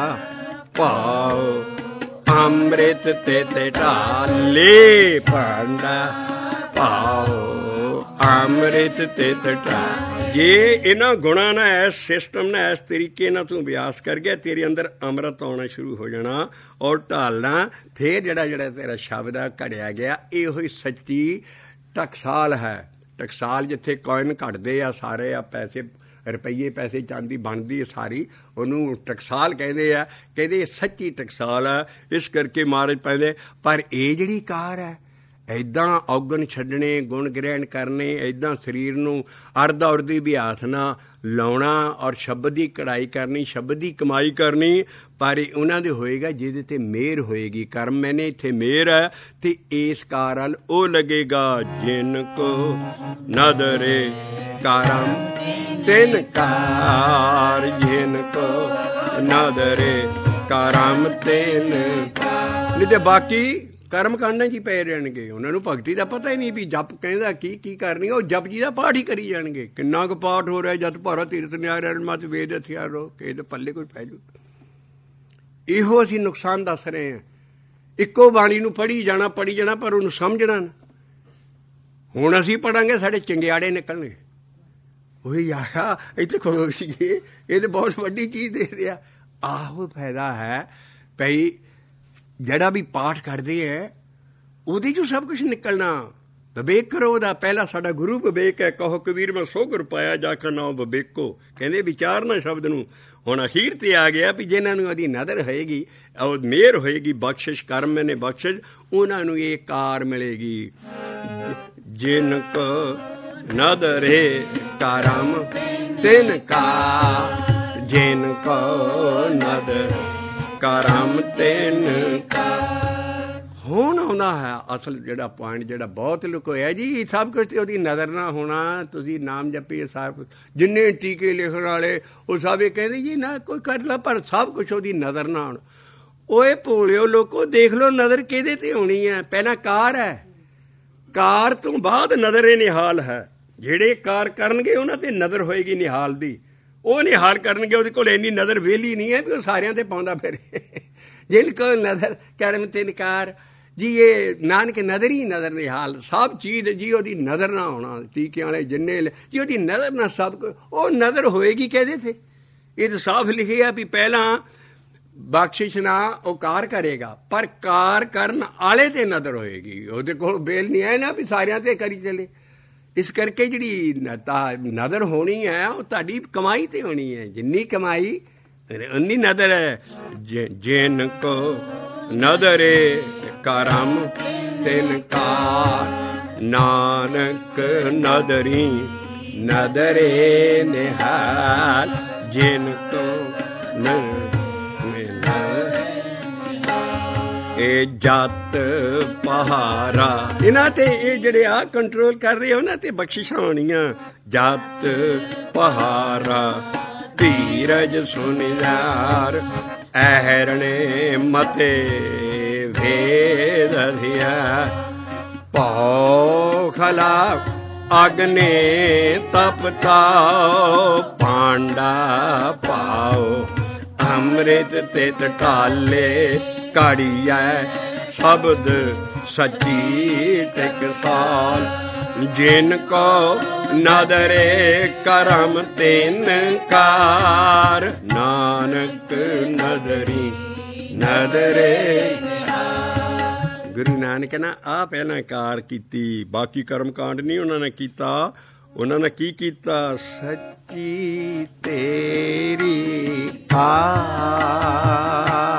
ਭਾਵ ਅੰਮ੍ਰਿਤ ਤੇ ਢਾਲੇ, ਭਾਂਡਾ ਭਾਵ ਅੰਮ੍ਰਿਤ ਤੇ ਢਾਲੇ। ਜੇ ਇਹਨਾਂ ਗੁਣਾਂ ਨਾਲ, ਇਸ ਸਿਸਟਮ ਨਾਲ, ਇਸ ਤਰੀਕੇ ਨਾਲ ਤੂੰ ਅਭਿਆਸ ਕਰ ਗਿਆ, ਤੇਰੇ ਅੰਦਰ ਅੰਮ੍ਰਿਤ ਆਉਣਾ ਸ਼ੁਰੂ ਹੋ ਜਾਣਾ ਔਰ ਢਾਲਣਾ। ਫਿਰ ਜਿਹੜਾ ਤੇਰਾ ਸ਼ਬਦ ਆ ਘੜਿਆ ਗਿਆ, ਇਹੋ ਹੀ ਸੱਚੀ ਟਕਸਾਲ ਹੈ। ਟਕਸਾਲ ਜਿੱਥੇ ਕੋਇਨ ਘੜਦੇ ਆ ਸਾਰੇ ਆ, ਪੈਸੇ ਰੁਪਈਏ ਪੈਸੇ ਚਾਂਦੀ ਬਣਦੀ ਹੈ ਸਾਰੀ, ਉਹਨੂੰ ਟਕਸਾਲ ਕਹਿੰਦੇ ਆ। ਕਹਿੰਦੇ ਇਹ ਸੱਚੀ ਟਕਸਾਲ ਆ। ਇਸ ਕਰਕੇ ਮਹਾਰਾਜ ਪੈਂਦੇ। ਪਰ ਇਹ ਜਿਹੜੀ ਕਾਰ ਹੈ, ਇੱਦਾਂ ਔਗਣ ਛੱਡਣੇ, ਗੁਣ ਗ੍ਰਹਿਣ ਕਰਨੇ, ਇੱਦਾਂ ਸਰੀਰ ਨੂੰ ਅਰਧ ਔਰਦੀ ਅਭਿਆਸ ਨਾਲ ਲਾਉਣਾ ਔਰ ਸ਼ਬਦ ਦੀ ਕਢਾਈ ਕਰਨੀ, ਸ਼ਬਦ ਦੀ ਕਮਾਈ ਕਰਨੀ। ਪਰ ਉਹਨਾਂ ਦੇ ਹੋਏਗਾ ਜਿਹਦੇ 'ਤੇ ਮਿਹਰ ਹੋਏਗੀ। ਕਰਮ ਮੈਨੇ ਇੱਥੇ ਮਿਹਰ ਹੈ ਅਤੇ ਇਸ ਕਾਰ ਵੱਲ ਉਹ ਲੱਗੇਗਾ। ਜਿਨ ਕੋ ਨਦਰੇ ਕਰਮ ਤਿਨ ਕਾਰ, ਜਿਨ ਕੋ ਨਦਰੇ ਕਰਮ ਤਿਨ। ਨਹੀਂ ਤੇ ਬਾਕੀ ਕਰਮ ਕਾਂਡਾਂ 'ਚ ਹੀ ਪਏ ਰਹਿਣਗੇ। ਉਹਨਾਂ ਨੂੰ ਭਗਤੀ ਦਾ ਪਤਾ ਹੀ ਨਹੀਂ ਵੀ ਜਪ ਕਹਿੰਦਾ ਕੀ ਕਰਨੀ। ਉਹ ਜਪ ਜੀ ਦਾ ਪਾਠ ਹੀ ਕਰੀ ਜਾਣਗੇ। ਕਿੰਨਾ ਕੁ ਪਾਠ ਹੋ ਰਿਹਾ? ਜਦ ਭਾਰਤ ਤੀਰਥ ਨਿਆਇ ਮਤ ਵੇਦ ਹਥਿਆਰ ਰੋ ਕਿਸੇ ਦੇ ਪੱਲੇ ਕੋਈ ਪੈ ਜੂ। ਇਹੋ ਅਸੀਂ ਨੁਕਸਾਨ ਦੱਸ ਰਹੇ ਹਾਂ। ਇੱਕੋ ਬਾਣੀ ਨੂੰ ਪੜ੍ਹੀ ਜਾਣਾ ਪਰ ਉਹਨੂੰ ਸਮਝਣਾ ਨਾ। ਹੁਣ ਅਸੀਂ ਪੜ੍ਹਾਂਗੇ, ਸਾਡੇ ਚੰਗਿਆੜੇ ਨਿਕਲਣਗੇ। ਉਹੀ ਯਾਰਾ ਇੱਥੇ ਖੜੋ ਸੀਗੇ, ਇਹ ਤਾਂ ਬਹੁਤ ਵੱਡੀ ਚੀਜ਼ ਦੇ ਰਿਹਾ। ਆਹੋ ਫਾਇਦਾ ਹੈ ਭਈ ਜਿਹੜਾ ਵੀ ਪਾਠ ਕਰਦੇ ਹੈ ਉਹਦੇ 'ਚੋਂ ਸਭ ਕੁਛ ਨਿਕਲਣਾ। ਵਿਵੇਕ ਕਰੋ ਉਹਦਾ। ਪਹਿਲਾ ਸਾਡਾ ਗੁਰੂ ਵਿਵੇਕ ਹੈ। ਕਹੋ ਕਬੀਰ ਮੈਂ ਸੋ ਗੁਰ ਪਾਇਆ ਜਾ ਕਾ ਨਾਮ ਵਿਵੇਕੋ। ਕਹਿੰਦੇ ਵਿਚਾਰਨਾ ਸ਼ਬਦ ਨੂੰ। ਹੁਣ ਅਖੀਰ 'ਤੇ ਆ ਗਿਆ ਵੀ ਜਿਹਨਾਂ ਨੂੰ ਉਹਦੀ ਨਦਰ ਹੋਏਗੀ, ਉਹ ਮਿਹਰ ਹੋਏਗੀ, ਬਖਸ਼ਿਸ਼ ਕਰਮ ਨੇ ਬਖਸ਼ਿਸ਼, ਉਹਨਾਂ ਨੂੰ ਇਹ ਕਾਰ ਮਿਲੇਗੀ। ਜਿਨ ਕੋ ਨਦਰੇ ਕਰਮ ਤਿਨ ਕਾ, ਜਿਨ ਕੋ ਨਦਰ ਕਰਮ ਤਿਨ ਕਾ। ਹੁਣ ਆਉਂਦਾ ਹੈ ਅਸਲ ਜਿਹੜਾ ਪੁਆਇੰਟ, ਜਿਹੜਾ ਬਹੁਤ ਲੁਕੋਇਆ ਜੀ। ਸਭ ਕੁਛ ਉਹਦੀ ਨਜ਼ਰ ਨਾ ਹੋਣਾ। ਤੁਸੀਂ ਨਾਮ ਜਪੀ ਸਾਰਾ ਕੁਛ, ਜਿੰਨੇ ਟੀਕੇ ਲਿਖਣ ਵਾਲੇ ਉਹ ਸਭ ਇਹ ਕਹਿੰਦੇ ਜੀ ਨਾ ਕੋਈ ਕਰ ਲਾ, ਪਰ ਸਭ ਕੁਛ ਉਹਦੀ ਨਜ਼ਰ ਨਾ ਆਉਣ। ਓਏ ਭੋਲਿਓ ਲੋਕੋ, ਦੇਖ ਲਓ ਨਜ਼ਰ ਕਿਹਦੇ 'ਤੇ ਆਉਣੀ ਹੈ। ਪਹਿਲਾਂ ਕਾਰ ਹੈ, ਕਾਰ ਤੋਂ ਬਾਅਦ ਨਜ਼ਰ ਇਹ ਨਿਹਾਲ ਹੈ। ਜਿਹੜੇ ਕਾਰ ਕਰਨਗੇ ਉਹਨਾਂ 'ਤੇ ਨਜ਼ਰ ਹੋਏਗੀ ਨਿਹਾਲ ਦੀ। ਉਹ ਨਿਹਾਲ ਕਰਨਗੇ, ਉਹਦੇ ਕੋਲ ਇੰਨੀ ਨਜ਼ਰ ਵਿਹਲੀ ਨਹੀਂ ਹੈ ਵੀ ਉਹ ਸਾਰਿਆਂ 'ਤੇ ਪਾਉਂਦਾ ਫਿਰੇ। ਜਿਨ ਕੋ ਨਜ਼ਰ ਕਰਮ ਤਿਨ ਕਾਰ ਜੀ, ਇਹ ਨਾਨਕ ਨਜ਼ਰ ਹੀ ਨਜ਼ਰ ਨਿਹਾਲ। ਸਭ ਚੀਜ਼ ਜੀ ਉਹਦੀ ਨਜ਼ਰ ਨਾ ਆਉਣਾ। ਟੀਕਿਆਂ ਵਾਲੇ ਜਿੰਨੇ ਜੀ ਉਹਦੀ ਨਜ਼ਰ ਨਾ ਸਭ ਕੁਝ। ਉਹ ਨਜ਼ਰ ਹੋਏਗੀ ਕਿਹਦੇ 'ਤੇ? ਇਹ ਤਾਂ ਸਾਫ਼ ਲਿਖਿਆ ਵੀ ਪਹਿਲਾਂ ਬਖਸ਼ਿਸ਼ ਨਾ ਉਹ ਕਾਰ ਕਰੇਗਾ, ਪਰ ਕਾਰ ਕਰਨ ਵਾਲੇ 'ਤੇ ਨਜ਼ਰ ਹੋਏਗੀ। ਉਹਦੇ ਕੋਲ ਬੇਲ ਨਹੀਂ ਹੈ ਨਾ ਵੀ ਸਾਰਿਆਂ 'ਤੇ ਕਰੀ ਚੱਲੇ। ਇਸ ਕਰਕੇ ਜਿਹੜੀ ਨਜ਼ਰ ਹੋਣੀ ਹੈ ਉਹ ਤੁਹਾਡੀ ਕਮਾਈ 'ਤੇ ਹੋਣੀ ਹੈ। ਜਿੰਨੀ ਕਮਾਈ ਉਨੀ ਨਜ਼ਰ ਹੈ। ਜਿਨ ਕੋ ਨਦਰੇ ਕਰਮ ਤਿਨ ਕਾਰ, ਨਾਨਕ ਨਦਰੀ ਨਦਰੇ ਨਿਹਾਲ। ਜਿਨ ਕੋ ਇਹ ਜਤ ਪਹਾਰਾ, ਇਹਨਾਂ 'ਤੇ ਇਹ ਜਿਹੜੇ ਆ ਕੰਟਰੋਲ ਕਰ ਰਹੇ ਉਹਨਾਂ 'ਤੇ ਬਖਸ਼ਿਸ਼ਾਂ ਹੋਣੀਆਂ। ਜਤ ਪਹਾਰਾ ਧੀਰਜ ਸੁਨਿਆਰ, ਐਰਣੇ ਮਤੇ ਵੇਦ ਅਧਿਆ। ਭਉ ਖਲਾ ਅਗਨੇ ਤਪਤਾ, ਭਾਂਡਾ ਭਾਉ ਅੰਮ੍ਰਿਤ ਤੇ ਢਾਲੇ। ਘੜੀਐ ਸ਼ਬਦ ਸੱਚੀ ਟਕਸਾਲ, ਜਿਨ ਕੋ ਨਦਰੇ ਕਰਮ ਤਿਨ ਕਾਰ। ਨਾਨਕ ਨਦਰੀ ਨਦਰੇ। ਗੁਰੂ ਨਾਨਕ ਨੇ ਆਹ ਪਹਿਲਾਂ ਕਾਰ ਕੀਤੀ, ਬਾਕੀ ਕਰਮ ਕਾਂਡ ਨਹੀਂ ਉਹਨਾਂ ਨੇ ਕੀਤਾ। ਉਹਨਾਂ ਨੇ ਕੀ ਕੀਤਾ? ਸੱਚੀ ਤੇਰੀ ਕਾਰ,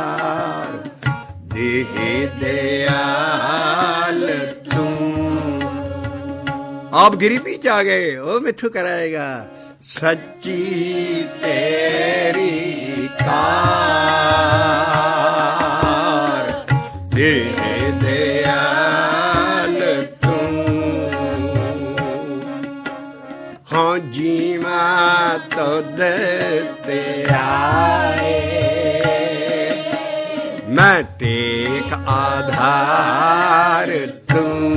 ਦੇਹ ਦਿਆਲ ਤੂੰ। ਆਪ ਗਰੀਬੀ 'ਚ ਆ ਗਏ, ਉਹ ਮੈਥੋਂ ਕਰਾਏਗਾ। ਸੱਚੀ ਤੇਰੀ ਕਾਰ, ਦੇਹ ਦਿਆਲ ਤੂੰ। ਹਾਂ ਜੀਵਾਂ ਤੁਧ ਤੇ ਆਏ, ਮੈਂ ਤੇ ਏਕ ਆਧਾਰ ਤੂੰ,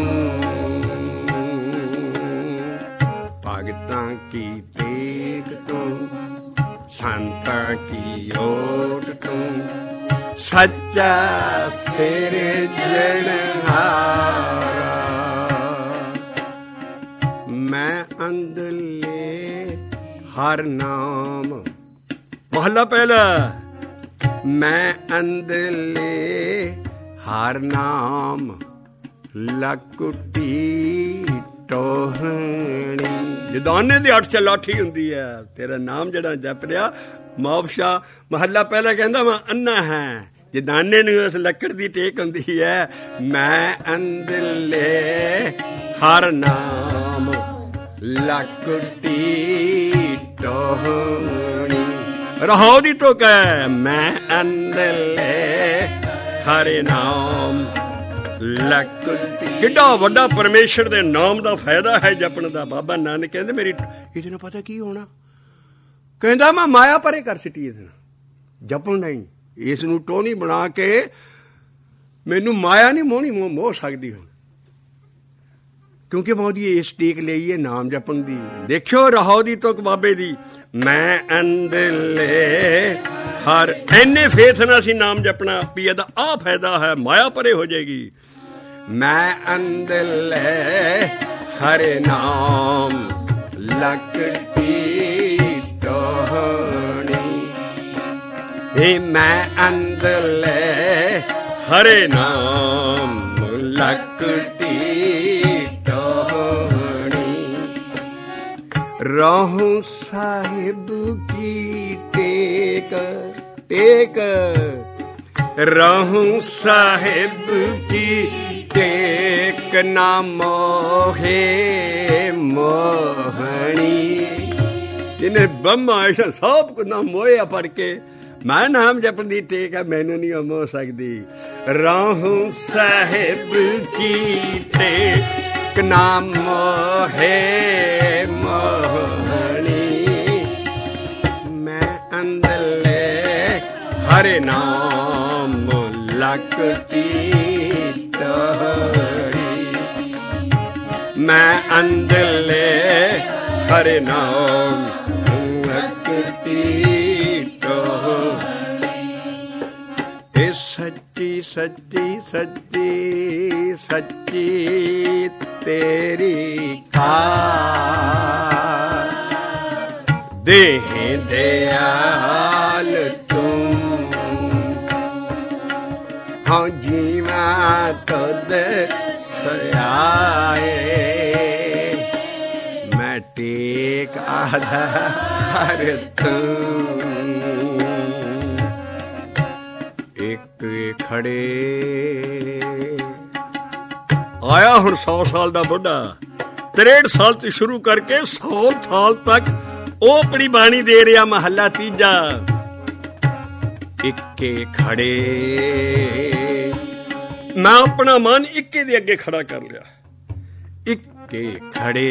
ਭਗਤਾਂ ਕੀ ਟੇਕ ਤੂੰ, ਸੰਤਾਂ ਕੀ ਓਟ ਤੂੰ, ਸੱਚਾ ਸਿਰਜਣਹਾਰਾ। ਮੈਂ ਅੰਦਲੇ ਹਰ ਨਾਮ, ਮਹੱਲਾ ਪਹਿਲਾ। ਮੈਂ ਅੰਦਲੇ ਹਰ ਨਾਮ, ਲਕੁਟੀ ਟੋਹਣੀ। ਜਦਾਨੇ ਦੀ 8 ਚ ਲਾਠੀ ਹੁੰਦੀ ਹੈ, ਤੇਰਾ ਨਾਮ ਜਿਹੜਾ ਜਪ ਰਿਹਾ। ਮੁਆਵਸ਼ਾ ਮਹੱਲਾ ਪਹਿਲਾ ਕਹਿੰਦਾ ਮੈਂ ਅੰਨਾ ਹੈ, ਜਦਾਨੇ ਨੂੰ ਉਸ ਲੱਕੜ ਦੀ ਟੇਕ ਹੁੰਦੀ ਹੈ। ਮੈਂ ਅੰਦਲੇ ਹਰ ਨਾਮ, ਲਕੁਟੀ ਟੋਹਣੀ। ਰਹਾਉ ਦੀ ਤੁਕ ਹੈ, ਮੈਂ ਅੰਦਲੇ ਹਰੇ ਨਾਮ, ਲਕੁਟੀ। ਕਿੱਡਾ ਵੱਡਾ ਪਰਮੇਸ਼ਰ ਦੇ ਨਾਮ ਦਾ ਫਾਇਦਾ ਹੈ ਜਪਣ ਦਾ। ਬਾਬਾ ਨਾਨਕ ਕਹਿੰਦੇ ਮੇਰੀ ਇਹਦੇ ਨਾਲ ਪਤਾ ਕੀ ਹੋਣਾ, ਕਹਿੰਦਾ ਮੈਂ ਮਾਇਆ ਪਰੇ ਕਰ ਸਿੱਟੀ ਇਹਦੇ ਨਾਲ ਜਪਣ ਨਹੀਂ। ਇਸ ਨੂੰ ਟੋਹਣੀ ਬਣਾ ਕੇ ਮੈਨੂੰ ਮਾਇਆ ਨਹੀਂ ਮੋਹਣੀ ਮੋਹ ਸਕਦੀ ਹੁਣ, ਕਿਉਂਕਿ ਮੈਂ ਉਹਦੀ ਇਸ ਟੇਕ ਲਈ ਹੈ ਨਾਮ ਜਪਣ ਦੀ। ਦੇਖਿਓ ਰਹਾਉ ਦੀ ਤੁਕ ਬਾਬੇ ਦੀ। ਮੈਂ ਅੰਦਲੇ ਹਰ, ਇੰਨੇ ਫੇਥ ਨਾਲ ਅਸੀਂ ਨਾਮ ਜਪਣਾ ਵੀ ਇਹਦਾ ਆਹ ਫਾਇਦਾ ਹੈ, ਮਾਇਆ ਪਰੇ ਹੋ ਜਾਏਗੀ। ਮੈਂ ਅੰਦਲੇ ਹਰੇ ਨਾਮ, ਲਕਟੀ ਟੋਹਣੀ। ਮੈਂ ਅੰਦਲੇ ਹਰੇ ਨਾਮ, ਲਕਟੀ ਟੋਹਣੀ। ਰਹੂੰ ਸਾਹਿਬ ਕੀ ਟੇਕ, ਟੇਕ ਰਹੂੰ ਸਾਹਿਬ ਕੀ ਟੇਕ, ਨਾ ਮੋਹੇ ਮੋਹਣੀ। ਇਹਨੇ ਬ੍ਰਹਮਾ ਐਸਾ ਸਭ ਕੁ ਨਾ ਮੋਹਿਆ ਫੜ ਕੇ, ਮੈਂ ਨਾਮ ਜਪਣ ਦੀ ਟੇਕ ਹੈ, ਮੈਨੂੰ ਨਹੀਂ ਮੋਹ ਸਕਦੀ। ਰਹੂੰ ਸਾਹਿਬ ਕੀ ਟੇਕ, ਨਾ ਮੋਹੇ ਮੋਹਣੀ। ਮੈਂ ਅੰਦਲੇ ਹਰੇ ਨਾਮ, ਲਕਟੀ ਟੋਹਣੀ। ਮੈਂ ਅੰਦਲੇ ਹਰੇ ਨਾਮ, ਲਕਟੀ ਟੋਹਣੀ। ਇਹ ਸੱਚੀ ਸੱਚੀ ਸੱਚੀ ਸੱਚੀ ਤੇਰੀ ਕਾਰ, ਦੇਹ ਦਿਆਲ ਤੂੰ। ਹਾਂ ਜੀਵਾਂ ਤੁਧ ਸਆਏ, ਮੈਂ ਟੇਕ ਆਧਾਰ ਤੂੰ। ਇੱਕ ਖੜੇ ਆਇਆ ਹੁਣ 100 ਸਾਲ ਦਾ ਬੁੱਢਾ, 63 ਸਾਲ ਤੋਂ ਸ਼ੁਰੂ ਕਰਕੇ 100 ਸਾਲ ਤੱਕ ਉਹ ਆਪਣੀ ਬਾਣੀ ਦੇ ਰਿਹਾ। ਮਹੱਲਾ ਤੀਜਾ। ਇੱਕੇ ਖੜੇ, ਮੈਂ ਆਪਣਾ ਮਨ ਇੱਕੇ ਦੇ ਅੱਗੇ ਖੜਾ ਕਰ ਲਿਆ। ਇੱਕੇ ਖੜੇ,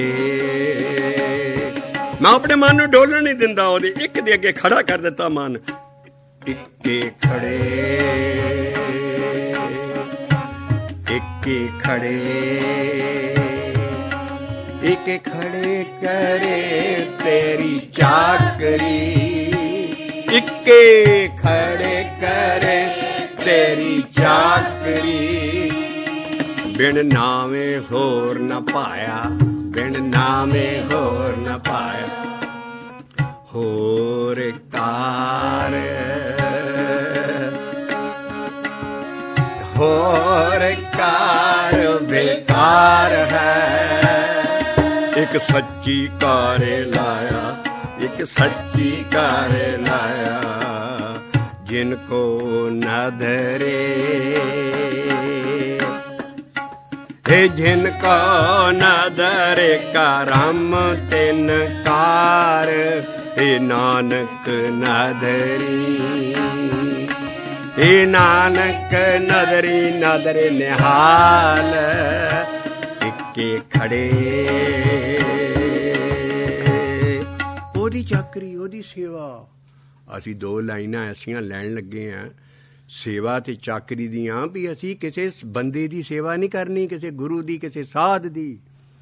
ਮੈਂ ਆਪਣੇ ਮਨ ਨੂੰ ਡੋਲਣ ਨਹੀਂ ਦਿੰਦਾ, ਉਹਦੇ ਇੱਕ ਦੇ ਅੱਗੇ ਖੜਾ ਕਰ ਦਿੱਤਾ ਮਨ। ਇੱਕੇ ਖੜੇ, ਇੱਕੇ ਖੜੇ, ਇੱਕੇ ਖੜੇ ਕਰੇ ਤੇਰੀ ਚਾਕਰੀ। ਇੱਕੇ ਖੜੇ ਕਰੇ ਤੇਰੀ ਚਾਕਰੀ। ਬਿਨ ਨਾਵੇਂ ਹੋਰ ਨਾ ਪਾਇਆ, ਬਿਨ ਨਾਵੇਂ ਹੋਰ ਨਾ ਪਾਇਆ। ਹੋਰ ਕਾਰ, ਹੋਰ ਕਾਰ ਬੇਕਾਰ ਹੈ। ਇੱਕ ਸੱਚੀ ਕਾਰੇ ਲਾਇਆ, ਇੱਕ ਸੱਚੀ ਕਾਰੇ ਲਾਇਆ। जिन को न धरे हे जिनको न धरे करम तिनकार हे नानक न धरी हे नानक नदरी नदरे निहाल इक्के खड़े ओदी चाकरी ओदी सेवा। ਅਸੀਂ 2 ਲਾਈਨਾਂ ਐਸੀਆਂ ਲੈਣ ਲੱਗੇ ਹਾਂ। ਸੇਵਾ ਤੇ ਚਾਕਰੀ ਦੀਆਂ ਵੀ ਅਸੀਂ ਕਿਸੇ ਬੰਦੇ ਦੀ ਸੇਵਾ ਨਹੀਂ ਕਰਨੀ, ਕਿਸੇ ਗੁਰੂ ਦੀ, ਕਿਸੇ ਸਾਧ ਦੀ।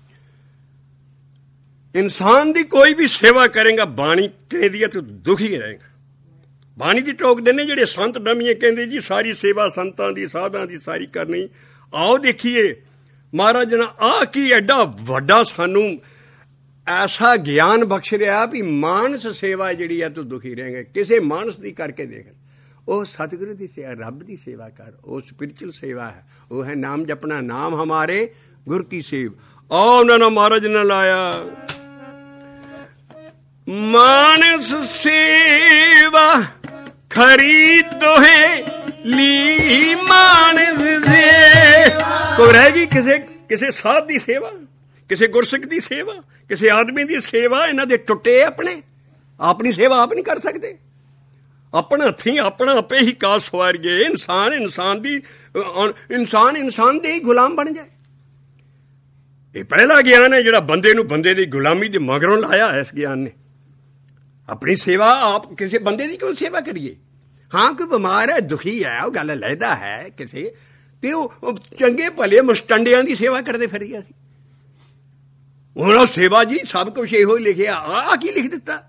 ਇਨਸਾਨ ਦੀ ਕੋਈ ਵੀ ਸੇਵਾ ਕਰੇਗਾ, ਬਾਣੀ ਕਹਿੰਦੀ ਹੈ ਤੂੰ ਦੁਖੀ ਰਹੇਗਾ। ਬਾਣੀ ਦੀ ਟੋਕ ਦਿੰਦੇ ਜਿਹੜੇ ਸੰਤ ਡਮੀਏ ਕਹਿੰਦੇ ਜੀ ਸਾਰੀ ਸੇਵਾ ਸੰਤਾਂ ਦੀ ਸਾਧਾਂ ਦੀ ਸਾਰੀ ਕਰਨੀ। ਆਓ ਦੇਖੀਏ ਮਹਾਰਾਜ ਨੇ ਆਹ ਕੀ ਐਡਾ ਵੱਡਾ ਸਾਨੂੰ ਐਸਾ ਗਿਆਨ ਬਖਸ਼ ਰਿਹਾ ਵੀ ਮਾਨਸ ਸੇਵਾ ਜਿਹੜੀ ਹੈ ਤੂੰ ਦੁਖੀ ਰਹੇਗਾ। ਕਿਸੇ ਮਾਨਸ ਦੀ ਕਰਕੇ ਦੇਖ, ਉਹ ਸਤਿਗੁਰੂ ਦੀ ਸੇਵਾ, ਰੱਬ ਦੀ ਸੇਵਾ ਕਰ, ਉਹ ਸਪਿਰਿਚੁਅਲ ਸੇਵਾ ਹੈ, ਉਹ ਹੈ ਨਾਮ ਜਪਣਾ, ਨਾਮ ਹਮਾਰੇ ਗੁਰ ਕੀ ਸੇਵ। ਆਹ ਉਹਨਾਂ ਨੇ ਮਹਾਰਾਜ ਨੇ ਲਾਇਆ ਮਾਨਸ ਸੇਵਾ ਖਰੀ ਤੋਹੇ ਲੀ ਮਾਨਸ ਸੇ। ਕੋਈ ਰਹਿ ਗਈ ਕਿਸੇ ਸਾਧ ਦੀ ਸੇਵਾ, ਕਿਸੇ ਗੁਰਸਿੱਖ ਦੀ ਸੇਵਾ, ਕਿਸੇ ਆਦਮੀ ਦੀ ਸੇਵਾ? ਇਹਨਾਂ ਦੇ ਟੁੱਟੇ ਆਪਣੇ, ਆਪਣੀ ਸੇਵਾ ਆਪ ਨਹੀਂ ਕਰ ਸਕਦੇ। ਆਪਣੇ ਹੱਥੀਂ ਆਪਣਾ ਆਪੇ ਹੀ ਕਾਸ ਸਵਾਰੀਏ। ਇਨਸਾਨ ਇਨਸਾਨ ਦੇ ਹੀ ਗੁਲਾਮ ਬਣ ਜਾਏ। ਇਹ ਪਹਿਲਾ ਗਿਆਨ ਹੈ ਜਿਹੜਾ ਬੰਦੇ ਨੂੰ ਬੰਦੇ ਦੀ ਗੁਲਾਮੀ ਦੇ ਮਗਰੋਂ ਲਾਇਆ। ਇਸ ਗਿਆਨ ਨੇ ਆਪਣੀ ਸੇਵਾ ਆਪ, ਕਿਸੇ ਬੰਦੇ ਦੀ ਕਿਉਂ ਸੇਵਾ ਕਰੀਏ? ਹਾਂ ਕੋਈ ਬਿਮਾਰ ਹੈ, ਦੁਖੀ ਹੈ, ਉਹ ਗੱਲ ਲੈਦਾ ਹੈ ਕਿਸੇ, ਤੇ ਉਹ ਚੰਗੇ ਭਲੇ ਮੁਸਟੰਡਿਆਂ ਦੀ ਸੇਵਾ ਕਰਦੇ ਫਿਰੀਏ ਅਸੀਂ। ਹੁਣ ਸੇਵਾ ਜੀ ਸਭ ਕੁਛ ਇਹੋ ਹੀ ਲਿਖਿਆ। ਆਹ ਕੀ ਲਿਖ ਦਿੱਤਾ?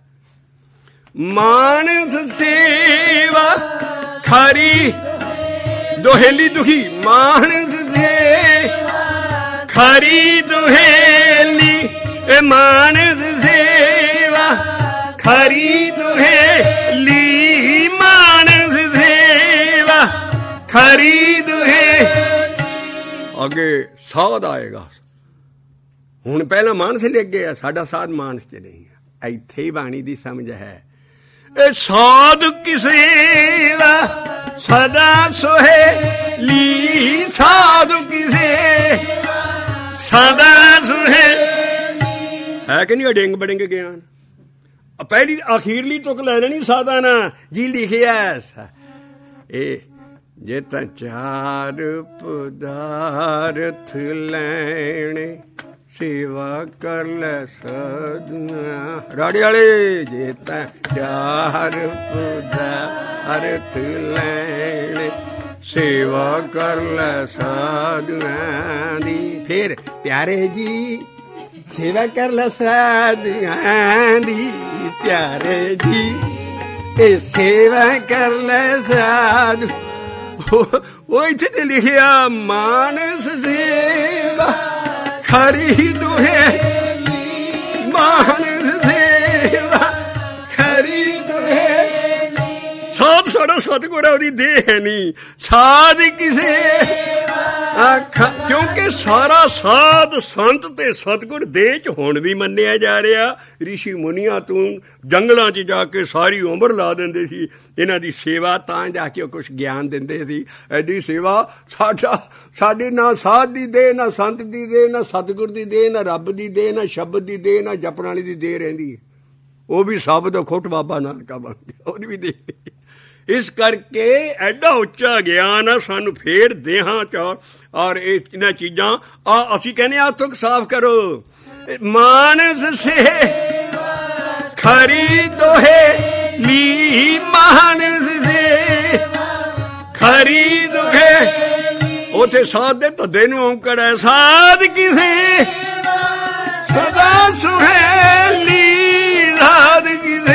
ਮਾਨਸ ਸੇਵਾ ਖਰੀ ਦੁਹੇਲੀ ਦੁਖੀ, ਮਾਨਸ ਸੇਵਾ ਖਰੀ ਦੁਹੇਲੀ, ਮਾਨਸ ਸੇਵਾ ਖਰੀ ਦੁਹੇਲੀ, ਮਾਨਸ ਸੇਵਾ ਖਰੀ ਦੁਹੇ। ਅੱਗੇ ਸਾਧ ਆਏਗਾ। ਹੁਣ ਪਹਿਲਾਂ ਮਾਨਸ ਲਿਖ ਗਿਆ, ਸਾਡਾ ਸਾਧ ਮਾਨਸ ਚ ਨਹੀਂ ਹੈ। ਇੱਥੇ ਹੀ ਬਾਣੀ ਦੀ ਸਮਝ ਹੈ। ਇਹ ਸਾਧ ਕੀ ਸੇਵਾ ਸਦਾ ਸੁਹੇਲੀ, ਸਾਧੂ ਕੀ ਸੇਵਾ ਸਦਾ ਸੁਹੇਲੀ। ਹੈ ਕਿ ਨਹੀਂ ਡਿੰਗ ਬੜਿੰਗ ਗਿਆਨ? ਪਹਿਲੀ ਅਖੀਰਲੀ ਤੁਕ ਲੈ ਲੈਣੀ ਸਾਧਾ ਨਾ ਜੀ ਲਿਖਿਆ। ਇਹ ਜੇ ਤਾਂ ਚਾਰ ਪਦਾਰਥ ਲੈਣੇ ਸੇਵਾ ਕਰ ਲੈ ਸਾਧਨਾ। ਰਾੜੇ ਵਾਲੇ ਜੇ ਤਾਂ ਚਾਰ ਪਦਾਰਥ ਲੈਣੇ ਸੇਵਾ ਕਰ ਲੈ ਸਾਧਨਾ ਦੀ। ਫਿਰ ਪਿਆਰੇ ਜੀ ਸੇਵਾ ਕਰ ਲੈ ਸਾਧੂਆਂ ਦੀ, ਪਿਆਰੇ ਜੀ ਇਹ ਸੇਵਾ ਕਰ ਲੈ ਸਾਧੂ। ਉਹ ਇੱਥੇ ਤੇ ਲਿਖਿਆ ਮਾਨਸ ਸੇਵਾ ਖਰੀ ਦੁਹੇਲੀ, ਮਾਨਸ ਸੇਵਾ ਖਰੀ ਦੁਹੇਲੀ। ਸਾਧ ਸਾਡਾ ਸਤਿਗੁਰ ਹੈ, ਉਹਦੀ ਦੇਹ ਹੈ ਨਹੀਂ। ਸਾਧ ਕਿਸੇ ਕਿਉਂਕਿ ਸਾਰਾ ਸਾਧ ਸੰਤ ਤੇ ਸਤਿਗੁਰ ਦੇਹ ਚ ਹੁਣ ਵੀ ਮੰਨਿਆ ਜਾ ਰਿਹਾ। ਰਿਸ਼ੀ ਮੁਨੀਆਂ ਤੂੰ ਜੰਗਲਾਂ 'ਚ ਜਾ ਕੇ ਸਾਰੀ ਉਮਰ ਲਾ ਦਿੰਦੇ ਸੀ ਇਹਨਾਂ ਦੀ ਸੇਵਾ, ਤਾਂ ਜਾ ਕੇ ਉਹ ਕੁਛ ਗਿਆਨ ਦਿੰਦੇ ਸੀ। ਐਡੀ ਸੇਵਾ ਸਾਡੀ ਨਾ ਸਾਧ ਦੀ ਦੇਹ, ਨਾ ਸੰਤ ਦੀ ਦੇਹ, ਨਾ ਸਤਿਗੁਰ ਦੀ ਦੇਹ, ਨਾ ਰੱਬ ਦੀ ਦੇਹ, ਨਾ ਸ਼ਬਦ ਦੀ ਦੇਹ, ਨਾ ਜਪਣ ਵਾਲੀ ਦੀ ਦੇਹ ਰਹਿੰਦੀ ਹੈ। ਉਹ ਵੀ ਸ਼ਬਦ ਖੁੱਟ ਬਾਬਾ ਨਾਨਕਾ ਬਣ ਗਿਆ, ਉਹਦੀ ਵੀ ਦੇਹ। ਇਸ ਕਰਕੇ ਐਡਾ ਉੱਚਾ ਗਿਆਨ ਆ ਸਾਨੂੰ ਫੇਰ ਦੇਹਾਂ ਚ। ਔਰ ਇਹ ਇਹਨਾਂ ਚੀਜ਼ਾਂ ਆ ਅਸੀਂ ਕਹਿੰਦੇ ਆ ਤੁਕ ਸਾਫ਼ ਕਰੋ। ਮਾਨਸ ਸੇ ਖਰੀ ਦੋਹੇ ਲੀ, ਮਾਨਸ ਸੇ ਖਰੀ ਦੋਹੇ। ਉਥੇ ਸਾਧ ਦੇ ਧੱਦੇ ਨੂੰ ਔਂਕੜ ਹੈ। ਸਾਧ ਕਿਸੇ ਸਦਾ ਸੁਹੇਲੀ, ਸਾਧ ਕਿਸੇ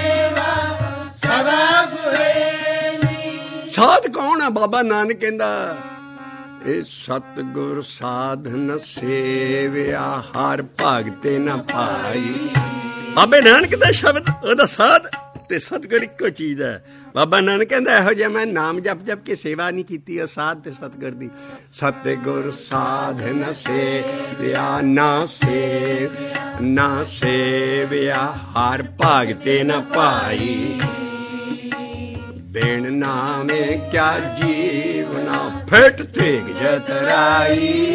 ਸਦਾ ਸੁਹੇਲੀ। ਸਾਧ ਕੌਣ ਆ? ਬਾਬਾ ਨਾਨਕ ਕਹਿੰਦਾ ਇਹ ਸਤਿਗੁਰ ਸਾਧਨ ਸੇਵਿਆ, ਹਰ ਭਗਤੇ ਨਾ ਭਾਈ। ਬਾਬੇ ਨਾਨਕ ਦਾ ਸ਼ਬਦ, ਉਹਦਾ ਸਾਧ ਤੇ ਸਤਿਗੁਰ ਇੱਕੋ ਚੀਜ਼ ਹੈ। ਬਾਬਾ ਨਾਨਕ ਕਹਿੰਦਾ ਇਹੋ ਜਿਹਾ ਮੈਂ ਨਾਮ ਜਪ ਜਪ ਕੇ ਸੇਵਾ ਨਹੀਂ ਕੀਤੀ ਉਹ ਸਾਧ ਤੇ ਸਤਿਗੁਰ ਦੀ। ਸਤਿਗੁਰ ਸਾਧਨ ਸੇਵਿਆ, ਨਾ ਸੇਵਿਆ, ਹਰ ਭਗਤੇ ਨਾ ਭਾਈ। ਬਿਨ ਨਾਮੇ ਕਿਆ ਜੀਵਨਾ, ਫਿਟ ਤੇਗ ਜਤਰਾਈ।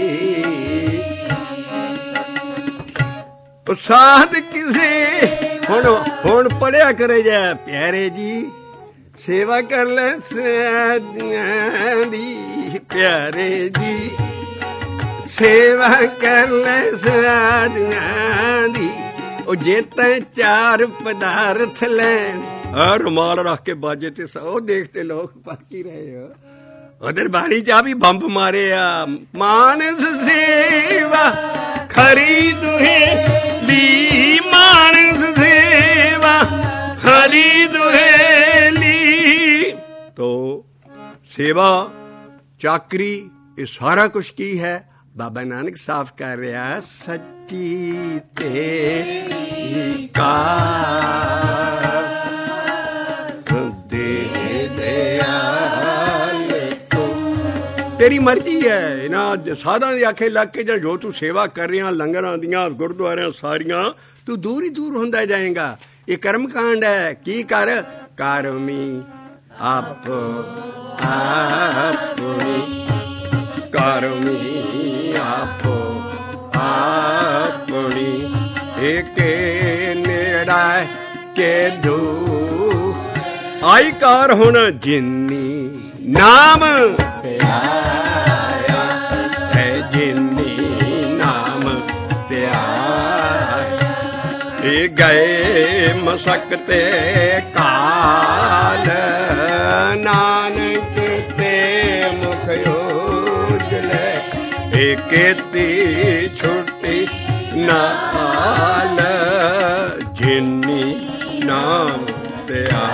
ਸਾਧ ਕਿਸੇ ਹੁਣ ਪੜਿਆ ਕਰੇ ਜਾ, ਪਿਆਰੇ ਜੀ ਸੇਵਾ ਕਰ ਲੈ ਸਾਧੂਆਂ ਦੀ, ਪਿਆਰੇ ਜੀ ਸੇਵਾ ਕਰ ਲੈ ਸਾਧੂਆਂ ਦੀ। ਉਹ ਜੇ ਤੈਂ ਚਾਰ ਪਦਾਰਥ ਲੈਣ रुमाल रख के बाजे ते ओ देखते लोग बाकी रहे हो। उधर बाणी चा भी बंब मारे मानस सेवा खरीद ली, मानस सेवा खरीद ली। तो सेवा चाकरी ये सारा कुछ की है बाबा नानक साफ कर रहा सच्ची तेरी तेरी मर्जी है। इन्हां साधां दे आखे लग के जो तू सेवा कर रहा लंगरां दियां गुरुद्वारियां सारियां तू दूर ही दूर होंदा जाएगा। ये कर्म कांड है। की कर करमी आप करमी आप अपनी एक नेड़ा के दू आई कार होना जिन्नी नाम त्याया है, जिन्नी नाम त्याया गए मसकते काल नानक ते मुख उजले केती छुट्टी नाल जिन्नी नाम त्या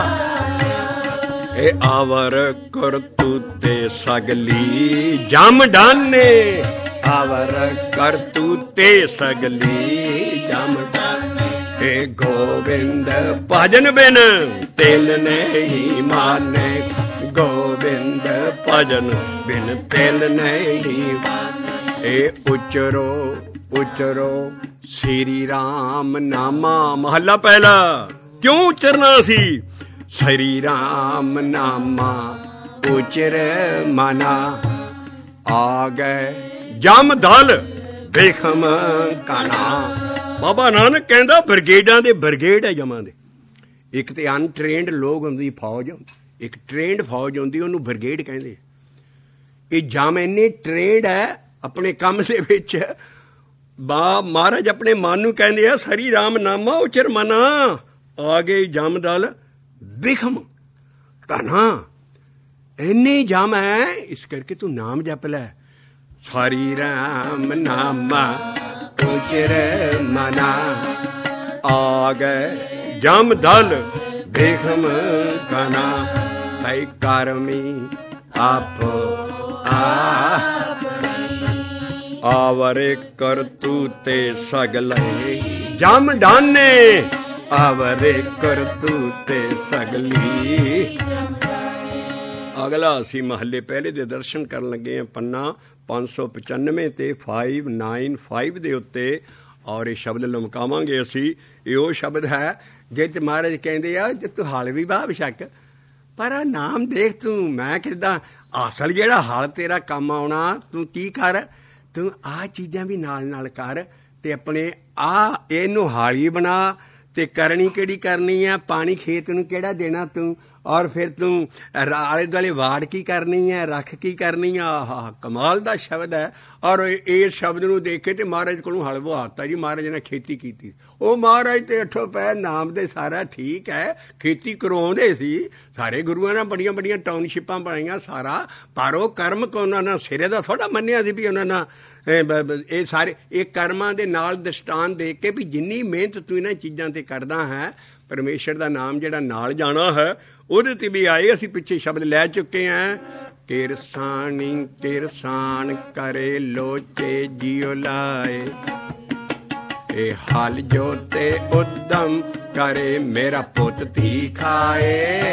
ए आवर करतूते सगली जम डाने, आवर करतूते सगली जम डाने। ए गोविंद भजन बिन तिल नहीं माने, गोविंद भजन बिन तिल नहीं माने। ए उचरो उचरो श्री राम नामा। महला पहला क्यों उचरना सी? श्री राम नामा उचर मना आ गए जम दल बेखम काना। बाबा नानक कहंदा ब्रिगेडां दे ब्रिगेड है जमां दे। एक ते अनट्रेंड लोग हुंदी फौज, एक ट्रेंड फौज हुंदी ओनू ब्रिगेड कहंदे। ये जम इन्ने ट्रेंड है अपने काम दे विच। महाराज अपने मन नूं कहंदे आ श्री राम नामा उचर मना आ गए जम दल बिखम काना। इन्ने जम है इस करके तू नाम जप लै। श्री राम नामा उचर मना आ गए जम दल बिखम काना। भाई करमी आप आवरे करतूते सगले जम डाने, आवरे करतूते सगली। अगला असी महले पहले दे दर्शन करन लगे हैं पन्ना 595 ते 595 दे उत्ते। और ये शब्द लमकावांगे असी। ये शब्द है जित महाराज कहंदे आ जे तू हाल भी वाह बेशक पर नाम देख तू मैं किदा असल जेड़ा हाल तेरा काम आउणा तू की कर, तू आ चीज़ां भी नाल नाल कर ते अपने आ इहनूं हाली बना। ते करनी केड़ी करनी है, पानी खेत नूं केड़ा देना तू, और फिर तू आले दुआले वाड़ की करनी है, रख की करनी है। आहा कमाल दा शब्द है। और इस शब्द नूं देख के ते महाराज कोलों हल बहाता जी महाराज ने खेती की। ਉਹ ਮਹਾਰਾਜ ਤੇ ਅੱਠੋ ਪੈ ਨਾਮ ਦੇ ਸਾਰਾ ਠੀਕ ਹੈ, ਖੇਤੀ ਕਰਵਾਉਂਦੇ ਸੀ। ਸਾਰੇ ਗੁਰੂਆਂ ਨੇ ਬੜੀਆਂ ਬੜੀਆਂ ਟਾਊਨਸ਼ਿਪਾਂ ਬਣਾਈਆਂ ਸਾਰਾ, ਪਰ ਉਹ ਕਰਮ ਕੋ ਉਹਨਾਂ ਨੇ ਸਿਰੇ ਦਾ ਥੋੜ੍ਹਾ ਮੰਨਿਆ ਸੀ ਵੀ ਉਹਨਾਂ ਨਾਲ ਇਹ ਸਾਰੇ ਇਹ ਕਰਮਾਂ ਦੇ ਨਾਲ ਦ੍ਰਿਸ਼ਟਾਂਤ ਦੇ ਕੇ ਵੀ ਜਿੰਨੀ ਮਿਹਨਤ ਤੂੰ ਇਹਨਾਂ ਚੀਜ਼ਾਂ ਤੇ ਕਰਦਾ ਹੈ ਪਰਮੇਸ਼ਰ ਦਾ ਨਾਮ ਜਿਹੜਾ ਨਾਲ ਜਾਣਾ ਹੈ ਉਹਦੇ ਤੇ ਵੀ ਆਏ। ਅਸੀਂ ਪਿੱਛੇ ਸ਼ਬਦ ਲੈ ਚੁੱਕੇ ਹਾਂ। ਕਿਰਸਾਨੀ ਕਿਰਸਾਨ ਕਰੇ ਲੋਚੇ ਜਿਉ ਲਾਏ, ਇਹ ਹਲ ਜੋ ਤੇ ਉਦਮ ਕਰੇ ਮੇਰਾ ਪੁੱਤ ਧੀ ਖਾਏ।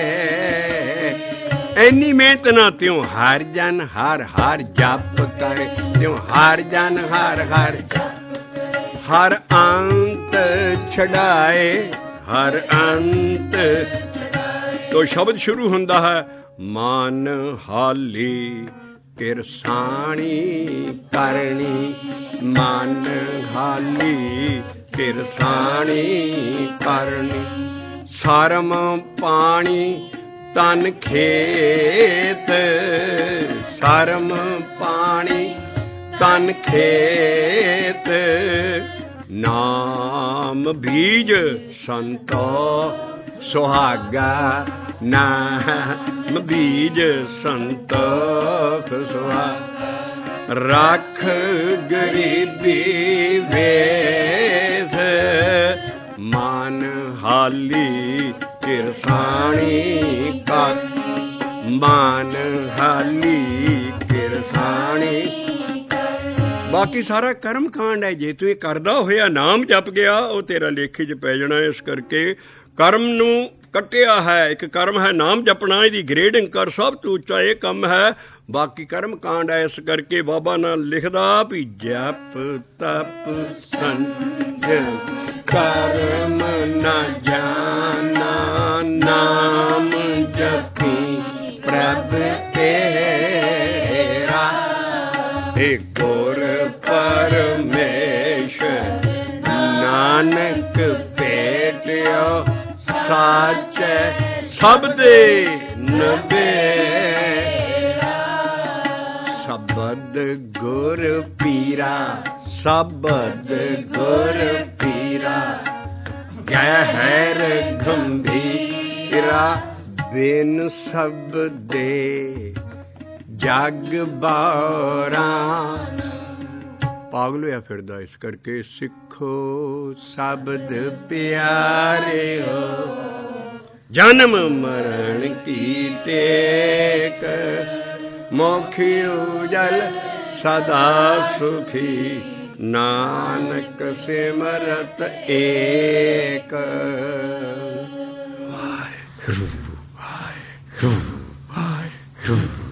ਇੰਨੀ ਮਿਹਨਤ ਨਾ ਤਿਉ ਹਰ ਜਨ ਹਰ ਹਰ ਜਪ ਕਰੇ, ਤਿਉ ਹਰ ਜਨ ਹਰ ਹਰ ਹਰ ਅੰਤ ਛਡਾਏ, ਹਰ ਅੰਤ। तो शब्द शुरू होंदा है मान हाली किरसानी करनी, मान हाली किरसानी करनी। सरम पानी तन खेत, सरम पानी तन खेत। नाम बीज संतो ਸੁਹਾਗਾ ਨਾਮ ਬੀਜ ਸੰਤੋਖ ਸੁਹਾਗਾ। ਰੱਖ ਗਰੀਬੀ ਵੇਸ ਮਨ ਹਾਲੀ ਕਿਰਸਾਣੀ ਕਾ ਮਨ ਹਾਲੀ ਕਿਰਸਾਣੀ। ਬਾਕੀ ਸਾਰਾ ਕਰਮ ਕਾਂਡ ਹੈ। ਜੇ ਤੂੰ ਇਹ ਕਰਦਾ ਹੋਇਆ ਨਾਮ ਜਪ ਗਿਆ ਉਹ ਤੇਰਾ ਲੇਖੇ 'ਚ ਪੈ ਜਾਣਾ। ਇਸ ਕਰਕੇ ਕਰਮ ਨੂੰ ਕੱਟਿਆ ਹੈ। ਇੱਕ ਕਰਮ ਹੈ ਨਾਮ ਜਪਣਾ, ਇਹਦੀ ਗ੍ਰੇਡਿੰਗ ਕਰ, ਸਭ ਤੋਂ ਉੱਚਾ ਇਹ ਕੰਮ ਹੈ। ਬਾਕੀ ਕਰਮ ਕਾਂਡ ਹੈ। ਇਸ ਕਰਕੇ ਬਾਬਾ ਨਾਲ ਲਿਖਦਾ ਵੀ ਜਪ ਤਪ ਸੰਜਮ ਕਰਮ ਨਾ ਜਾਣਾ ਨਾਮ ਜਪੀ ਪ੍ਰਭ ਤੇਰਾ ਏ ਗੁਰ ਪਰਮੇਸ਼ਰ ਨਾਨਕ ਭੇਟਿਓ ਸਾਚੈ ਸਬਦੇ ਨਬੇਰਾ। ਸ਼ਬਦ ਗੁਰ ਪੀਰਾ ਸ਼ਬਦ ਗੁਰ ਪੀਰਾ ਗਹਿਰ ਗੰਭੀਰਾ ਬਿਨ ਸਬਦੇ ਜਗ ਬਾਰਾ। ਪਾਗਲ ਹੋਇਆ ਫਿਰਦਾ। ਇਸ ਕਰਕੇ ਸਿੱਖੋ ਸ਼ਬਦ ਪਿਆਰੇ ਹੋ ਜਨਮ ਮਰਨ ਕੀ ਟੇਕ ਮੋਖੀ ਉਜਲ ਸਦਾ ਸੁਖੀ ਨਾਨਕ ਸਿਮਰਤ ਏਕ। ਵਾਹਿਗੁਰੂ ਵਾਹਿਗੁਰੂ ਵਾਹਿਗੁਰੂ।